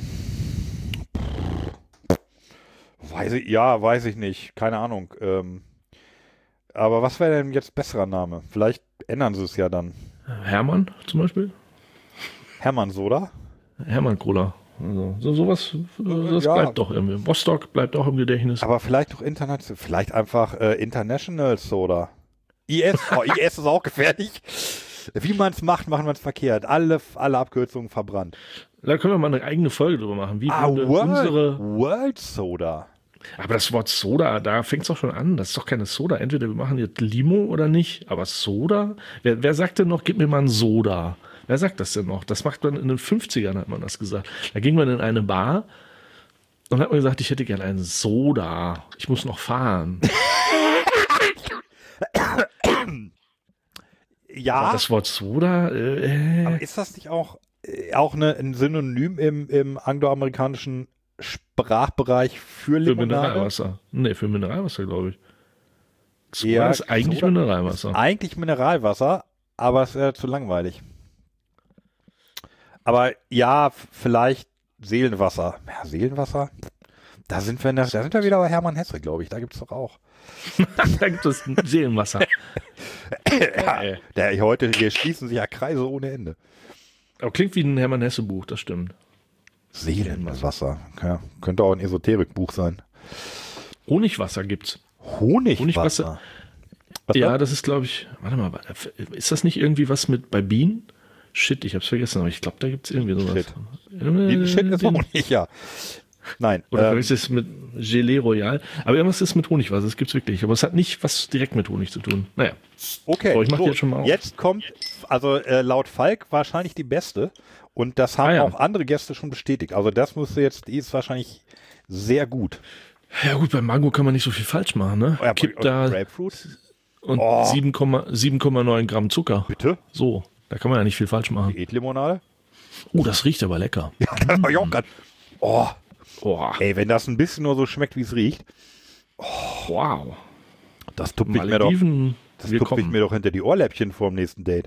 weiß ich, ja, weiß ich nicht. Keine Ahnung. Ähm, aber was wäre denn jetzt besserer Name? Vielleicht ändern sie es ja dann. Hermann zum Beispiel? Hermann Soda? Hermann Cola. Also, so, sowas, das ja. bleibt doch irgendwie. Rostock bleibt auch im Gedächtnis. Aber vielleicht doch international. Vielleicht einfach äh, International Soda. I S. Oh, I S ist auch gefährlich. Wie man es macht, machen wir es verkehrt. Alle, alle Abkürzungen verbrannt. Da können wir mal eine eigene Folge drüber machen. Wie ah, würde World, unsere World Soda. Aber das Wort Soda, da fängt es doch schon an. Das ist doch keine Soda. Entweder wir machen jetzt Limo oder nicht. Aber Soda? Wer, wer sagt denn noch, gib mir mal einen Soda? Wer sagt das denn noch? Das macht man in den fünfzigern, hat man das gesagt. Da ging man in eine Bar und hat man gesagt, ich hätte gerne einen Soda. Ich muss noch fahren. Ja. Aber das Wort Soda, äh, aber ist das nicht auch, äh, auch eine, ein Synonym im, im angloamerikanischen Sprachbereich für Limonade? Für Mineralwasser. Nee, für Mineralwasser, glaube ich. Soda Ja, ist eigentlich Soda Mineralwasser. Eigentlich Mineralwasser, aber es wäre zu langweilig. Aber ja, f- vielleicht Seelenwasser. Ja, Seelenwasser? Da sind wir, in der, da sind wir wieder bei Hermann Hesse, glaube ich. Da gibt es doch auch. Da gibt es Seelenwasser. ja, der, heute, hier schließen sich ja Kreise ohne Ende. Aber klingt wie ein Hermann Hesse Buch, das stimmt. Seelenwasser. Ja, könnte auch ein Esoterikbuch sein. Honigwasser gibt's. Honigwasser. Honigwasser. Was Ja, war? das ist, glaube ich, warte mal, ist das nicht irgendwie was mit bei Bienen? Shit, ich hab's vergessen, aber ich glaube, da gibt's irgendwie sowas. Shit. Die Shit ist Den- Honig, ja. Nein. Oder ähm, vielleicht ist es mit Gelee Royal. Aber irgendwas ist mit Honigwasser, das gibt's wirklich. Aber es hat nicht was direkt mit Honig zu tun. Naja. Okay, So, ich mach die so, jetzt schon mal auf. jetzt kommt, also äh, laut Falk wahrscheinlich die beste und das haben Ah, ja. auch andere Gäste schon bestätigt. Also das müsste jetzt, die ist wahrscheinlich sehr gut. Ja gut, bei Mango kann man nicht so viel falsch machen, ne? Ja, Kipp und da Grapefruit? und Oh. sieben Komma neun Gramm Zucker. Bitte? So, da kann man ja nicht viel falsch machen. Diätlimonade? Oh, das riecht aber lecker. Ja, das war ich auch gerade. Oh, Oh, ey, wenn das ein bisschen nur so schmeckt, wie es riecht, wow. das tupfe ich mir doch, Malediven, das wir tupfe ich kommen. mir doch hinter die Ohrläppchen vor dem nächsten Date.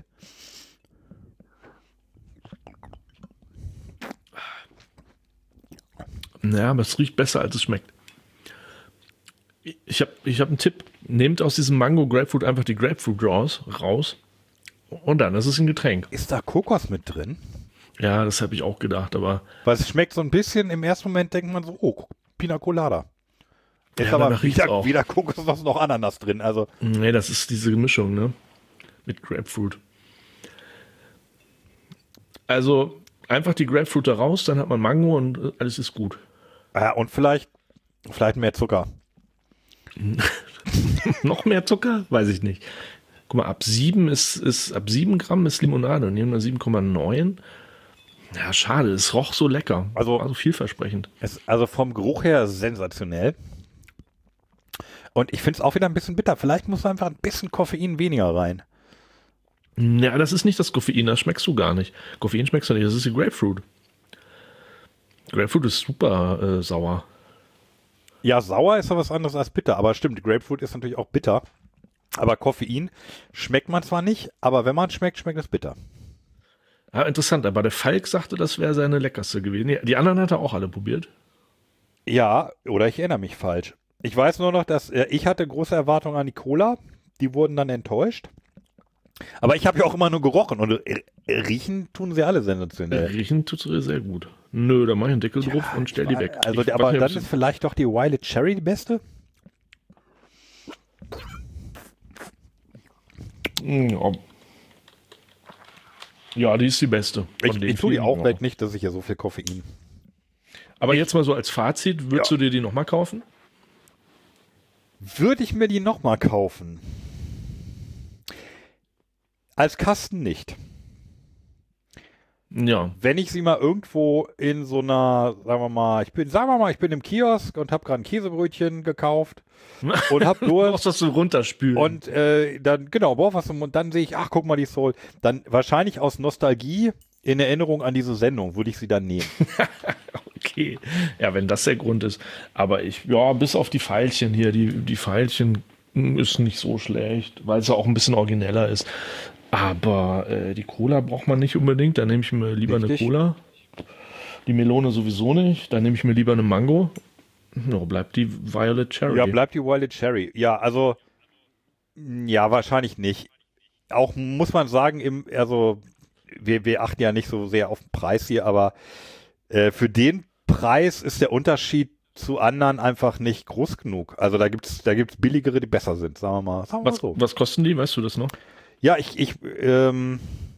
Ja, aber es riecht besser, als es schmeckt. Ich habe ich hab einen Tipp. Nehmt aus diesem Mango Grapefruit einfach die Grapefruit raus, raus und dann ist es ein Getränk. Ist da Kokos mit drin? Ja, das habe ich auch gedacht, aber Weil es schmeckt so ein bisschen, im ersten Moment denkt man so, oh, Pina Colada. Ist Ja, aber danach riecht's wieder, auch. wieder Kokos, was noch Ananas drin. Also, nee, das ist diese Mischung, ne? Mit Grapefruit. Also einfach die Grapefruit da raus, dann hat man Mango und äh, alles ist gut. ja, und vielleicht, vielleicht mehr Zucker. Noch mehr Zucker? Weiß ich nicht. Guck mal, ab sieben ist, ist ab sieben Gramm ist Limonade und nehmen wir sieben Komma neun. Ja, schade, es roch so lecker. Also- Also vielversprechend. Es, also vom Geruch her sensationell. Und ich finde es auch wieder ein bisschen bitter. Vielleicht muss da einfach ein bisschen Koffein weniger rein. Ja, das ist nicht das Koffein, das schmeckst du gar nicht. Koffein schmeckst du nicht, das ist die Grapefruit. Grapefruit ist super äh, sauer. Ja, sauer ist ja was anderes als bitter. Aber stimmt, Grapefruit ist natürlich auch bitter. Aber Koffein schmeckt man zwar nicht, aber wenn man schmeckt, schmeckt es bitter. Ja, interessant, aber der Falk sagte, das wäre seine leckerste gewesen. Die- Die anderen hat er auch alle probiert. Ja, oder ich erinnere mich falsch. Ich weiß nur noch, dass äh, ich hatte große Erwartungen an die Cola. Die wurden dann enttäuscht. Aber ich habe ja auch immer nur gerochen und äh, riechen tun sie alle sensationell. Riechen tut es sehr gut. Nö, da mach ich einen Deckel drauf und stell die weg. Also, Ich aber weiß nicht, dann ob ist vielleicht doch die Wild Cherry die beste. sie- ja. ja, die ist die beste. von Ich, den ich tue die vielen, auch ja. weg, nicht, dass ich ja so viel Koffein. Aber jetzt mal so als Fazit, würdest Ja. du dir die nochmal kaufen? Würde ich mir die nochmal kaufen? Als Kasten nicht. Ja. Wenn ich sie mal irgendwo in so einer, sagen wir mal, ich bin, sagen wir mal, ich bin im Kiosk und habe gerade ein Käsebrötchen gekauft und hab Du Durst. brauchst das so runterspülen. Und äh, dann, genau, brauch was und dann sehe ich, ach, guck mal, die Soul. Dann wahrscheinlich aus Nostalgie in Erinnerung an diese Sendung würde ich sie dann nehmen. Okay, ja, wenn das der Grund ist. Aber ich, ja, bis auf die Pfeilchen hier, die, die Pfeilchen hm, ist nicht so schlecht, weil es ja auch ein bisschen origineller ist. Aber äh, die Cola braucht man nicht unbedingt, da nehme ich mir lieber Richtig. eine Cola. Die Melone sowieso nicht, da nehme ich mir lieber eine Mango. Ja, bleibt die Violet Cherry. Ja, bleibt die Wild Cherry. Ja, also, mh, ja, wahrscheinlich nicht. Auch muss man sagen, im, also, wir, wir achten ja nicht so sehr auf den Preis hier, aber äh, für den Preis ist der Unterschied zu anderen einfach nicht groß genug. Also da gibt's da gibt's billigere, die besser sind, sagen wir mal, sagen wir mal was, so. was kosten die, weißt du das noch? Ja, ich, ich, ähm,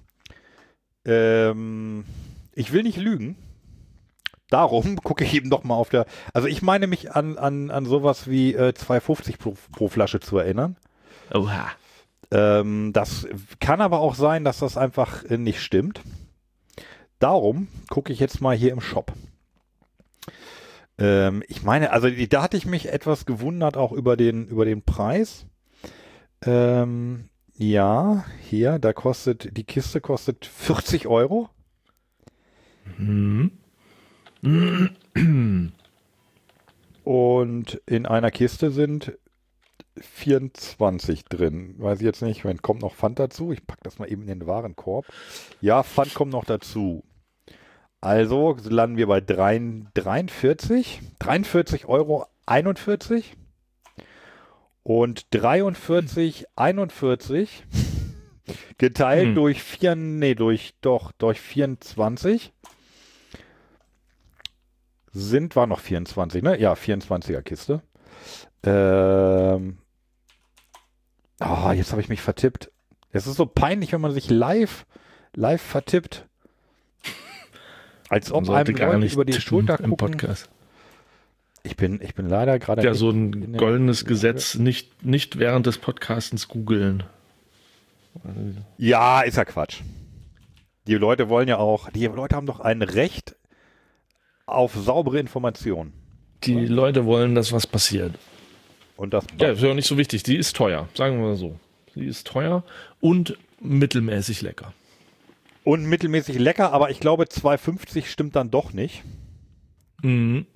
ähm, ich will nicht lügen. Darum gucke ich eben doch mal auf der, also ich meine mich an, an, an sowas wie äh, zwei fünfzig pro, pro Flasche zu erinnern. Oha. Ähm, das kann aber auch sein, dass das einfach äh, nicht stimmt. Darum gucke ich jetzt mal hier im Shop. Ähm, ich meine, also die- da hatte ich mich etwas gewundert auch über den, über den Preis. Ähm, ja, hier, da kostet, die Kiste kostet vierzig Euro. Hm. Und in einer Kiste sind vierundzwanzig drin. Weiß ich jetzt nicht, wenn kommt noch Pfand dazu. Ich packe das mal eben in den Warenkorb. Ja, Pfand kommt noch dazu. Also landen wir bei dreiundvierzig, dreiundvierzig Euro einundvierzig und dreiundvierzig einundvierzig geteilt hm. durch vier, nee, durch, doch, durch vierundzwanzig sind, war noch vierundzwanzig, ne? Ja, vierundzwanziger Kiste. Ähm, oh, jetzt habe ich mich vertippt. Es ist so peinlich, wenn man sich live, live vertippt. Als ob einem gar nicht über die Schulter gucken. Im Podcast. Ich bin, ich bin leider gerade... Ja, so ein goldenes Gesetz, nicht, nicht während des Podcastens googeln. Ja, ist ja Quatsch. Die Leute wollen ja auch, die Leute haben doch ein Recht auf saubere Informationen. Die ja. Leute wollen, dass was passiert. Und das ja, ist ja auch nicht so wichtig. Die ist teuer, sagen wir mal so. Die ist teuer und mittelmäßig lecker. Und mittelmäßig lecker, aber ich glaube zwei fünfzig stimmt dann doch nicht. Mhm.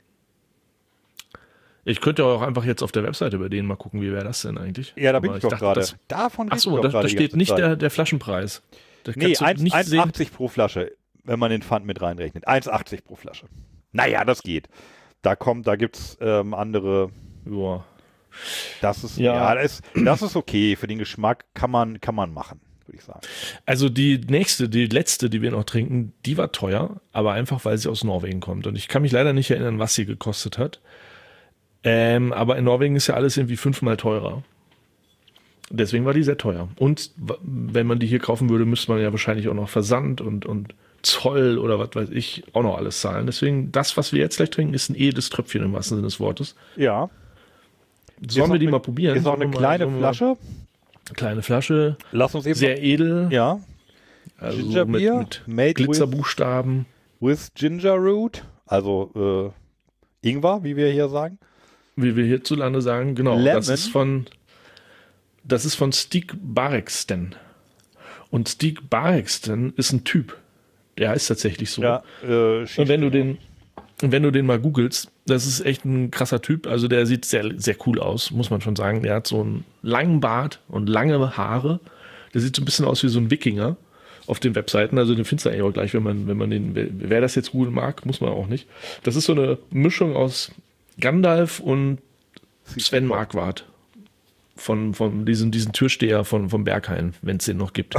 Ich könnte auch einfach jetzt auf der Webseite bei denen mal gucken, wie wäre das denn eigentlich. Ja, da bin aber ich, ich doch gerade. Davon Achso, da, da steht nicht der, der Flaschenpreis. Da nee, eins Komma achtzig pro Flasche, wenn man den Pfand mit reinrechnet. eins Komma achtzig pro Flasche. Naja, das geht. Da kommt, da gibt es ähm, andere. Joa. Das ist, ja, ja das, ist, das ist okay. Für den Geschmack kann man, kann man machen. Ich sagen. Also die nächste, die letzte, die wir noch trinken, die war teuer, aber einfach, weil sie aus Norwegen kommt. Und ich kann mich leider nicht erinnern, was sie gekostet hat. Ähm, aber in Norwegen ist ja alles irgendwie fünfmal teurer. Deswegen war die sehr teuer. Und wenn man die hier kaufen würde, müsste man ja wahrscheinlich auch noch Versand und, und Zoll oder was weiß ich auch noch alles zahlen. Deswegen, das, was wir jetzt gleich trinken, ist ein edes Tröpfchen im wahrsten Sinne des Wortes. Ja. Sollen wir die eine, mal probieren? Ist auch eine kleine mal, Flasche. Kleine Flasche. Lass uns eben sehr noch, edel. Ja. Also Ginger mit, Beer, mit made Glitzerbuchstaben. With, with Ginger Root. Also äh, Ingwer, wie wir hier sagen. Wie wir hierzulande sagen, genau. Lemon. Das ist von das ist von Stig Barreksten. Und Stig Barreksten ist ein Typ. Der heißt tatsächlich so. Ja, äh, Und wenn du den wenn du den mal googelst, das ist echt ein krasser Typ. Also der sieht sehr, sehr cool aus, muss man schon sagen. Der hat so einen langen Bart und lange Haare. Der sieht so ein bisschen aus wie so ein Wikinger auf den Webseiten. Also den findest du eigentlich auch gleich, wenn man, wenn man den, wer das jetzt googeln mag, muss man auch nicht. Das ist so eine Mischung aus Gandalf und Sven Marquardt. Von, von diesem, diesen Türsteher von, vom Berghain, wenn es den noch gibt.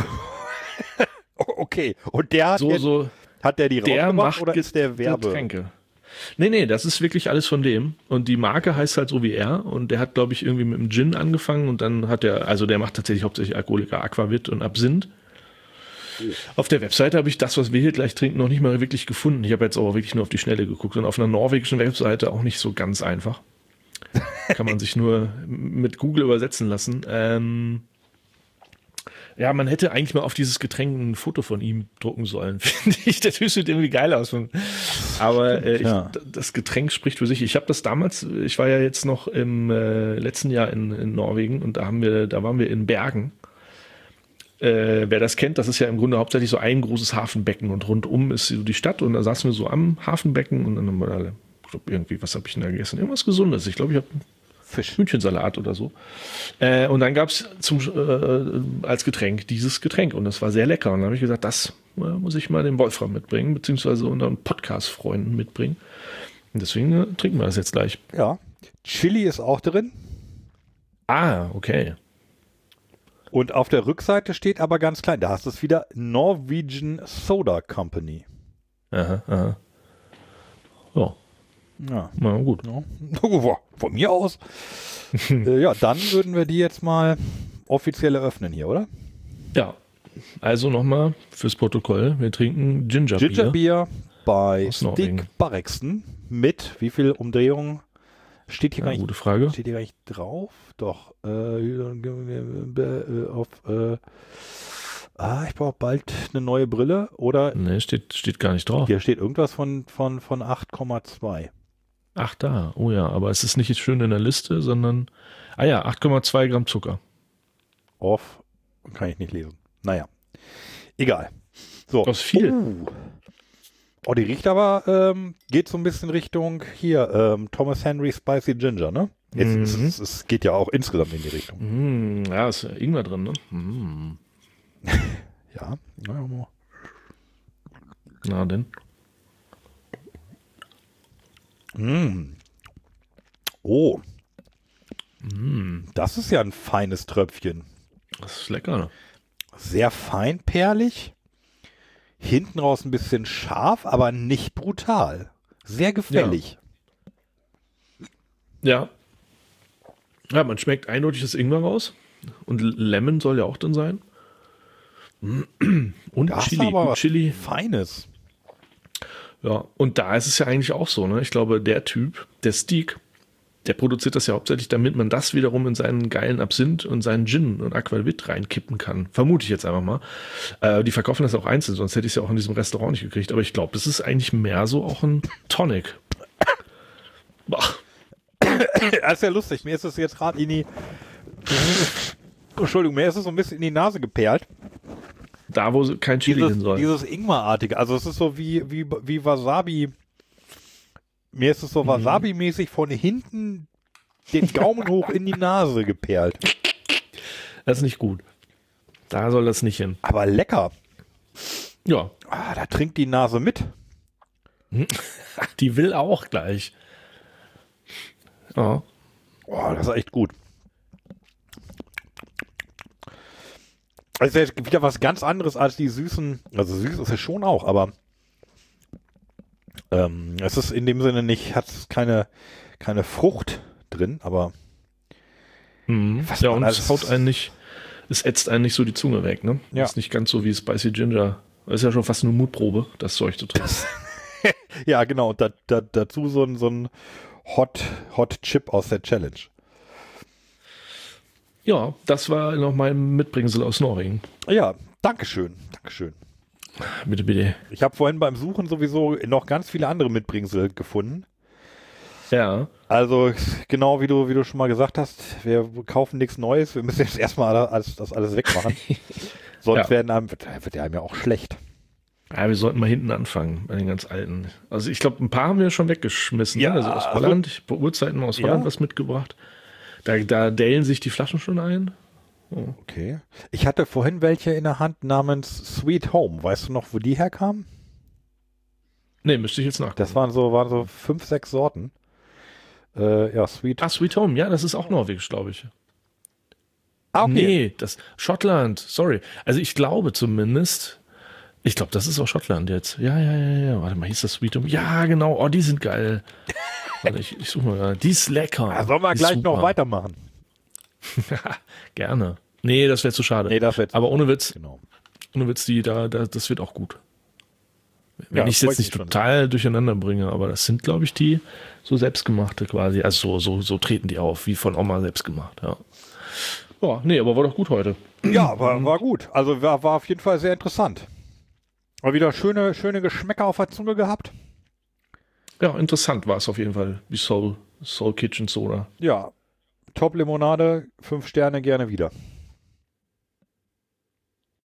Okay. Und der hat, so, jetzt, so, hat der die der macht oder ist der Werbe? Getränke. Nee, nee, das ist wirklich alles von dem. Und die Marke heißt halt so wie er. Und der hat, glaube ich, irgendwie mit dem Gin angefangen. Und dann hat er, also der macht tatsächlich hauptsächlich Alkoholiker, Aquavit und Absinth. Oh. Auf der Webseite habe ich das, was wir hier gleich trinken, noch nicht mal wirklich gefunden. Ich habe jetzt aber wirklich nur auf die Schnelle geguckt. Und auf einer norwegischen Webseite auch nicht so ganz einfach. Kann man sich nur mit Google übersetzen lassen. Ähm, ja, man hätte eigentlich mal auf dieses Getränk ein Foto von ihm drucken sollen, finde ich. Der Typ sieht irgendwie geil aus. Aber äh, ja. ich, das Getränk spricht für sich. Ich habe das damals, ich war ja jetzt noch im äh, letzten Jahr in, in Norwegen und da haben wir, da waren wir in Bergen. Äh, wer das kennt, das ist ja im Grunde hauptsächlich so ein großes Hafenbecken und rundum ist so die Stadt und da saßen wir so am Hafenbecken und dann haben wir alle, ich glaube irgendwie, was habe ich denn da gegessen? Irgendwas Gesundes. Ich glaube, ich habe Fisch. Hühnchensalat oder so. Äh, und dann gab es äh, als Getränk dieses Getränk und das war sehr lecker. Und dann habe ich gesagt, das äh, muss ich mal dem Wolfram mitbringen, beziehungsweise unseren Podcast-Freunden mitbringen. Und deswegen äh, trinken wir das jetzt gleich. Ja. Chili ist auch drin. Ah, okay. Und auf der Rückseite steht aber ganz klein, da hast du es wieder, Norwegian Soda Company. Aha, aha. Ja. Ja. Na gut. Ja. Von mir aus. äh, ja, dann würden wir die jetzt mal offiziell eröffnen hier, oder? Ja. Also nochmal fürs Protokoll. Wir trinken Ginger Beer. Ginger Beer bei Stig Barreksten mit wie viel Umdrehungen steht hier ja, gar nicht, gute Frage. Steht hier gar nicht drauf? Doch. Äh, auf äh, ah, ich brauche bald eine neue Brille oder ne, steht, steht gar nicht drauf. Hier steht irgendwas von, von, von acht Komma zwei. Ach da, oh ja, aber es ist nicht schön in der Liste, sondern, ah ja, acht Komma zwei Gramm Zucker. Off, kann ich nicht lesen. Naja, egal. So. Das ist viel. Uh. Oh, die riecht aber, ähm, geht so ein bisschen Richtung hier, ähm, Thomas Henry Spicy Ginger, ne? Jetzt, Mhm. es, es, es geht ja auch insgesamt in die Richtung. Mm, ja, ist ja Ingwer drin, ne? Mm. Ja, na, ja, mal. Na denn. Mm. Oh, Mm. das ist ja ein feines Tröpfchen. Das ist lecker, ne? Sehr feinperlig. Hinten raus ein bisschen scharf, aber nicht brutal. Sehr gefällig. Ja. Ja, man schmeckt eindeutig das Ingwer raus. Und Lemon soll ja auch drin sein. Und Das ist Chili. aber Und was Chili. Feines. Ja, und da ist es ja eigentlich auch so, ne? Ich glaube, der Typ, der Steak, der produziert das ja hauptsächlich, damit man das wiederum in seinen geilen Absinth und seinen Gin und Aquavit reinkippen kann. Vermute ich jetzt einfach mal. Äh, die verkaufen das auch einzeln, sonst hätte ich es ja auch in diesem Restaurant nicht gekriegt. Aber ich glaube, das ist eigentlich mehr so auch ein Tonic. Boah. Das ist ja lustig. Mir ist es jetzt gerade in die... Entschuldigung, mir ist es so ein bisschen in die Nase geperlt. Da, wo kein Chili Dieses, hin soll. dieses Ingwerartige. Also es ist so wie, wie, wie Wasabi. Mir ist es so Wasabi-mäßig von hinten den Gaumen hoch in die Nase geperlt. Das ist nicht gut. Da soll das nicht hin. Aber lecker. Ja, Ah, da trinkt die Nase mit. die will auch gleich. Ja. Oh, das ist echt gut. Das ist jetzt wieder was ganz anderes als die süßen. Also süß ist es schon auch, aber ähm, es ist in dem Sinne nicht, hat keine, keine Frucht drin, aber Mhm. Was Ja, man und alles- es haut einen nicht, es ätzt einen nicht so die Zunge weg, ne? Ja. Ist nicht ganz so wie Spicy Ginger. Das ist ja schon fast eine Mutprobe, das Zeug zu trinken. ja, genau. Und da, da, dazu so ein, so ein Hot, Hot Chip aus der Challenge. Ja, das war noch mein Mitbringsel aus Norwegen. Ja, Dankeschön. Dankeschön. Bitte, bitte. Ich habe vorhin beim Suchen sowieso noch ganz viele andere Mitbringsel gefunden. Ja. Also genau wie du, wie du schon mal gesagt hast, wir kaufen nichts Neues. Wir müssen jetzt erstmal alles, das alles wegmachen. Sonst Ja. werden einem, wird, wird einem ja auch schlecht. Ja, wir sollten mal hinten anfangen, bei den ganz alten. Also ich glaube, ein paar haben wir schon weggeschmissen. Ja, ne? Also aus also- Holland, ich habe Urzeiten aus Holland Ja. was mitgebracht. Da, da dellen sich die Flaschen schon ein. Okay. Ich hatte vorhin welche in der Hand namens Sweet Home. Weißt du noch, wo die herkamen? Nee, müsste ich jetzt nachgucken. Das waren so, waren so fünf, sechs Sorten. Äh, ja, Sweet. Ah, Sweet Home, ja, das ist auch norwegisch, glaube ich. Ah, Nee, das Schottland, sorry. Also ich glaube zumindest, ich glaube, das ist auch Schottland jetzt. Ja, ja, ja, ja. Warte mal, hieß das Sweet Home? Ja, genau. Oh, die sind geil. Warte, ich, ich suche mal. Die ist lecker. Ja, sollen wir Die ist gleich noch super. weitermachen? Gerne. Nee, das wäre zu schade. Nee, das wird. Aber ohne Witz, Genau. ohne Witz, die da, da, das wird auch gut. Wenn Ja, ich es freut jetzt nicht mich schon. total durcheinander bringe, aber das sind, glaube ich, die so selbstgemachte quasi. Also so, so, so treten die auf, wie von Oma selbst gemacht, ja. Ja, nee, aber war doch gut heute. Ja, war, war gut. Also war, war auf jeden Fall sehr interessant. War wieder schöne, schöne Geschmäcker auf der Zunge gehabt. Ja, interessant war es auf jeden Fall, die Soul, Soul Kitchen Soda. Ja. Top Limonade, fünf Sterne, gerne wieder.